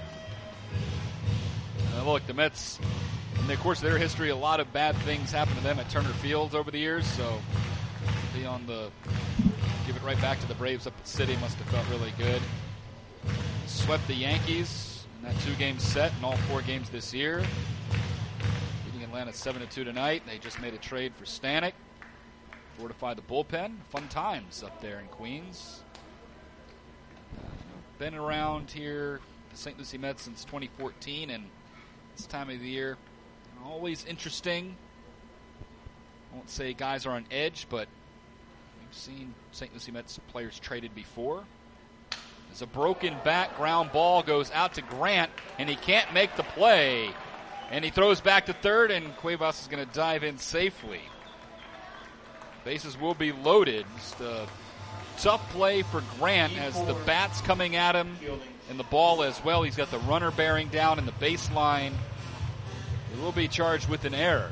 Uh, look, the Mets, in the course of their history, a lot of bad things happened to them at Turner Field over the years, so to be on the, give it right back to the Braves up at City must have felt really good. Swept the Yankees in that two-game set in all four games this year. Beating Atlanta seven to two tonight. They just made a trade for Stanek. Fortify the bullpen. Fun times up there in Queens. Uh, been around here, the Saint Lucie Mets, since twenty fourteen, and this time of the year, always interesting. I won't say guys are on edge, but we've seen Saint Lucie Mets players traded before. As a broken bat, ground ball goes out to Grant, and he can't make the play. And he throws back to third, and Cuevas is going to dive in safely. Bases will be loaded. Just a tough play for Grant as the bat's coming at him, and the ball as well. He's got the runner bearing down in the baseline. He will be charged with an error.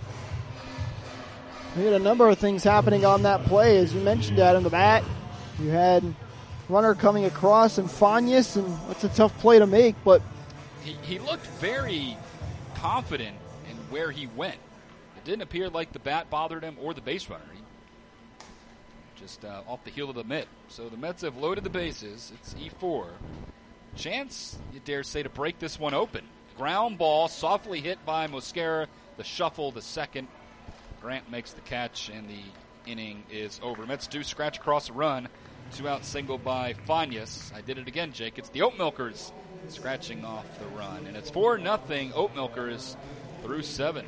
We had a number of things happening on that play. As you mentioned, Adam, the bat, you had runner coming across and Fanias, and that's a tough play to make, but he, he looked very confident in where he went. It didn't appear like the bat bothered him or the base runner. He just uh, off the heel of the mitt. So the Mets have loaded the bases. It's E four. Chance, you dare say, to break this one open. ground ball, softly hit by Mosquera. The shuffle, the second. Grant makes the catch, and the inning is over. Mets do scratch across the run. Two out single by Fanias. I did it again, Jake. It's the Oat Milkers scratching off the run. And it's four nothing Oat Milkers through seven.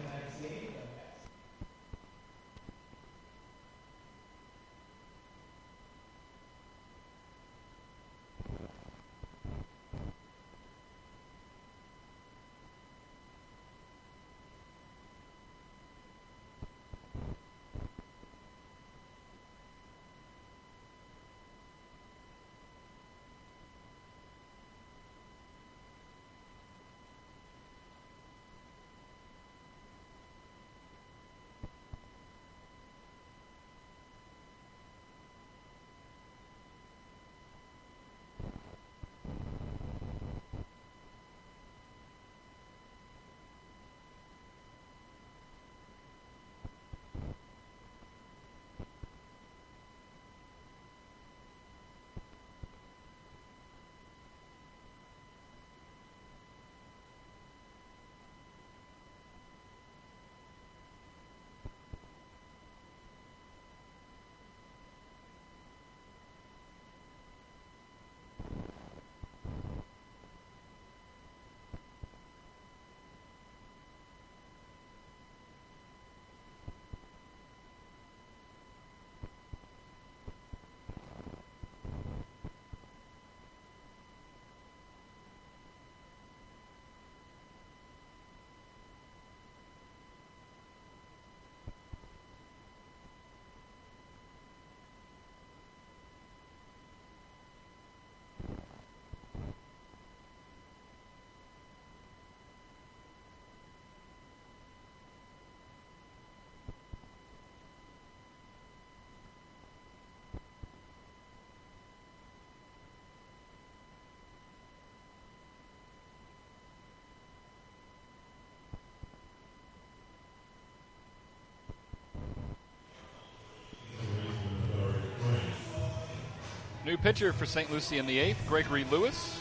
New pitcher for Saint Lucie in the eighth, Gregory Lewis.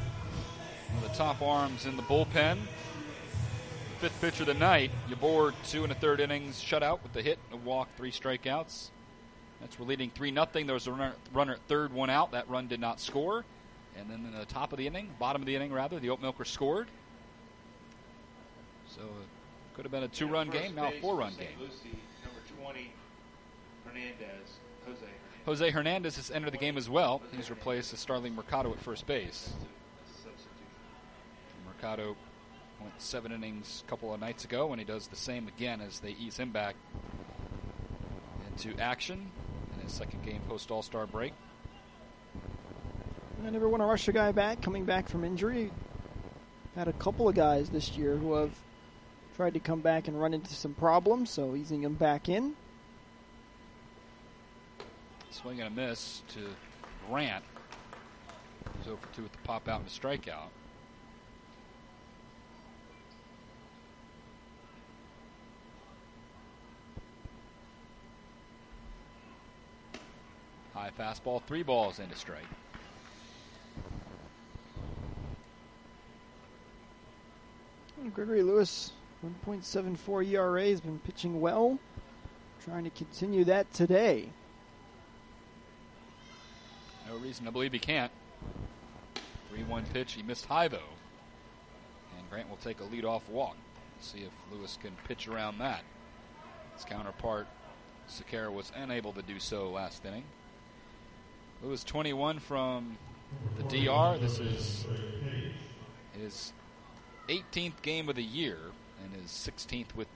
One of the top arms in the bullpen. Fifth pitcher of the night, Yabor, two and a third innings, shutout with a hit, a walk, three strikeouts. That's we're leading three nothing. There was a runner, runner at third, one out. That run did not score. And then in the top of the inning, bottom of the inning rather, the Oat Milkers scored. So it could have been a two-run game, now a four-run game. Saint Lucie, number twenty, Hernandez, Jose. Jose Hernandez has entered the game as well. He's replaced Starling Mercado at first base. Mercado went seven innings a couple of nights ago, and he does the same again as they ease him back into action in his second game post All-Star break. I never want to rush a guy back, coming back from injury. Had a couple of guys this year who have tried to come back and run into some problems, so easing him back in. Swing and a miss to Grant. He's oh for two with the pop out and a strikeout. High fastball, three balls into strike. Gregory Lewis, one point seven four E R A, has been pitching well. Trying to continue that today. No reason to believe he can't. three one pitch, he missed high though. And Grant will take a leadoff walk. See if Lewis can pitch around that. His counterpart, Sakara, was unable to do so last inning. Lewis twenty-one from the D R. This is his eighteenth game of the year and his sixteenth with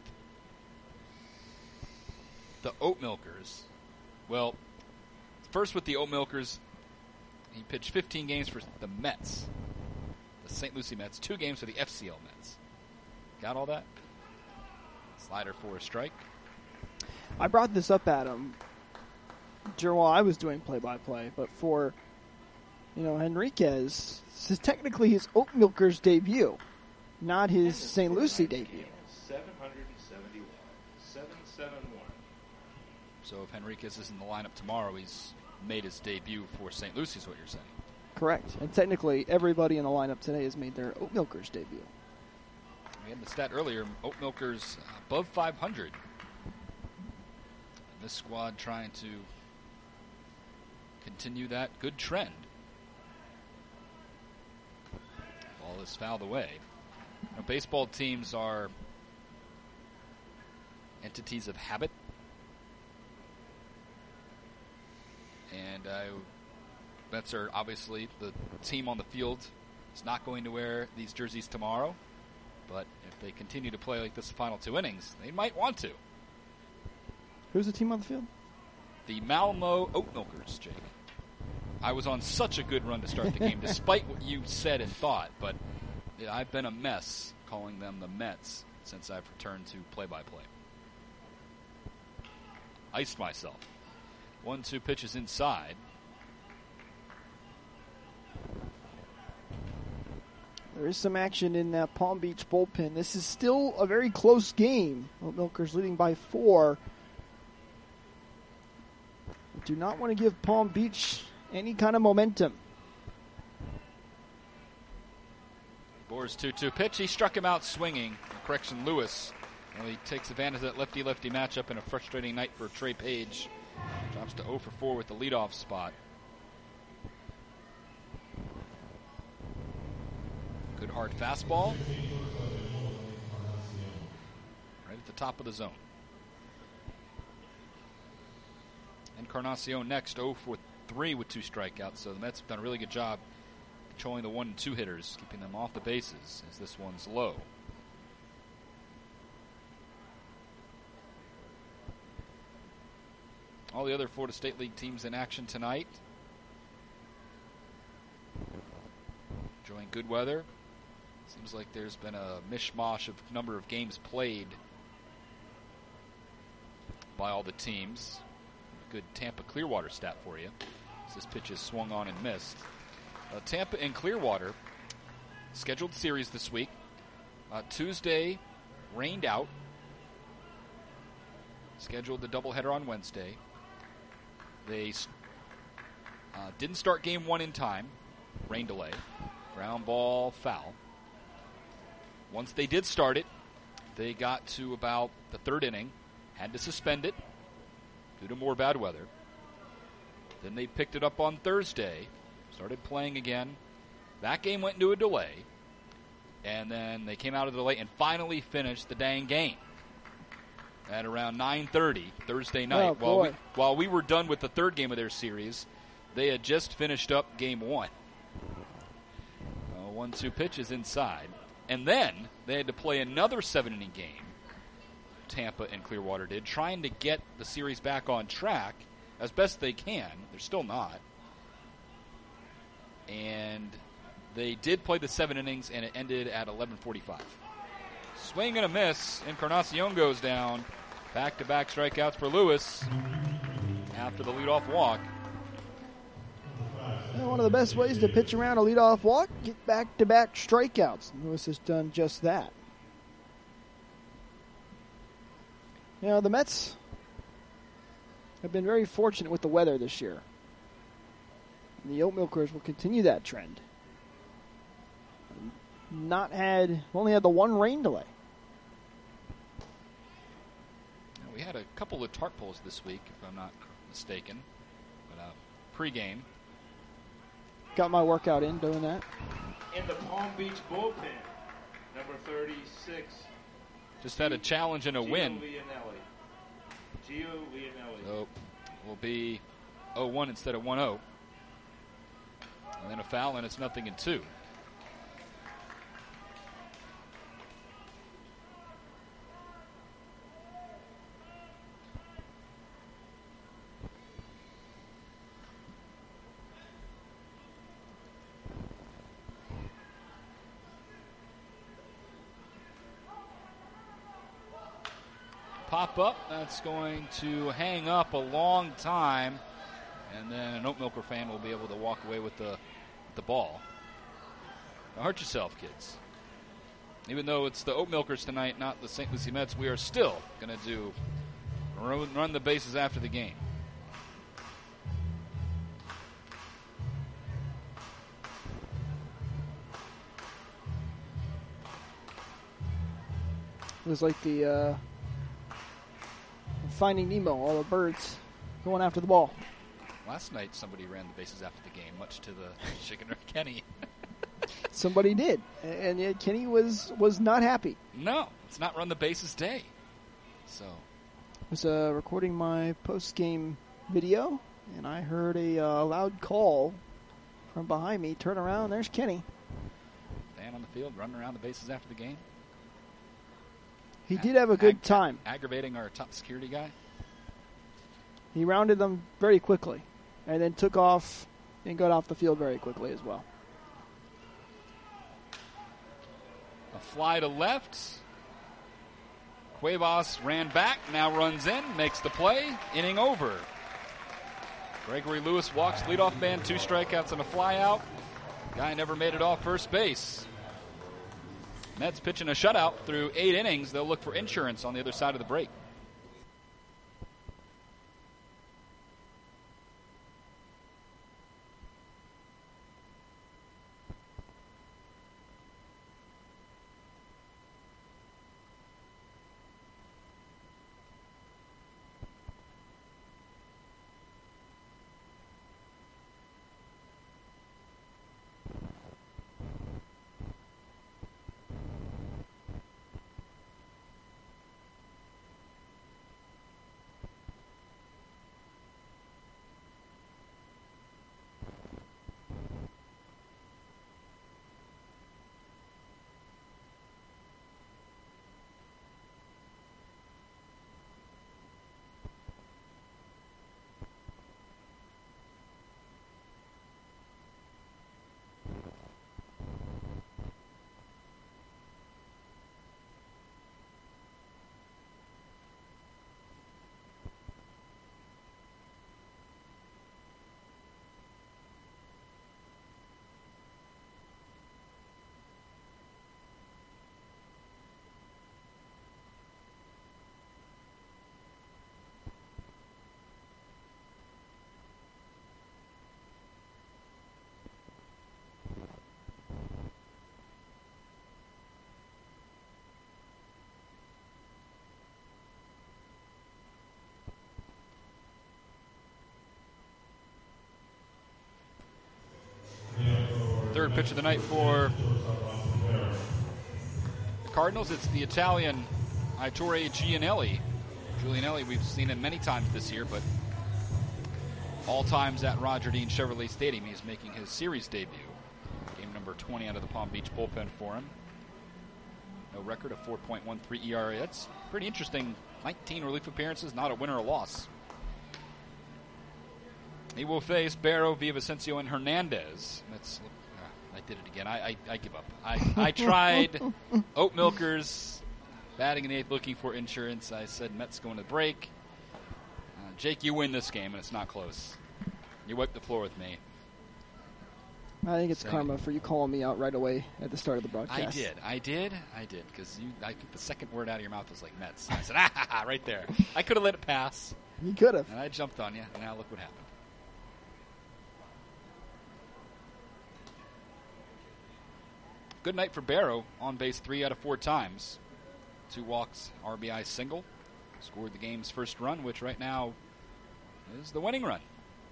the Oat Milkers. Well, first with the Oat Milkers, he pitched fifteen games for the Mets, the Saint Lucie Mets, two games for the F C L Mets. Got all that? Slider for a strike. I brought this up, Adam, while I was doing play-by-play, but for, you know, Henriquez, this is technically his Oat Milkers debut, not his Saint Lucie debut. seven seventy-one. seven seventy-one. So if Henriquez is in the lineup tomorrow, he's made his debut for Saint Lucie, is what you're saying. Correct. And technically, everybody in the lineup today has made their Oat Milkers debut. We had the stat earlier, Oat Milkers above five hundred. This squad trying to continue that good trend. Ball is fouled away. Now, baseball teams are entities of habit. And uh, Mets are obviously the team on the field is not going to wear these jerseys tomorrow. But if they continue to play like this the final two innings, they might want to. Who's the team on the field? The Malmo Oat Milkers, Jake. I was on such a good run to start the game, despite what you said and thought. But yeah, I've been a mess calling them the Mets since I've returned to play-by-play. Iced myself. One, two pitches inside. There is some action in that Palm Beach bullpen. This is still a very close game. Oat Milkers leading by four. Do not want to give Palm Beach any kind of momentum. Boers two two pitch. He struck him out swinging. Correction, Lewis. Well, he takes advantage of that lefty-lefty matchup in a frustrating night for Trey Page. Drops to oh for four with the leadoff spot. Good hard fastball. Right at the top of the zone. Encarnacion next, oh for three with two strikeouts. So the Mets have done a really good job controlling the one and two hitters, keeping them off the bases as this one's low. All the other Florida State League teams in action tonight. Enjoying good weather. Seems like there's been a mishmash of number of games played by all the teams. Good Tampa Clearwater stat for you. As this pitch is swung on and missed. Uh, Tampa and Clearwater, scheduled series this week. Uh, Tuesday, rained out. Scheduled the doubleheader on Wednesday. They uh, didn't start game one in time. Rain delay. Ground ball, foul. Once they did start it, they got to about the third inning. Had to suspend it due to more bad weather. Then they picked it up on Thursday. Started playing again. That game went into a delay. And then they came out of the delay and finally finished the dang game. At around nine thirty Thursday night. Oh, while, we, while we were done with the third game of their series, they had just finished up game one. Uh, one, two pitches inside. And then they had to play another seven-inning game, Tampa and Clearwater did, trying to get the series back on track as best they can. They're still not. And they did play the seven innings, and it ended at eleven forty-five. Swing and a miss. Encarnacion goes down. Back-to-back strikeouts for Lewis after the leadoff walk. One of the best ways to pitch around a leadoff walk, get back-to-back strikeouts. Lewis has done just that. You know, the Mets have been very fortunate with the weather this year. And the Oat Milkers will continue that trend. Not had, only had the one rain delay. We had a couple of tarp pulls this week, if I'm not mistaken. But uh, pre-game. Got my workout in doing that. In the Palm Beach bullpen, number thirty-six. Just had a challenge and a Gio win. Leonelli. Gio Leonelli. So will be oh one instead of one oh. And then a foul, and it's nothing in two. Pop up, that's going to hang up a long time, and then an Oat Milker fan will be able to walk away with the the ball. Don't hurt yourself, kids. Even though it's the Oat Milkers tonight, not the Saint Lucie Mets, we are still going to do run, run the bases after the game. It was like the uh, Finding Nemo, all the birds going after the ball. Last night, somebody ran the bases after the game, much to the chagrin of Kenny. Somebody did, and yet Kenny was was not happy. No, it's not run the bases day. So, I was uh, recording my post game video, and I heard a uh, loud call from behind me. Turn around, there's Kenny. Stand on the field, running around the bases after the game. He did have a good Ag- time. Aggravating our top security guy. He rounded them very quickly, and then took off and got off the field very quickly as well. A fly to left. Cuevas ran back, now runs in, makes the play, inning over. Gregory Lewis walks leadoff man, two strikeouts and a fly out. Guy never made it off first base. Mets pitching a shutout through eight innings. They'll look for insurance on the other side of the break. Third pitch of the night for the Cardinals. It's the Italian Ettore Gianelli. Gianelli, we've seen him many times this year, but all times at Roger Dean Chevrolet Stadium. He's making his series debut. Game number twenty out of the Palm Beach bullpen for him. No record, a four point one three E R A. That's pretty interesting. nineteen relief appearances, not a win or a loss. He will face Barrow, Villavicencio, and Hernandez. That's, uh, I did it again. I, I, I give up. I, I tried. Oat Milkers batting in the eighth, looking for insurance. I said Mets going to break. Uh, Jake, you win this game, and it's not close. You wiped the floor with me. I think it's Saying karma for you calling me out right away at the start of the broadcast. I did. I did. I did. Because you, I think the second word out of your mouth was like Mets. I said, ah, ha, ha, right there. I could have let it pass. You could have. And I jumped on you, and now look what happened. Good night for Barrow, on base three out of four times. Two walks, R B I single. Scored the game's first run, which right now is the winning run.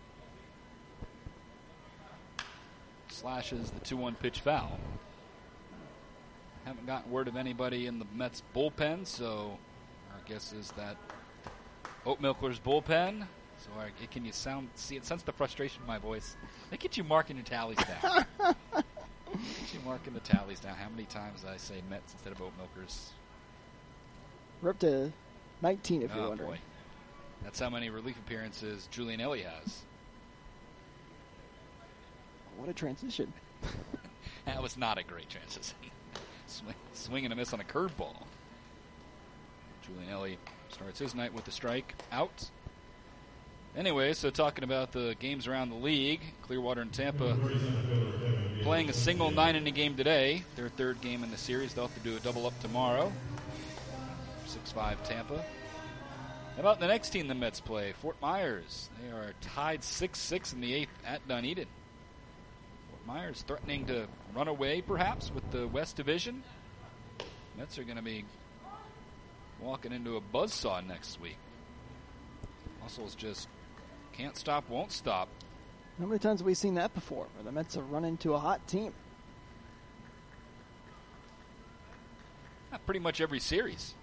Slashes the two one pitch foul. Haven't gotten word of anybody in the Mets bullpen, so our guess is that Oat Milkler's bullpen. So our, can you sound see it sense the frustration in my voice? Look at you marking your tallies down. Look at you marking the tallies down. How many times did I say Mets instead of Oat Milkers? We're up to nineteen if oh, you're wondering. Boy. That's how many relief appearances Gianelli has. What a transition. That was not a great transition. Swing, swing and a miss on a curveball. Gianelli starts his night with a strike out. Anyway, so talking about the games around the league, Clearwater and Tampa playing a single nine-inning game today. Their third game in the series. They'll have to do a double-up tomorrow. six five Tampa. How about the next team the Mets play? Fort Myers. They are tied six six in the eighth at Dunedin. Fort Myers threatening to run away, perhaps, with the West Division. Mets are going to be walking into a buzzsaw next week. Muscles just can't stop, won't stop. How many times have we seen that before, where the Mets have run into a hot team? Not pretty much every series.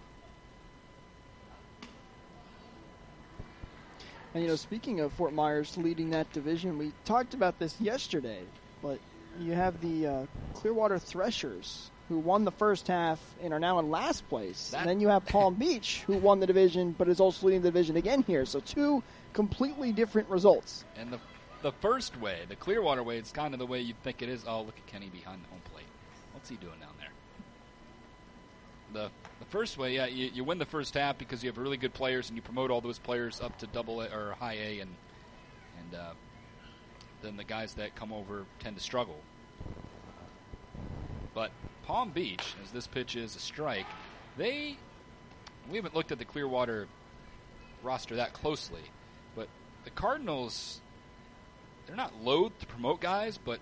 And, you know, speaking of Fort Myers leading that division, we talked about this yesterday, but you have the uh, Clearwater Threshers, who won the first half and are now in last place. That- and then you have Palm Beach, who won the division, but is also leading the division again here. So two completely different results. And the the first way, the Clearwater way, it's kind of the way you'd think it is. Oh, look at Kenny behind the home plate. What's he doing down there? The the first way, yeah, you, you win the first half because you have really good players and you promote all those players up to double A or high A, and and uh, then the guys that come over tend to struggle. But Palm Beach, as this pitch is a strike, they we haven't looked at the Clearwater roster that closely, but the Cardinals, they're not loath to promote guys, but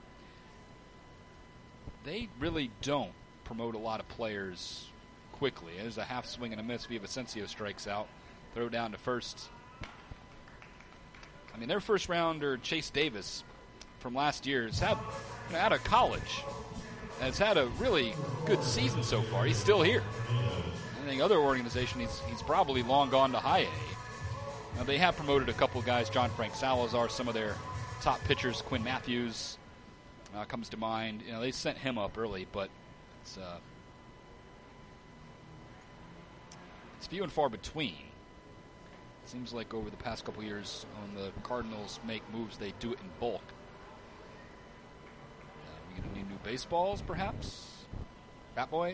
they really don't promote a lot of players quickly. There's a half swing and a miss. Villavicencio strikes out. Throw down to first. I mean, their first rounder, Chase Davis, from last year, has had, you know, out of college, has had a really good season so far. He's still here. I think other organization, he's, he's probably long gone to high A. Now, they have promoted a couple of guys, John Frank Salazar, some of their top pitchers, Quinn Matthews uh, comes to mind. You know, they sent him up early, but it's uh, it's few and far between. It seems like over the past couple years, when the Cardinals make moves, they do it in bulk. Uh, we gonna need new baseballs, perhaps? Bat Boy?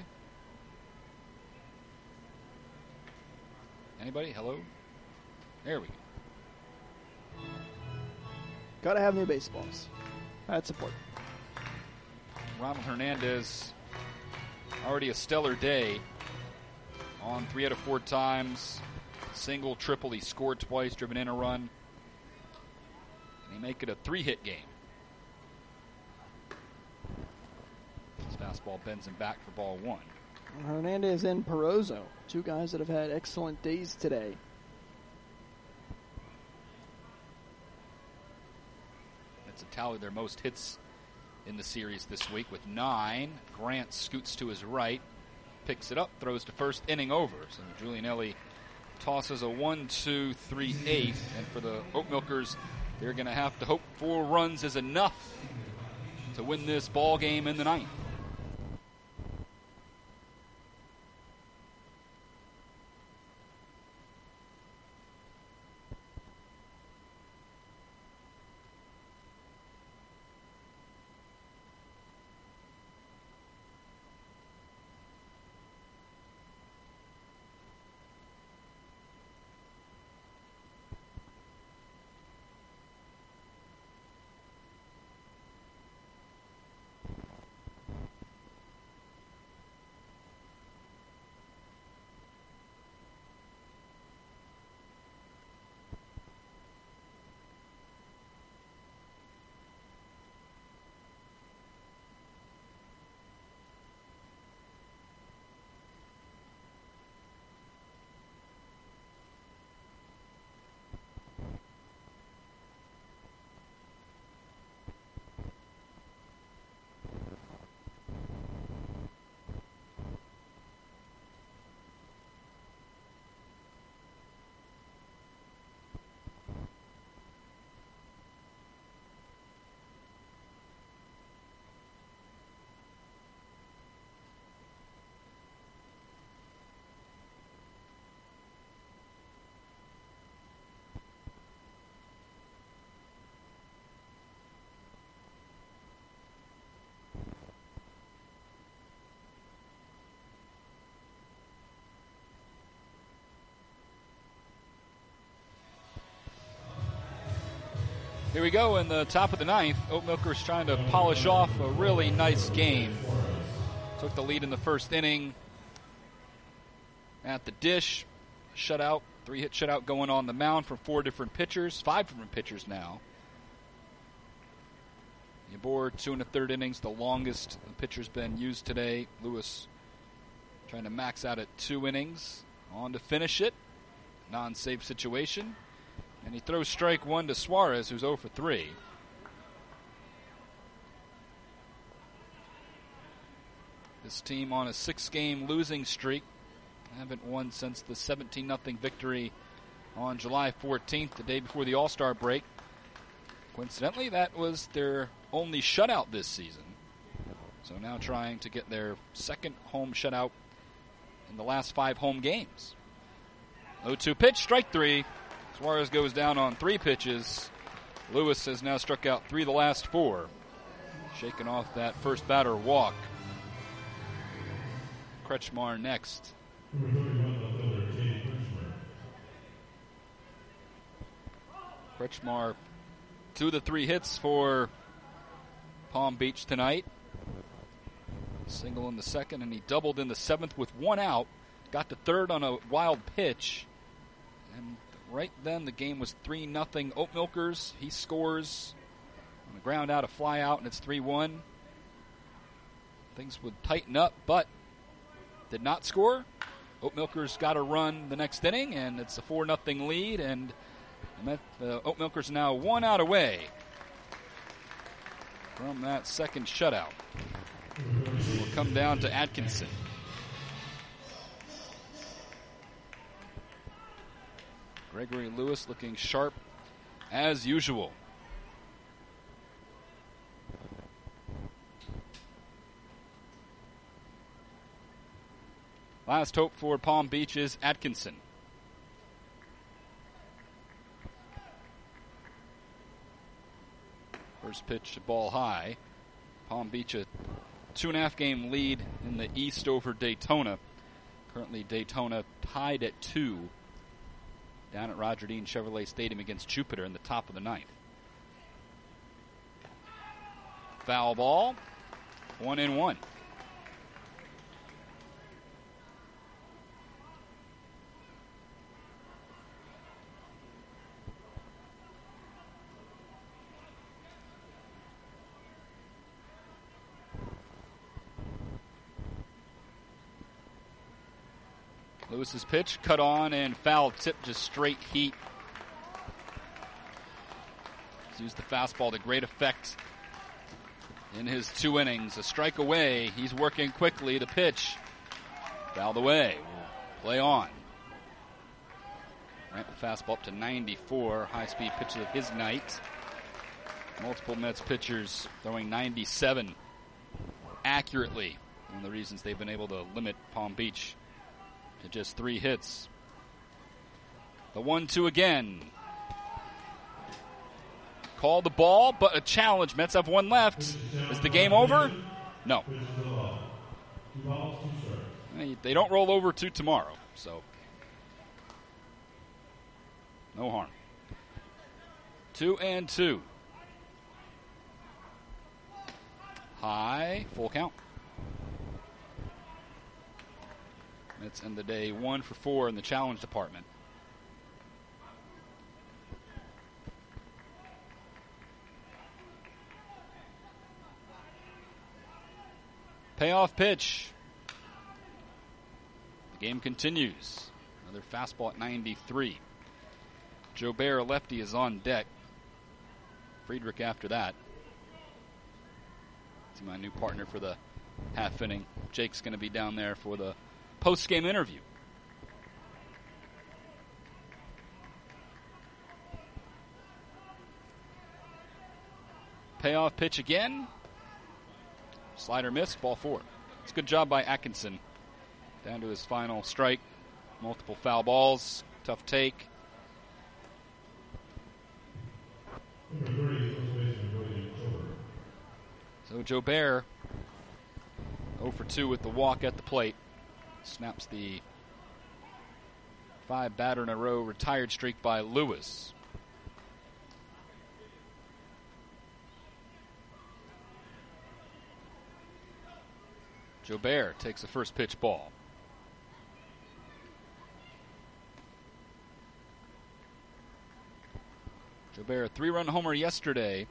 Anybody? Hello? There we go. Got to have new baseballs. That's important. Ronald Hernandez, already a stellar day. On three out of four times. Single, triple. He scored twice, driven in a run. And he make it a three-hit game. His fastball bends him back for ball one. Hernandez and Perozzo, two guys that have had excellent days today. That's a tally their most hits in the series this week with nine. Grant scoots to his right, picks it up, throws to first, inning over. So Giulianelli tosses a one, two, three, eight, and for the Oat Milkers, they're going to have to hope four runs is enough to win this ball game in the ninth. Here we go in the top of the ninth. Oat Milkers trying to polish off a really nice game. Took the lead in the first inning at the dish. Shutout, three-hit shutout going on the mound for four different pitchers, five different pitchers now. Yabor, two and a third innings, the longest the pitcher's been used today. Lewis trying to max out at two innings. On to finish it. Non-safe situation. And he throws strike one to Suarez, who's oh for three. This team on a six-game losing streak. Haven't won since the seventeen nothing victory on July fourteenth, the day before the All-Star break. Coincidentally, that was their only shutout this season. So now trying to get their second home shutout in the last five home games. oh two pitch, strike three. Suarez goes down on three pitches. Lewis has now struck out three of the last four, shaking off that first batter walk. Kretschmar next. Kretschmar, two of the three hits for Palm Beach tonight. Single in the second, and he doubled in the seventh with one out. Got to third on a wild pitch. And right then the game was three nothing Oat Milkers. He scores on the ground out, a fly out, and it's three one. Things would tighten up, but did not score. Oat Milkers got a run the next inning, and it's a four nothing lead, and the Oat Milkers now one out away from that second shutout. It will come down to Atkinson. Gregory Lewis looking sharp as usual. Last hope for Palm Beach is Atkinson. First pitch, ball high. Palm Beach a two and a half game lead in the East over Daytona. Currently Daytona tied at two down at Roger Dean Chevrolet Stadium against Jupiter in the top of the ninth. Foul ball, one and one. Lewis's pitch, cut on and foul tip, just straight heat. He's used the fastball to great effect in his two innings. A strike away. He's working quickly. The pitch, fouled away. Play on. Ramp the fastball up to ninety-four. High-speed pitch of his night. Multiple Mets pitchers throwing ninety-seven accurately. One of the reasons they've been able to limit Palm Beach to just three hits. The one two again. Call the ball, but a challenge. Mets have one left. Is the game over? No. They don't roll over to tomorrow, so no harm. Two and two. High, full count. Mets end the day one for four in the challenge department. Payoff pitch. The game continues. Another fastball at ninety-three. Joe Bear, lefty, is on deck. Friedrich after that. It's my new partner for the half inning. Jake's going to be down there for the post-game interview. Payoff pitch again. Slider miss, ball four. It's a good job by Atkinson. Down to his final strike. Multiple foul balls. Tough take. So Joe Bear, oh for two with the walk at the plate. Snaps the five batter in a row retired streak by Lewis. Joe Bear takes the first pitch ball. Joe Bear, a three-run homer yesterday.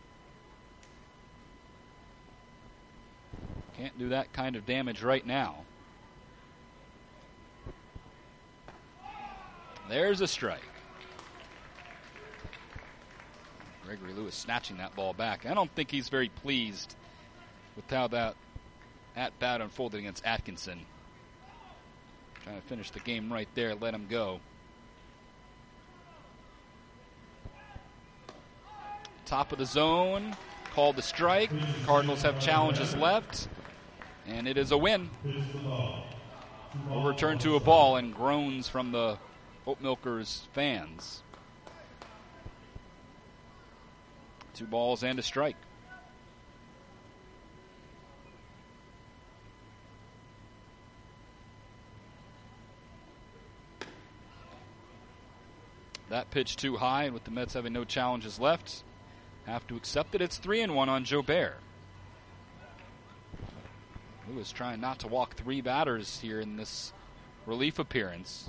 Can't do that kind of damage right now. There's a strike. Gregory Lewis snatching that ball back. I don't think he's very pleased with how that at-bat unfolded against Atkinson. Trying to finish the game right there, let him go. Top of the zone, called the strike. Cardinals have challenges left, and it is a win. Overturned to a ball, and groans from the Oat Milkers fans. Two balls and a strike. That pitch too high, and with the Mets having no challenges left, have to accept it. It's three and one on Jobert. Lewis trying not to walk three batters here in this relief appearance.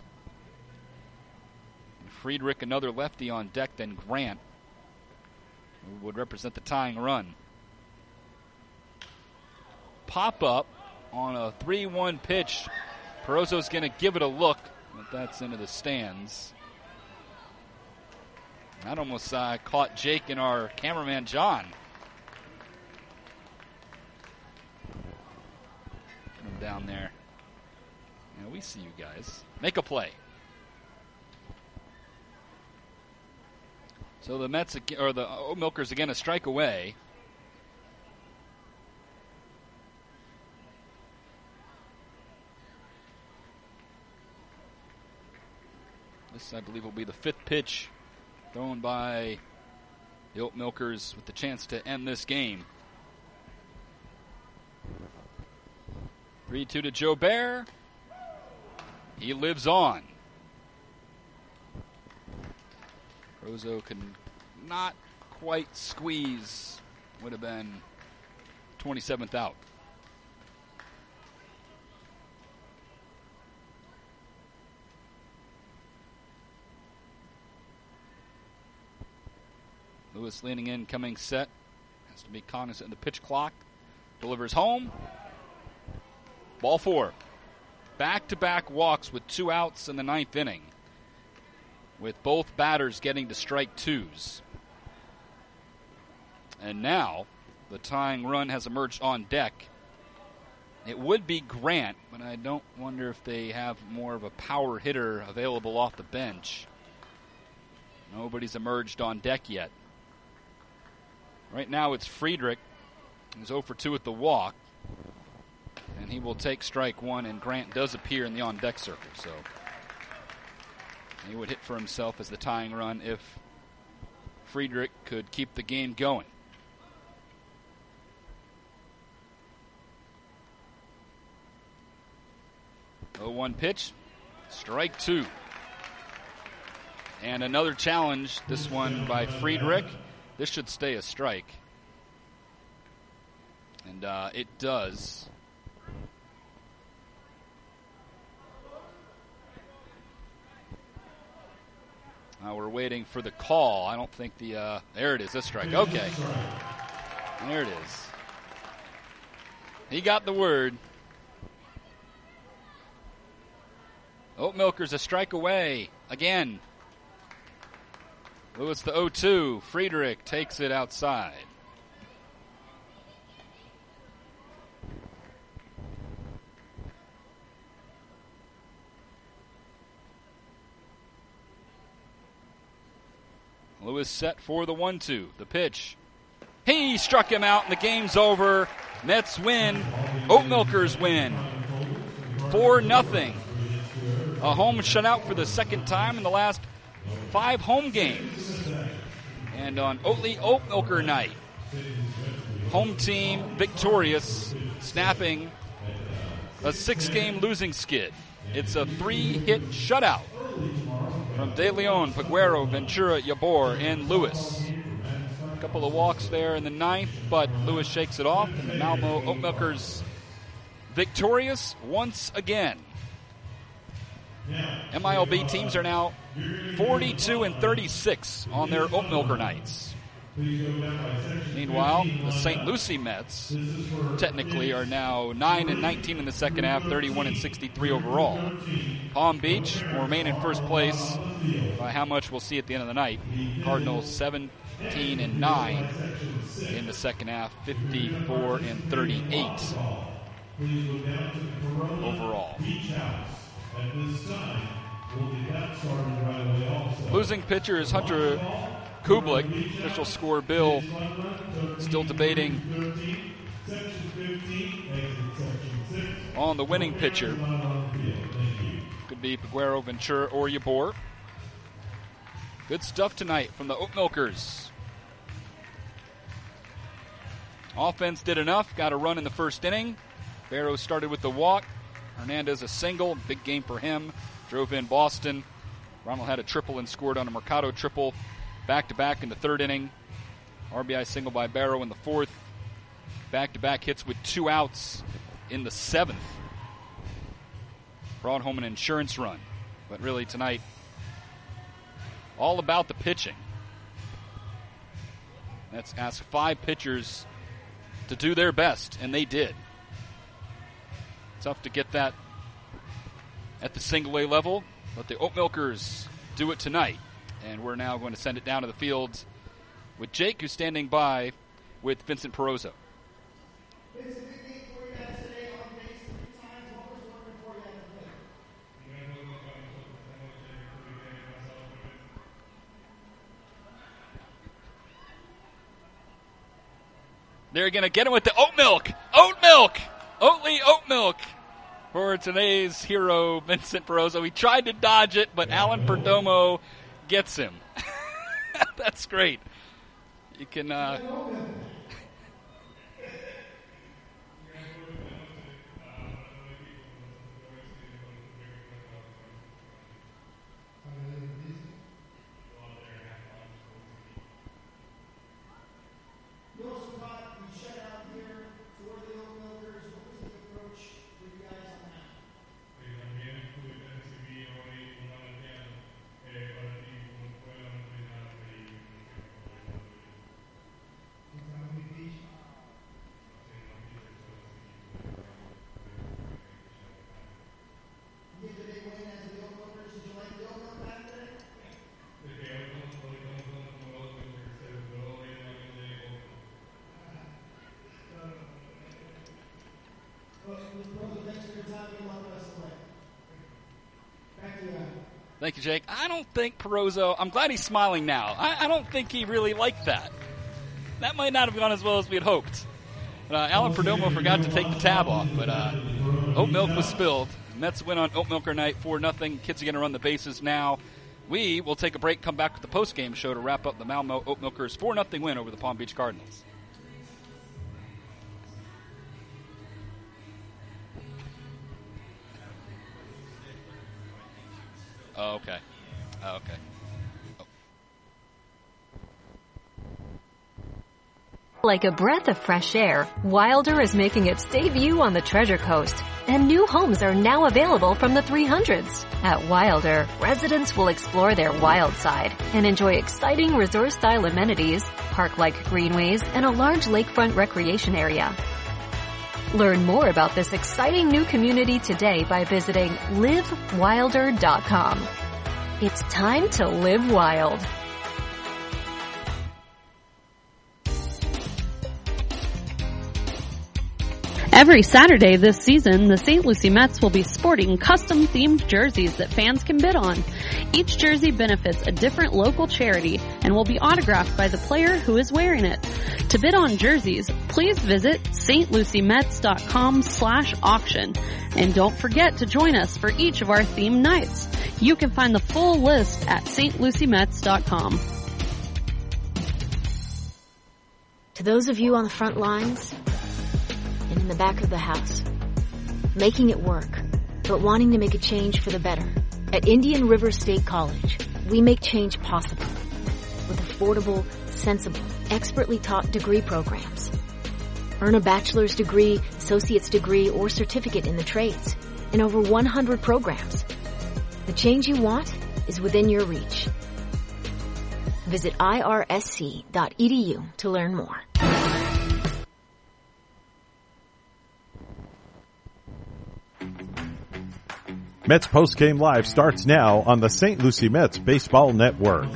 And Friedrich, another lefty on deck, then Grant, who would represent the tying run. Pop up on a three one pitch. Perozzo's going to give it a look, but that's into the stands. That almost uh, caught Jake and our cameraman John. Get him down there. Yeah, we see you guys. Make a play. So the Mets, or the Oat Milkers again, a strike away. This, I believe, will be the fifth pitch thrown by the Oat Milkers with the chance to end this game. three two to Jobert. He lives on. Perozzo can not quite squeeze. Would have been twenty-seventh out. Lewis leaning in, coming set. Has to be cognizant of the pitch clock. Delivers home. Ball four. Back-to-back walks with two outs in the ninth inning, with both batters getting to strike twos. And now the tying run has emerged on deck. It would be Grant, but I don't wonder if they have more of a power hitter available off the bench. Nobody's emerged on deck yet. Right now it's Friedrich, who's oh for two with the walk, and he will take strike one, and Grant does appear in the on-deck circle, so he would hit for himself as the tying run if Friedrich could keep the game going. oh one pitch, strike two. And another challenge, this one by Friedrich. This should stay a strike. And uh, it does. Uh, we're waiting for the call. I don't think the, uh, there it is, a strike. Okay. There it is. He got the word. Oat Milkers a strike away again. Lewis the oh two. Friedrich takes it outside. Lewis set for the one two. The pitch. He struck him out and the game's over. Mets win. Oat Milkers win. four nothing. A home shutout for the second time in the last five home games. And on Oatly Oat Milker night, home team victorious, snapping a six-game losing skid. It's a three-hit shutout from De Leon, Peguero, Ventura, Yabor, and Lewis. A couple of walks there in the ninth, but Lewis shakes it off, and the Malmo Oat Milkers victorious once again. M I L B teams are now forty-two and thirty-six on their Oat Milker nights. Meanwhile, the Saint Lucie Mets technically are now nine and nineteen in the second half, thirty-one and sixty-three overall. Palm Beach will remain in first place. By how much we'll see at the end of the night. Cardinals seventeen and nine in the second half, fifty-four and thirty-eight overall. Losing pitcher is Hunter Kublik. Official score Bill still debating on the winning pitcher. Could be Peguero, Ventura, or Yabor. Good stuff tonight from the Oat Milkers. Offense did enough. Got a run in the first inning. Barrow started with the walk. Hernandez a single. Big game for him. Drove in Boston. Ronald had a triple and scored on a Mercado triple. Back-to-back in the third inning. R B I single by Barrow in the fourth. Back-to-back hits with two outs in the seventh. Brought home an insurance run. But really tonight, all about the pitching. Let's ask five pitchers to do their best, and they did. Tough to get that at the single A level, but the Oat Milkers do it tonight. And we're now going to send it down to the field with Jake, who's standing by with Vincent Perozzo. They're going to get him with the oat milk. Oat milk. Oatly oat milk for today's hero, Vincent Perozzo. He tried to dodge it, but Alan Perdomo gets him. That's great. You can... Uh, Thank you, Jake. I don't think Perozzo, I'm glad he's smiling now. I, I don't think he really liked that. That might not have gone as well as we had hoped. Uh, Alan Perdomo forgot to take the tab off, but uh, oat milk was spilled. Mets win on Oat Milker night four nothing. Kids are going to run the bases now. We will take a break, come back with the post-game show to wrap up the Malmo Oat Milkers four nothing win over the Palm Beach Cardinals. Oh, okay. Oh, okay. Oh. Like a breath of fresh air, Wilder is making its debut on the Treasure Coast. And new homes are now available from the three hundreds. At Wilder, residents will explore their wild side and enjoy exciting resort-style amenities, park-like greenways, and a large lakefront recreation area. Learn more about this exciting new community today by visiting live wilder dot com. It's time to live wild. Every Saturday this season, the Saint Lucie Mets will be sporting custom-themed jerseys that fans can bid on. Each jersey benefits a different local charity and will be autographed by the player who is wearing it. To bid on jerseys, please visit st lucie mets dot com slash auction. And don't forget to join us for each of our themed nights. You can find the full list at st lucie mets dot com. To those of you on the front lines and in the back of the house, making it work, but wanting to make a change for the better. At Indian River State College, we make change possible with affordable, sensible, expertly taught degree programs. Earn a bachelor's degree, associate's degree, or certificate in the trades in over one hundred programs. The change you want is within your reach. Visit I R S C dot E D U to learn more. Mets Postgame Live starts now on the Saint Lucie Mets Baseball Network.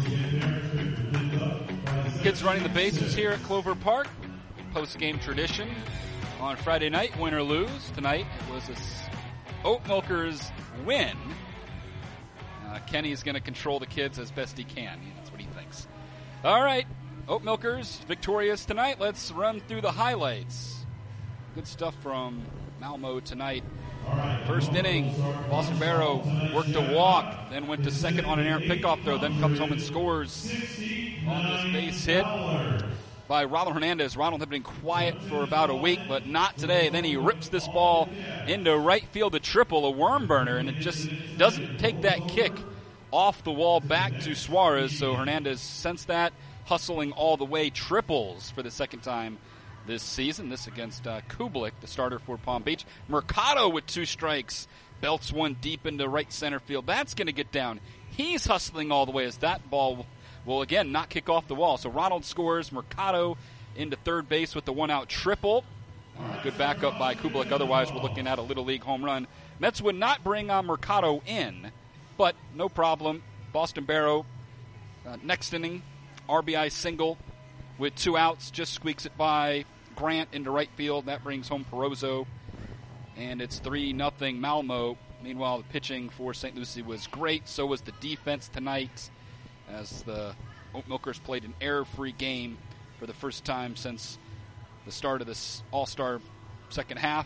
Kids running the bases here at Clover Park. Post-game tradition on Friday night, win or lose. Tonight it was a Oat Milkers win. Uh, Kenny's going to control the kids as best he can. That's what he thinks. All right, Oat Milkers victorious tonight. Let's run through the highlights. Good stuff from Malmo tonight. First inning, Boston Barrow worked a walk, then went to second on an errant pickoff throw, then comes home and scores on this base hit by Ronald Hernandez. Ronald had been quiet for about a week, but not today. Then he rips this ball into right field, a triple, a worm burner, and it just doesn't take that kick off the wall back to Suarez. So Hernandez sensed that, hustling all the way, triples for the second time this season. This against uh, Kublik, the starter for Palm Beach. Mercado with two strikes, belts one deep into right center field. That's going to get down. He's hustling all the way as that ball will, again, not kick off the wall. So Ronald scores, Mercado into third base with the one-out triple. Uh, good backup by Kublik. Otherwise, we're looking at a Little League home run. Mets would not bring uh, Mercado in, but no problem. Boston Barrow, uh, next inning, R B I single with two outs, just squeaks it by Grant into right field. That brings home Perozo, and it's three nothing Malmo. Meanwhile, the pitching for Saint Lucie was great. So was the defense tonight, as the Oat Milkers played an error-free game for the first time since the start of this all-star second half.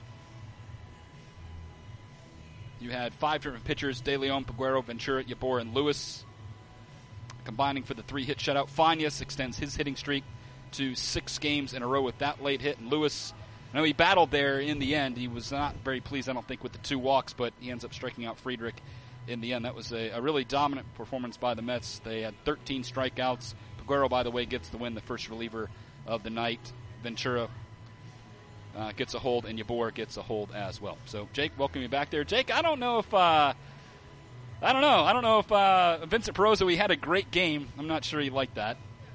You had five different pitchers: De Leon, Peguero, Ventura, Yabor, and Lewis, combining for the three-hit shutout. Fanias extends his hitting streak to six games in a row with that late hit. And Lewis, I know he battled there in the end. He was not very pleased, I don't think, with the two walks, but he ends up striking out Friedrich in the end. That was a, a really dominant performance by the Mets. They had thirteen strikeouts. Peguero, by the way, gets the win, the first reliever of the night. Ventura uh, gets a hold, and Yabor gets a hold as well. So, Jake, welcome you back there. Jake, I don't know if... Uh, I don't know. I don't know if uh, Vincent Perozo, he had a great game. I'm not sure he liked that.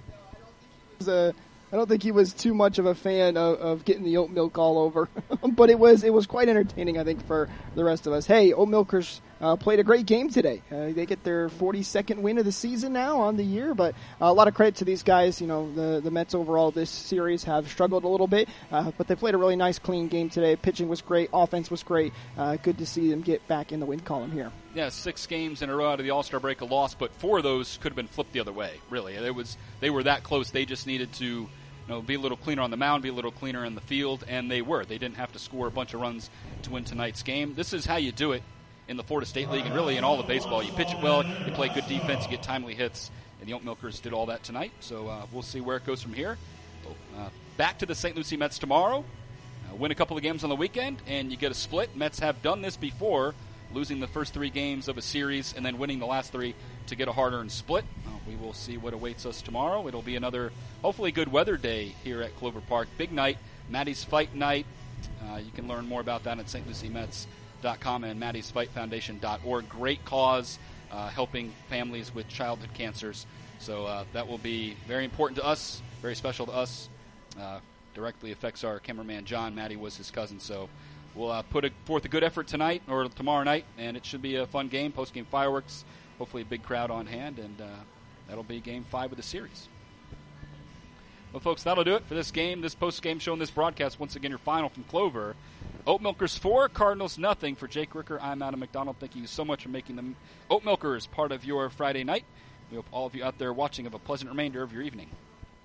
Uh, I don't think he was too much of a fan of, of getting the oat milk all over, but it was it was quite entertaining, I think, for the rest of us. Hey, Oat Milkers uh, played a great game today. Uh, they get their forty-second win of the season now on the year, but uh, a lot of credit to these guys. You know, the the Mets overall this series have struggled a little bit, uh, but they played a really nice, clean game today. Pitching was great, offense was great. Uh, good to see them get back in the win column here. Yeah, six games in a row out of the All-Star break, a loss, but four of those could have been flipped the other way, really. It was they were that close. They just needed to, you know, be a little cleaner on the mound, be a little cleaner in the field, and they were. They didn't have to score a bunch of runs to win tonight's game. This is how you do it in the Florida State League and really in all of baseball. You pitch it well, you play good defense, you get timely hits, and the Oat Milkers did all that tonight. So uh, we'll see where it goes from here. Uh, back to the Saint Lucie Mets tomorrow. Uh, win a couple of games on the weekend, and you get a split. Mets have done this before, losing the first three games of a series and then winning the last three to get a hard-earned split. Uh, we will see what awaits us tomorrow. It'll be another, hopefully, good weather day here at Clover Park. Big night, Maddie's Fight Night. Uh, you can learn more about that at Saint Lucie Mets dot com and Maddie's Fight Foundation dot org. Great cause, uh, helping families with childhood cancers. So uh, that will be very important to us, very special to us. Uh, directly affects our cameraman, John. Maddie was his cousin, so we'll uh, put a, forth a good effort tonight or tomorrow night, and it should be a fun game. Post-game fireworks, hopefully a big crowd on hand, and uh, that'll be game five of the series. Well, folks, that'll do it for this game, this post-game show, and this broadcast. Once again, your final from Clover. Oat Milkers four, Cardinals nothing. For Jake Ricker, I'm Adam McDonald. Thank you so much for making the Oat Milkers part of your Friday night. We hope all of you out there watching have a pleasant remainder of your evening.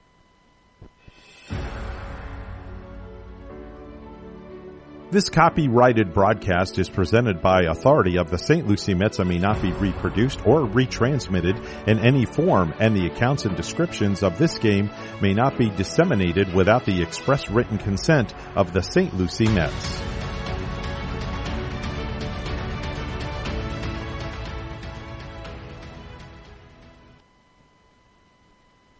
This copyrighted broadcast is presented by authority of the Saint Lucie Mets and may not be reproduced or retransmitted in any form, and the accounts and descriptions of this game may not be disseminated without the express written consent of the Saint Lucie Mets.